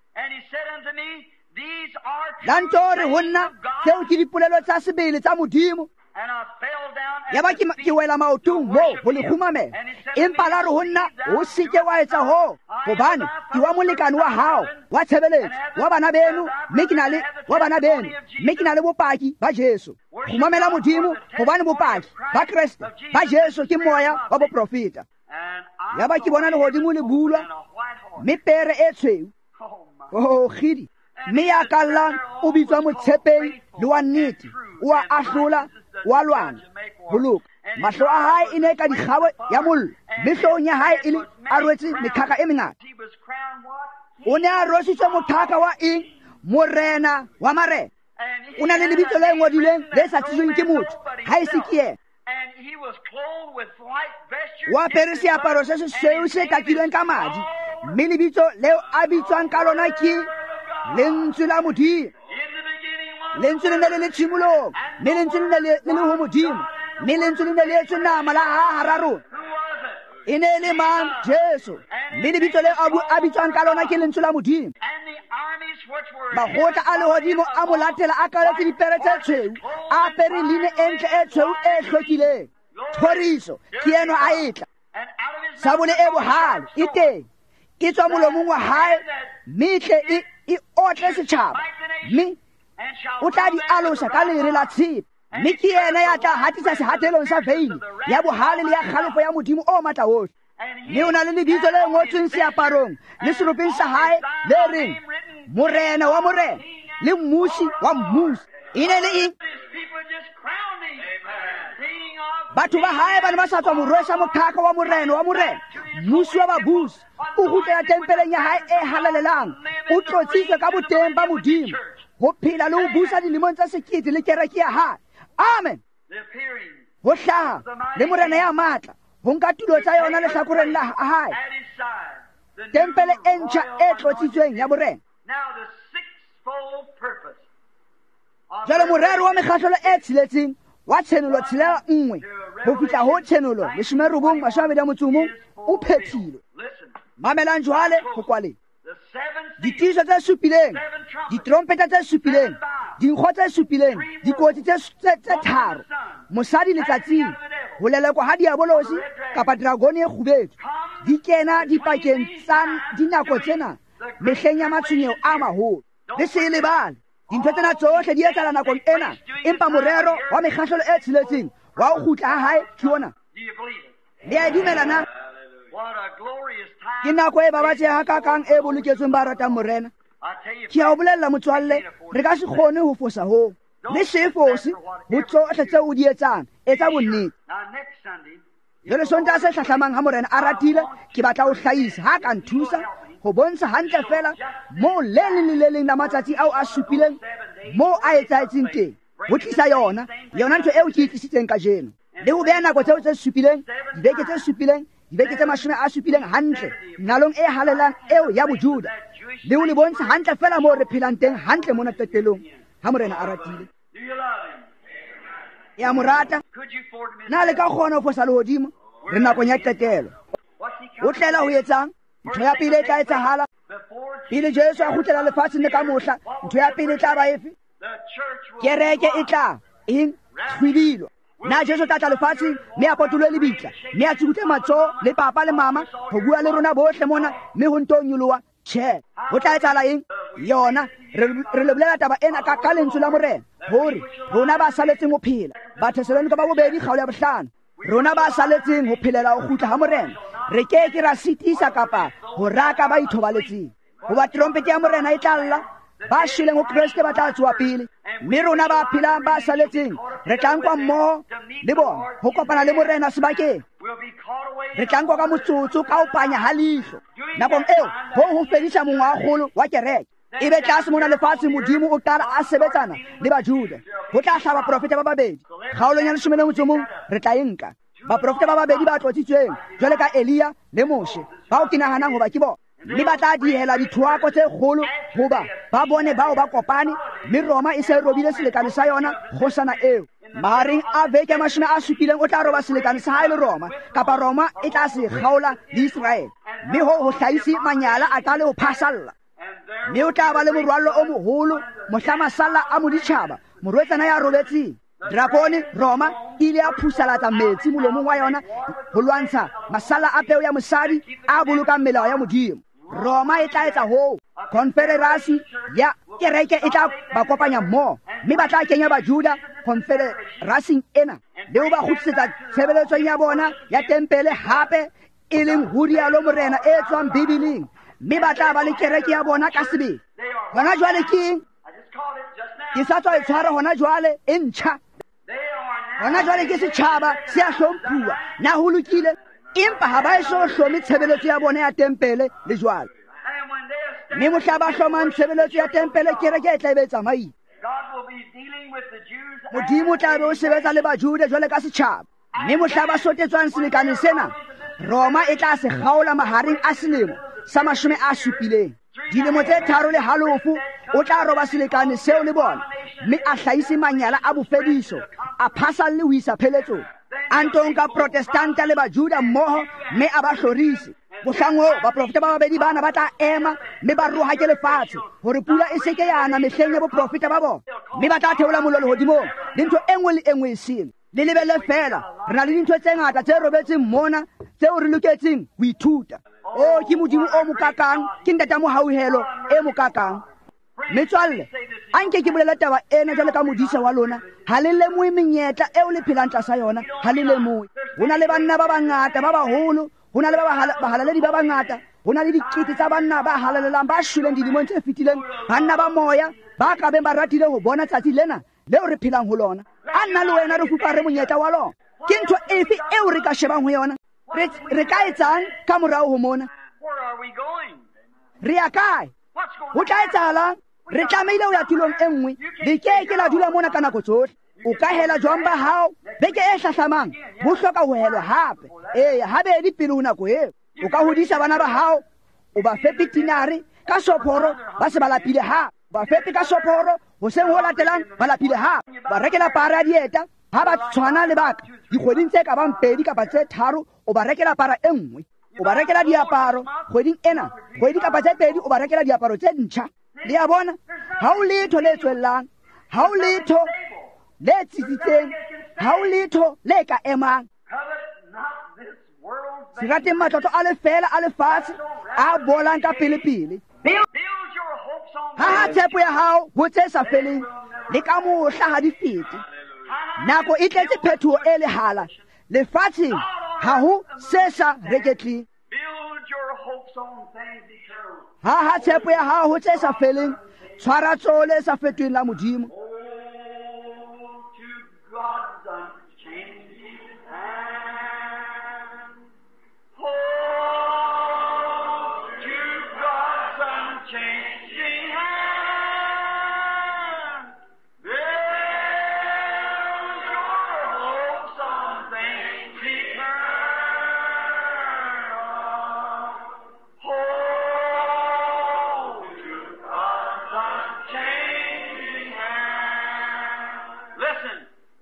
la ntore ho nna tseo ke dipolelo tsa sebele tsa modimo yaba ke wela maotong moo ho le khumamela empa la re ho nna o seke wa etsa ho hobane ke wa molekane wa hao wa tshebeletso wa bana beno mme ke na le wa bana beno mme ke na le bopaki ba Jesu khumamela modimo hobane bopaki ba Kriste ba Jesu ke moya wa boprofeta yaba ke bona le hodimo le bulwa mme pere e tshweu oh khidi mme ya kallang o bitswa motshepehi le wa nnete o a ahlola wa lwana boloka mahlo a hae e ne ka dikgawe ya mollo mme hloohong ya hae e le a rwetse mekhaka e mengata o ne a rwesitswe mothaka wa eng morena wa marena o na le lebitso le ngodileng le sa tsitsweng ke motho ha e se ke yena o apere seaparo se sesweu se takilweng ka madi mme lebitso leo a bitswang ka lona ke lentswe la modimo lentswe le ne le le tshimolong mme lentswe le ne le le ho modimo mme lentswe le ne le etswe nama la ha hara rona e ne le mang Jesu mme lebitso le a bitswang ka lona ke lentswe la modimo magotla a lehodimo a mo latela a kaletse dipere tse tshweu a apere line e ntle e tshweu e hlwekileng thoriso ke eno a etla sabole e bohale e teng e tswa molomong wa hae mitle e e otle setjhaba mme o tla di alosa ka lere la tshepe mme ke yena ya tla hatisa sehatelong sa veini ya bohale le ya kgalefo ya modimo o matla ohle mme o na le lebitso le ngotsweng seaparong le seropeng sa hae le reng morena wa morena le mmusi wa mmusi e ne le eng batho ba hae ba ne ba sa tswa morwesa mothaka wa morena wa morena mmusi wa babusi o gutlela tempeleng ya hae e halalelang o tlotsitswe ka boteng ba modimo ho phela le ho busa dilemong tsa sekete le kereke ya hae amen ho hlaha le morena ya matla ho nka tulo tsa yona lehlakoreng la hae tempele e ntjha e tlotsitsweng ya borena jalo morero wa mekgahlelo e tsheletseng wa tshenolo tshelela nngwe ho fihla ho tshenolo leshome robong mashome a mabedi a motso o mong o phethilwe mamelang jwale ho kwaleng ditiso tse supileng ditrompeta tse supileng dinkgo tse supileng dikotsi tse tharo mosadi letsatsing ho lelekwa ha diabolosi kapa dragone e kgubetswe di kena dipakeng tsa dinako tsena mehleng ya matshwenyeho a maholo le se lebale dintho tsena tsohle di etsala nakong ena empa morero wa mekgahlelo e tshiletseng wa ho kgutla ha hae ke ona. Do you believe it? le a dumela na? What a glorious ke time. nako e babatse ha kakang e boloketsweng ba ratang morena. I tell you, ke a o bolella motswalle re ka se kgone ho fosa ho le se fose ho tsohle tseo o di etsang etsa bonnete. now next Sunday, jole sonta se hlahlamang ha morena a ratile ke batla ho hlahisa ha ka nthusa ho bontsha hantle fela mo le leng le leng la matsatsi ao a supileng mo a etsaetseng teng ho tlisa yona yona ntho eo ke e tlisitseng ka jeno le ho beha nako tseo tse supileng dibeke tse supileng dibeke tse mashome a supileng hantle nalong e halelang eo ya bojuda le ho le bontsha hantle fela mo re phelang teng hantle mona qetelong ha morena a ratile. do you love him? ya morata Could you afford to miss na le ka kgona ho fosa lehodimo re nakong ya qetelo what's he o coming tlela ho etsang ntho ya pele e tla etsahala before pele jesu a kgutlela lefatsheng le ka mohla ntho ya pele e tla ba efe? the church will kereke e tla eng tshwililwa na jesu tla tla lefatsheng mme a potolwe lebitla mme a tsukutse matsoho le papa le mama ho bua le rona bohle mona mme ho nto nyoloha tjhe ho tla etsahala eng yona re re le bolela taba ena ka ka lentswe la morena hore rona ba saletseng ho phela bathesalonika ba bobedi kgaolo ya bohlano rona ba saletseng ho phelela ho kgutla ha morena re ke ke ra sitisa kapa ho raka ba ithobaletseng hoba trompete ya morena e tla lla ba shileng ho kreste ba tla tswa pele mme rona ba phelang ba saletseng re tla nkwa mmoho le bona ho kopana le morena sebakeng will be caught away re tla nkwa ka motsotso ka ho panya ha leihlo nakong eo ho ho fedisa mongwe wa kgolo wa kereke e be tlase mona lefatshe modimo o qala a sebetsana le bajuda ho tla hlaba baprofeta ba babedi kgaolong ya leshome le motso mong re tla e nka baprofeta ba babedi ba tlotsitsweng jwale ka Eliya le Moshe bao ke nahanang hoba ke bona mme ba tla dihela dithoako tse kgolo hoba ba bone bao ba kopane mme Roma e se robile selekane sa yona kgosana eo mahareng a veke ya mashome a supileng o tla roba selekane sa hae le Roma kapa Roma e tla se kgaola le Israele mme ho ho hlahisi manyala a tla le ho phasalla mme o tla ba le morwallo o moholo mohla masalla a moditjhaba morwetsana ya robetseng dragone Roma ile a phusalatsa metsi molomong wa yona ho lwantsha masalla a peo ya mosadi a bolokang melao ya modimo. Roma e tla etsa ho confederacy ya kereke e tla ba kopanya mmoho mme ba tla kenya bajuda confederacy ena le ho ba kgutlisetsa tshebeletsong ya bona ya tempele hape e leng ho rialo morena e tswang bibileng mme ba tla ba le kereke ya bona ka sebele hona jwale ke I just called it just now. ke sa tswa e tshwara hona jwale e ntjha They are now hona jwale ke setjhaba se a hlomphuwa na ho lokile empa ha ba e so hlome tshebeletso ya bona ya tempele le jwale and when they mme mohla ba hlomang tshebeletso ya tempele kereke e tla be tsamaile God will be dealing with the Jews modimo o tla be o sebetsa le bajuda jwale ka setjhaba mme mohla ba sotetswang selekane sena Roma e tla se kgaola mahareng a selemo sa mashome a supileng dilemo tse tharo le halofo o tla roba selekane seo le bona mme a hlahise manyala a bofediso a phasalle ho isa pheletsong a ntonka protestanta le bajuda mmoho mme a ba hlorise bohlangwo baprofeta ba babedi bana ba tla ema mme ba roha ke lefatshe hore pula e seke yana mehleng ya boprofeta ba bona mme ba tla theola mollo lehodimong le ntho e nngwe le e nngwe e sele le lebelle fela re na le dintho tse ngata tse robetseng mona tseo re loketseng ho ithuta o ke modimo o mokakang ke ntata mohauhelo e mokakang metswalle a nke ke bolela taba ena jwale ka modisa wa lona ha le lemoe menyetla eo le phelang tlasa yona ha le lemoe ho na le banna ba bangata ba baholo ho na le bahalaledi ba bangata ho na le dikete tsa banna ba halalelang ba shweleng dilemong tse fetileng banna ba moya ba ka beng ba ratile ho bona tsatsi lena leo re phelang ho lona a nna le wena re fupa re monyetla wa lona ke ntho efe eo re ka shebang ho yona re ka etsang ka morao ho mona where are we going? re ya kae What's going ho tla etsahalang re tlameile ho ya tulong e nngwe le ke ke la dula mona ka nako tsohle o ka hela jwang ba hao beke e hlahlamang bo hloka ho helwa hape ee habedi pele ho nako eo o ka hodisa bana ba hao o ba fepe tinare ka sophoro ba se ba lapile hape ba fepe ka sophoro hoseng ho latelang ba lapile hape ba rekela para ya dieta ha ba tshwana le baka dikgweding tse ka bang pedi kapa tse tharo o ba rekela para e nngwe o ba rekela diaparo kgweding ena kgwedi kapa tse pedi o ba rekela diaparo tse ntjha le ya bona ha o letho le tswellang ha o letho le tsitsitseng ha o letho le ka emang covet not this world se rateng matlotlo a lefela a lefatshe a bolang ka pelepele build, build your hopes ha ha tshepo ya hao ho tse sa feleng le ka mohla ha di fete nako e tletse phethoho e lehala lefatsheng ha ho se sa reketleng Build your hopes on things eternal. ha ha tshepo ya hao ho tse sa feleng tshwara tsole sa fetoheng la modimo Oh, to God's unchanging hand. Oh, to God's unchanging hand. Build your hopes on things eternal. Oh, to God's unchanging hand. Listen,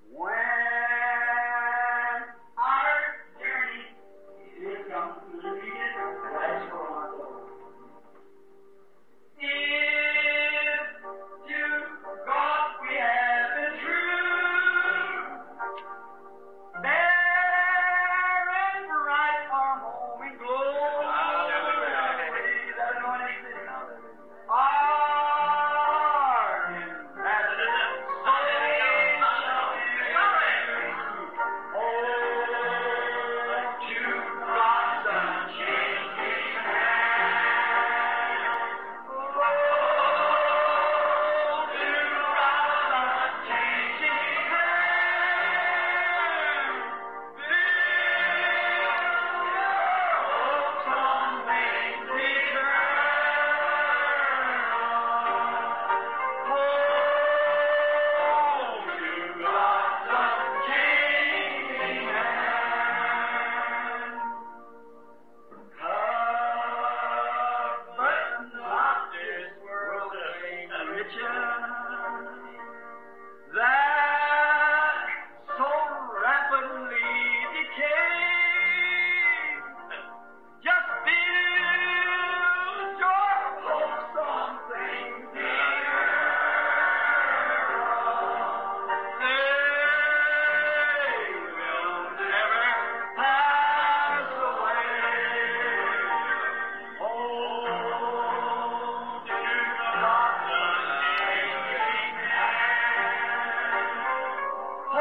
when our journey is completed, let's go on. If to God we have been true, fair and bright our home in glory. That anointing city. Our immaculate salvation. Oh, to God's unchanging hand. Oh, to God's unchanging hand. Build your hopes on things eternal. Oh, to God's unchanging hand. But not this world's riches that so rapidly decay. Just build your hopes on things eternal. They will never pass away. Oh, to God's unchanging hand. Oh,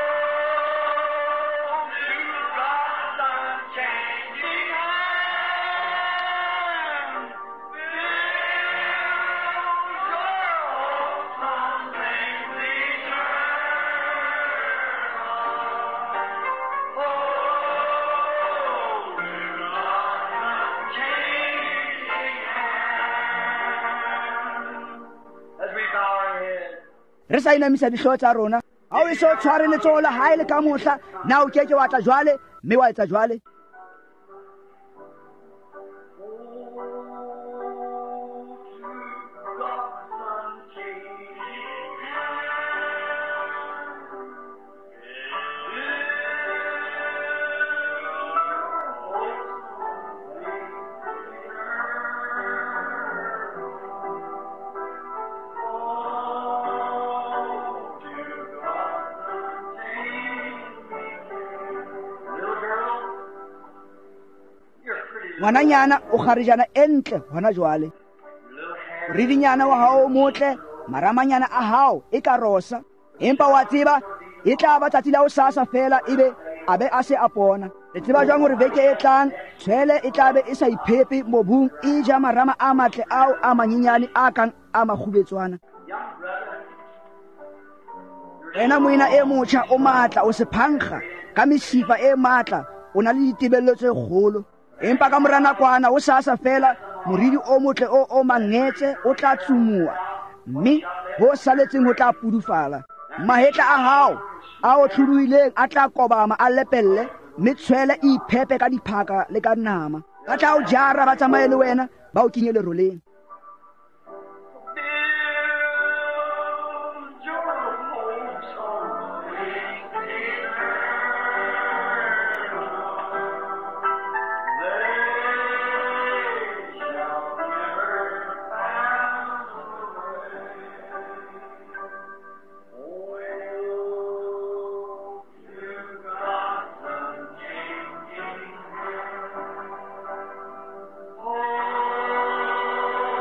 to God's unchanging hand. Build your hopes on things eternal. Oh, to God's unchanging hand. As we bow our heads. re sa inamisa dihlooho tsa rona ha o eso tshware letsoho la hae le ka mohla na o keke wa tla jwale mme wa etsa jwale ngwananyana o kgarejana e ntle hona jwale redinyana wa hao o motle maramanyana a hao e ka rosa empa wa tseba e tla ba tsatsi la ho sasa fela ebe a be a se a pona re tseba jwang hore beke e tlang tshwele e tla be e sa iphepe mobung e ja marama a matle ao a manyenyane a kang a makgubetswana wena moena e motjha o matla o sephankga ka mesifa e matla o na le ditebello tse kgolo empa ka mora nakwana o sasa fela moridi o motle o o mangetse o tla tsumua mme ho saletseng ho tla pudufala mahetla a hao a o tlhuruileng a tla kobama a lepelle mme tshwele e iphepe ka diphaka le ka nama ba tla o jara ba tsamaye le wena ba o kenye leroleng Oh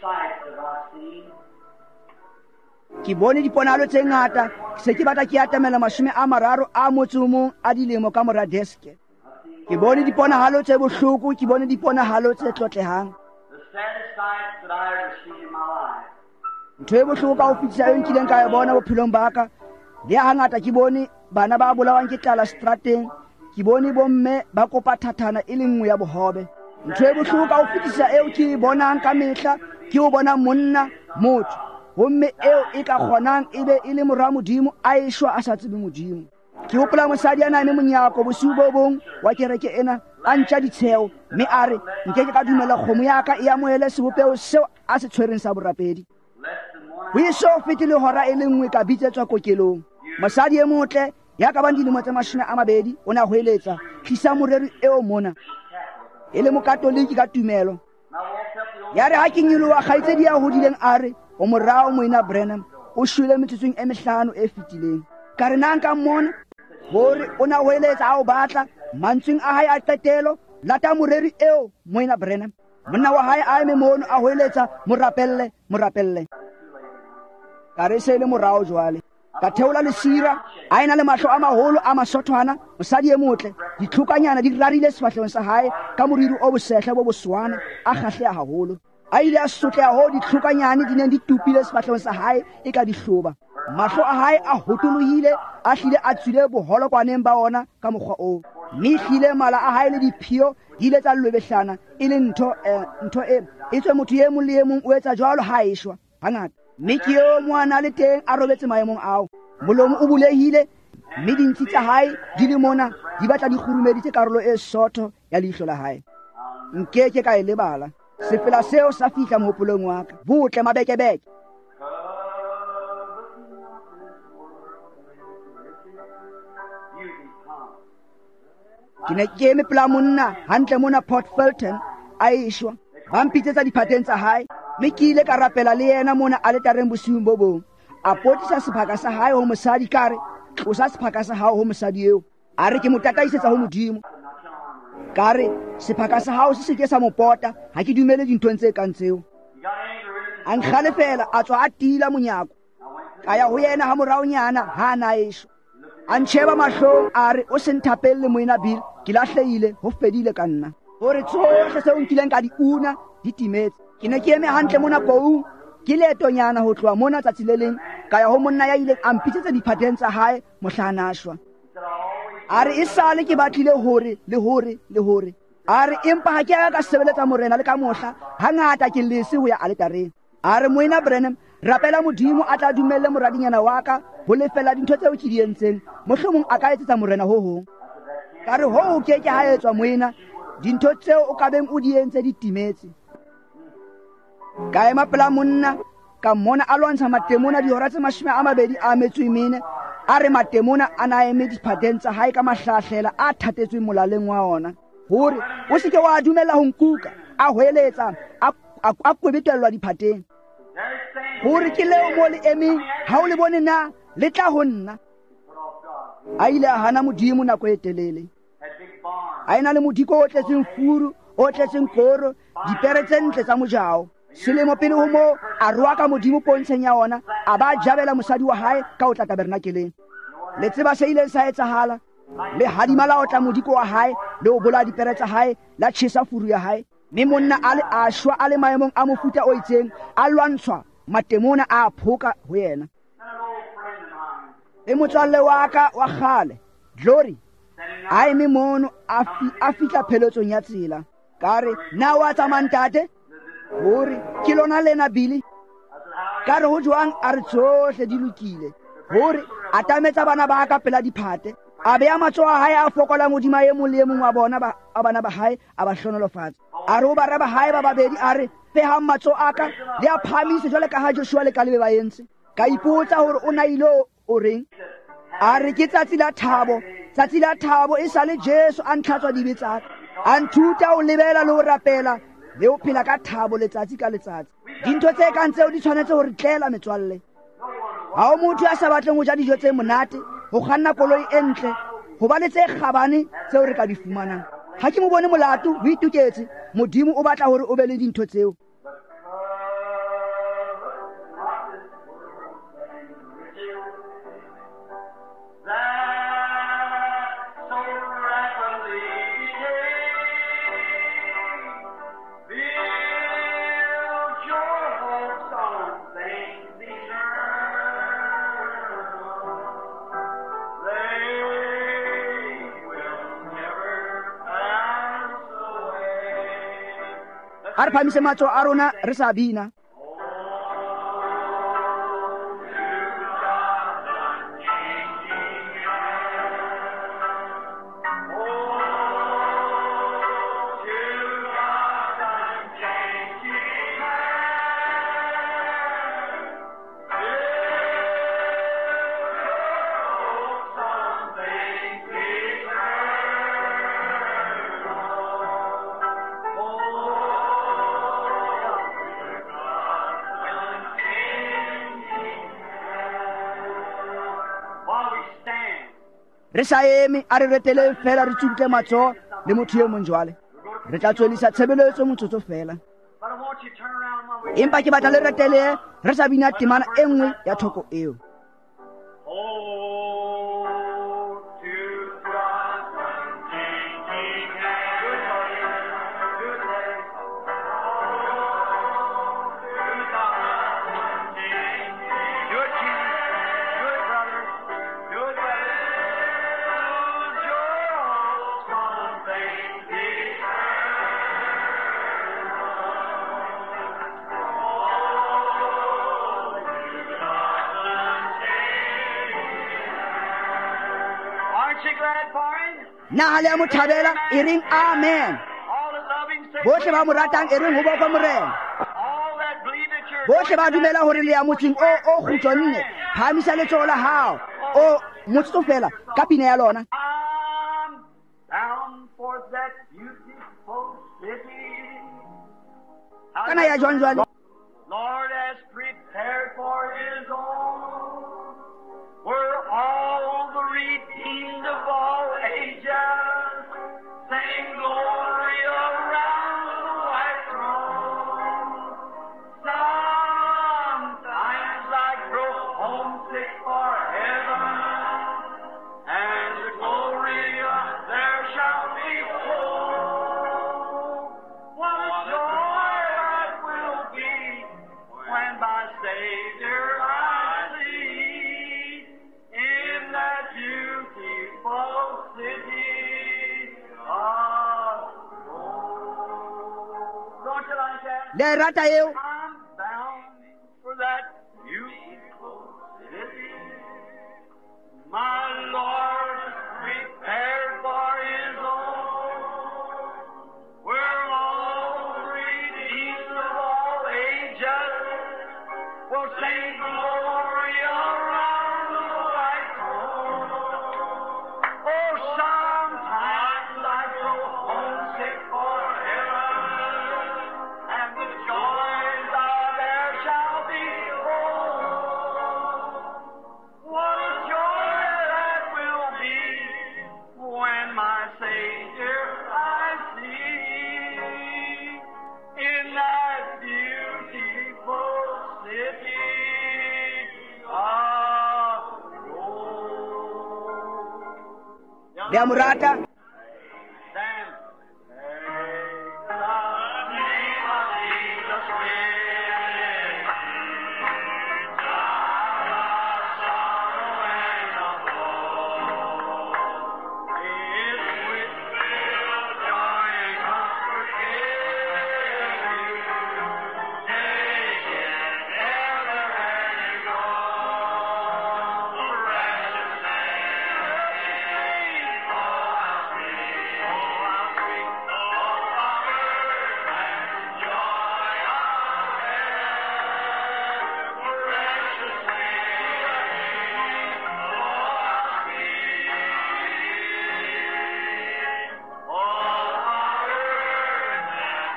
sights have I seen. ke bone diponalo tse ngata se ke batla ke atamela mashome a mararo a motso mong a dilemo ka mora deske ke bone diponahalo tse bohloko ke bone diponahalo tse tlotlehang The saddest sights that I ever seen in my life. ntho e bohloko ka ho fetisa eo nkileng ka e bona bophelong ba ka le hangata ke bone bana ba bolawang ke tlala strateng ke bone bomme ba kopa thathana e le nngwe ya bohobe ntho e bohloko ka ho fetisa eo ke e bonang ka mehla ke ho bona monna motho homme eo e ka kgonang e be e le mora modimo a eshwa a sa tsebe modimo ke hopola mosadi a nang le monyako bosiu bo bong wa kereke ena a ntša ditsheo mme a re nke ke ka dumela kgomo ya ka e amohele sebopeo seo a se tshwereng sa borapedi ho eso fete le hora e le nngwe ka bitsetswa kokelong mosadi e motle ya ka bang dilemo tse mashome a mabedi o na hoeletsa tlisa moreri eo mona e le mokatoliki ka tumelo ya re ha ke nyoloha kgaitsedi ya hodileng a re o morao moina Branham o shwele metsotsong e mehlano e fetileng ka re nang ka mmona hore o na hoeletsa a o batla mantsweng a hae a qetelo lata moreri eo moina Branham monna wa hae a eme mono a hoeletsa morapelle morapelle ka re se le morao jwale ka theola lesira a ena le mahlo a maholo a masothwana mosadi e motle ditlhokanyana di rarile sefahlehong sa hae ka moriri o bosehla bo boswana a kgahleha haholo a ile a sotleha ho ditlhokanyane di neng di tupile sefahlehong sa hae e ka dihloba mahlo a hae a hotolohile a hlile a tswile boholokwaneng ba ona ka mokgwa oo mme hlile mala a hae le diphio di ile tsa lwebehlana e le ntho ntho e e tswe motho e mong le e mong o etsa jwalo ha eshwa hangata mme ke yo moana le teng a robetse maemong ao molomo o bulehile mme dintshi tsa hae di le mona di batla di khurumeditse karolo e sotho ya leihlo la hae nkeke ka e lebala sefela seo sa fihla mohopolong wa ka botle mabekebeke ke ne ke eme pela monna hantle mona Port Fulton a eshwa ba mpitsetsa diphateng tsa hae mme ke ile ka rapela le yena mona a letareng bosiung bo bong a potisa sephaka sa hae ho mosadi kare tlosa sephaka sa hao ho mosadi eo a re ke mo tataisetsa ho modimo kare sephaka sa hao se seke sa mo pota ha ke dumele dinthong tse kang tseo a nkgalefela a tswa a tila monyako ka ya ho yena ha moraonyana ha na esho a ntsheba mahlong a re o se nthapelle moena Bill ke lahlehile ho fedile ka nna hore tsohle seo nkileng ka di una di timetse ke ne ke eme hantle mona Boung ke leetonyana ho tloha mona tsatsi le leng ka ya ho monna ya ileng a mpitsetsa diphateng tsa hae mohlanashwa a re e sale ke batlile hore le hore le hore a re empa ha ke ka sebeletsa morena le ka mohla hangata ke lese ho ya aletareng a re moena Branham rapela modimo a tla dumelle moradinyana wa ka ho lefela dintho tseo ke di entseng mohlomong a ka etsetsa morena ho hong ka re ho ke ke ha etswa moena dintho tseo o ka beng o di entse di timetse ka ema pela monna ka mmona a lwantsha matemona dihora tse mashome a mabedi a metso e mene a re matemona a na eme diphateng tsa hae ka mahlahlela a thatetsweng molaleng wa ona hore o se ke wa dumela ho nkuka a hweletsa a kwebetellwa diphateng hore ke leo mo le emeng ha o le bone na le tla ho nna a ile a hana modimo nako e telele a ena le modiko o tletseng furu o tletseng koro dipere tse ntle tsa mojao selemo pele ho mo a roa ka modimo pontsheng ya ona a ba jabela mosadi wa hae ka o tla tabernakeleng le tseba se ile sa etsahala le hadimala o tla modiko wa hae le o bola dipere tsa hae la tshisa furu ya hae mme monna a le a shwa a le maemong a mofuta o itseng a lwantshwa matemona a phoka ho yena e motswalle wa ka wa khale Glory a eme mono a fihla pheletsong ya tsela kare na wa tsamantate hore ke lona lena Billy kare ho jwang a re tsohle di lokile hore a tametsa bana ba ka pela diphate a be a matso a hae a fokola modima e mong le e mong wa bona ba bana ba hae a ba hlonolofatsa a re o ba raba hae ba babedi a re peha matso aka le a phamise jwale ka ha Joshua le ka lebe ba entse ka ipotsa hore o na ilo o reng a re ke tsatsi la thabo tsatsi la thabo e sale Jesu a ntlhatswa dibetsaka a nthuta o lebela le ho rapela le o phela ka thabo letsatsi ka letsatsi dintho tse kang tseo di tshwanetse ho re tlela metswalle ha o motho ya sa batleng ho ja dijo tse monate ho kganna koloi e ntle ho ba le tse kgabane tseo re ka di fumanang ha ke mo bone molato o ituketse modimo o batla hore o be le dintho tseo a re phamise matso a rona re sa bina. Re sa eme a re retele fela re tsubutle matso le motho yo mong jwale. Re tla tswelisa tshebeletso motsotso fela. Empa ke batla le retele re sa bina temana e nngwe ya thoko eo. Na le mo thabela e reng amen. Bohle ba mo ratang e reng ho ba kwa morena. Bohle ba dumela hore le ya motseng o o khutsonne phamisa le tsola hao o motso fela ka pina ya lona. Kana ya jwan jwan. Lord has prepared for his own. We're all the redeemed of all ages, sing glory around the white throne. Sometimes I grow homesick for heaven, and the glory there shall be full. What a joy that will be when my Savior I see in that beautiful city of gold. Don't you like that? Le rata eo. I'm bound for that beautiful city. My Lord prepared for his own. We're all redeemed of all ages. We'll sing glory around the white throne. Oh, sometimes I grow homesick for heaven, and the joys of there shall be full. What a joy that will be when my Savior I see in that beautiful city of gold. Le amurata. Stand. Praise the name of Jesus Christ. God of sorrow and of woe. His with joy and comfort give you. Take it ever and go. Precious name. Oh, how sweet, oh, how sweet, oh, comfort and joy of heaven. Precious name. Oh, how sweet, oh, comfort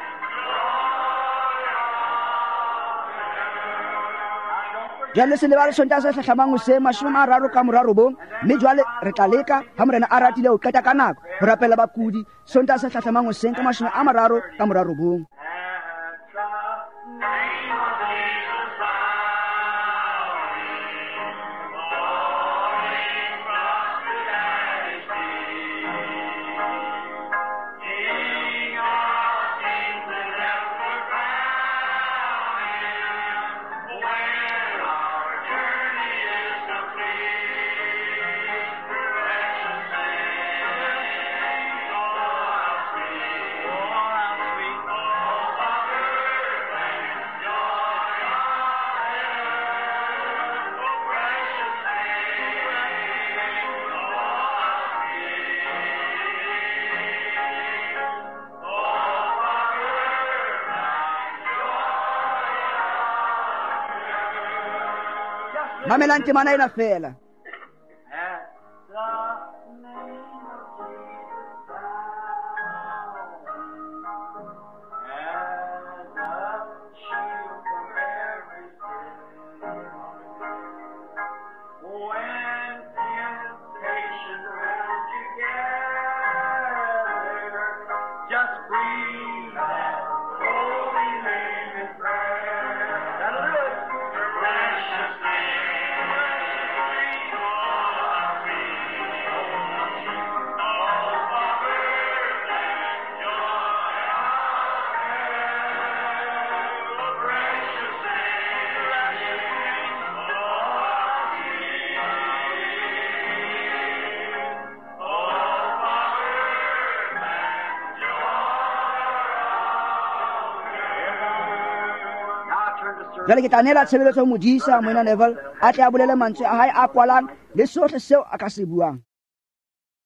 and joy of heaven. Jwale se le ba le sonta se hlahlamang se mashome a raro ka moraro bong mme jwale re tla leka ha morena a ratile ho qeta ka nako ho rapela bakudi sonta se hlahlamang se ka mashome a mararo ka moraro bong. Oh, how sweet, oh, mamelang temana ena fela. Jale ke tanela tshebeletso modisa Moena Neville a tle a bolele mantswe a hae a kwalang le sohle seo a ka se buang.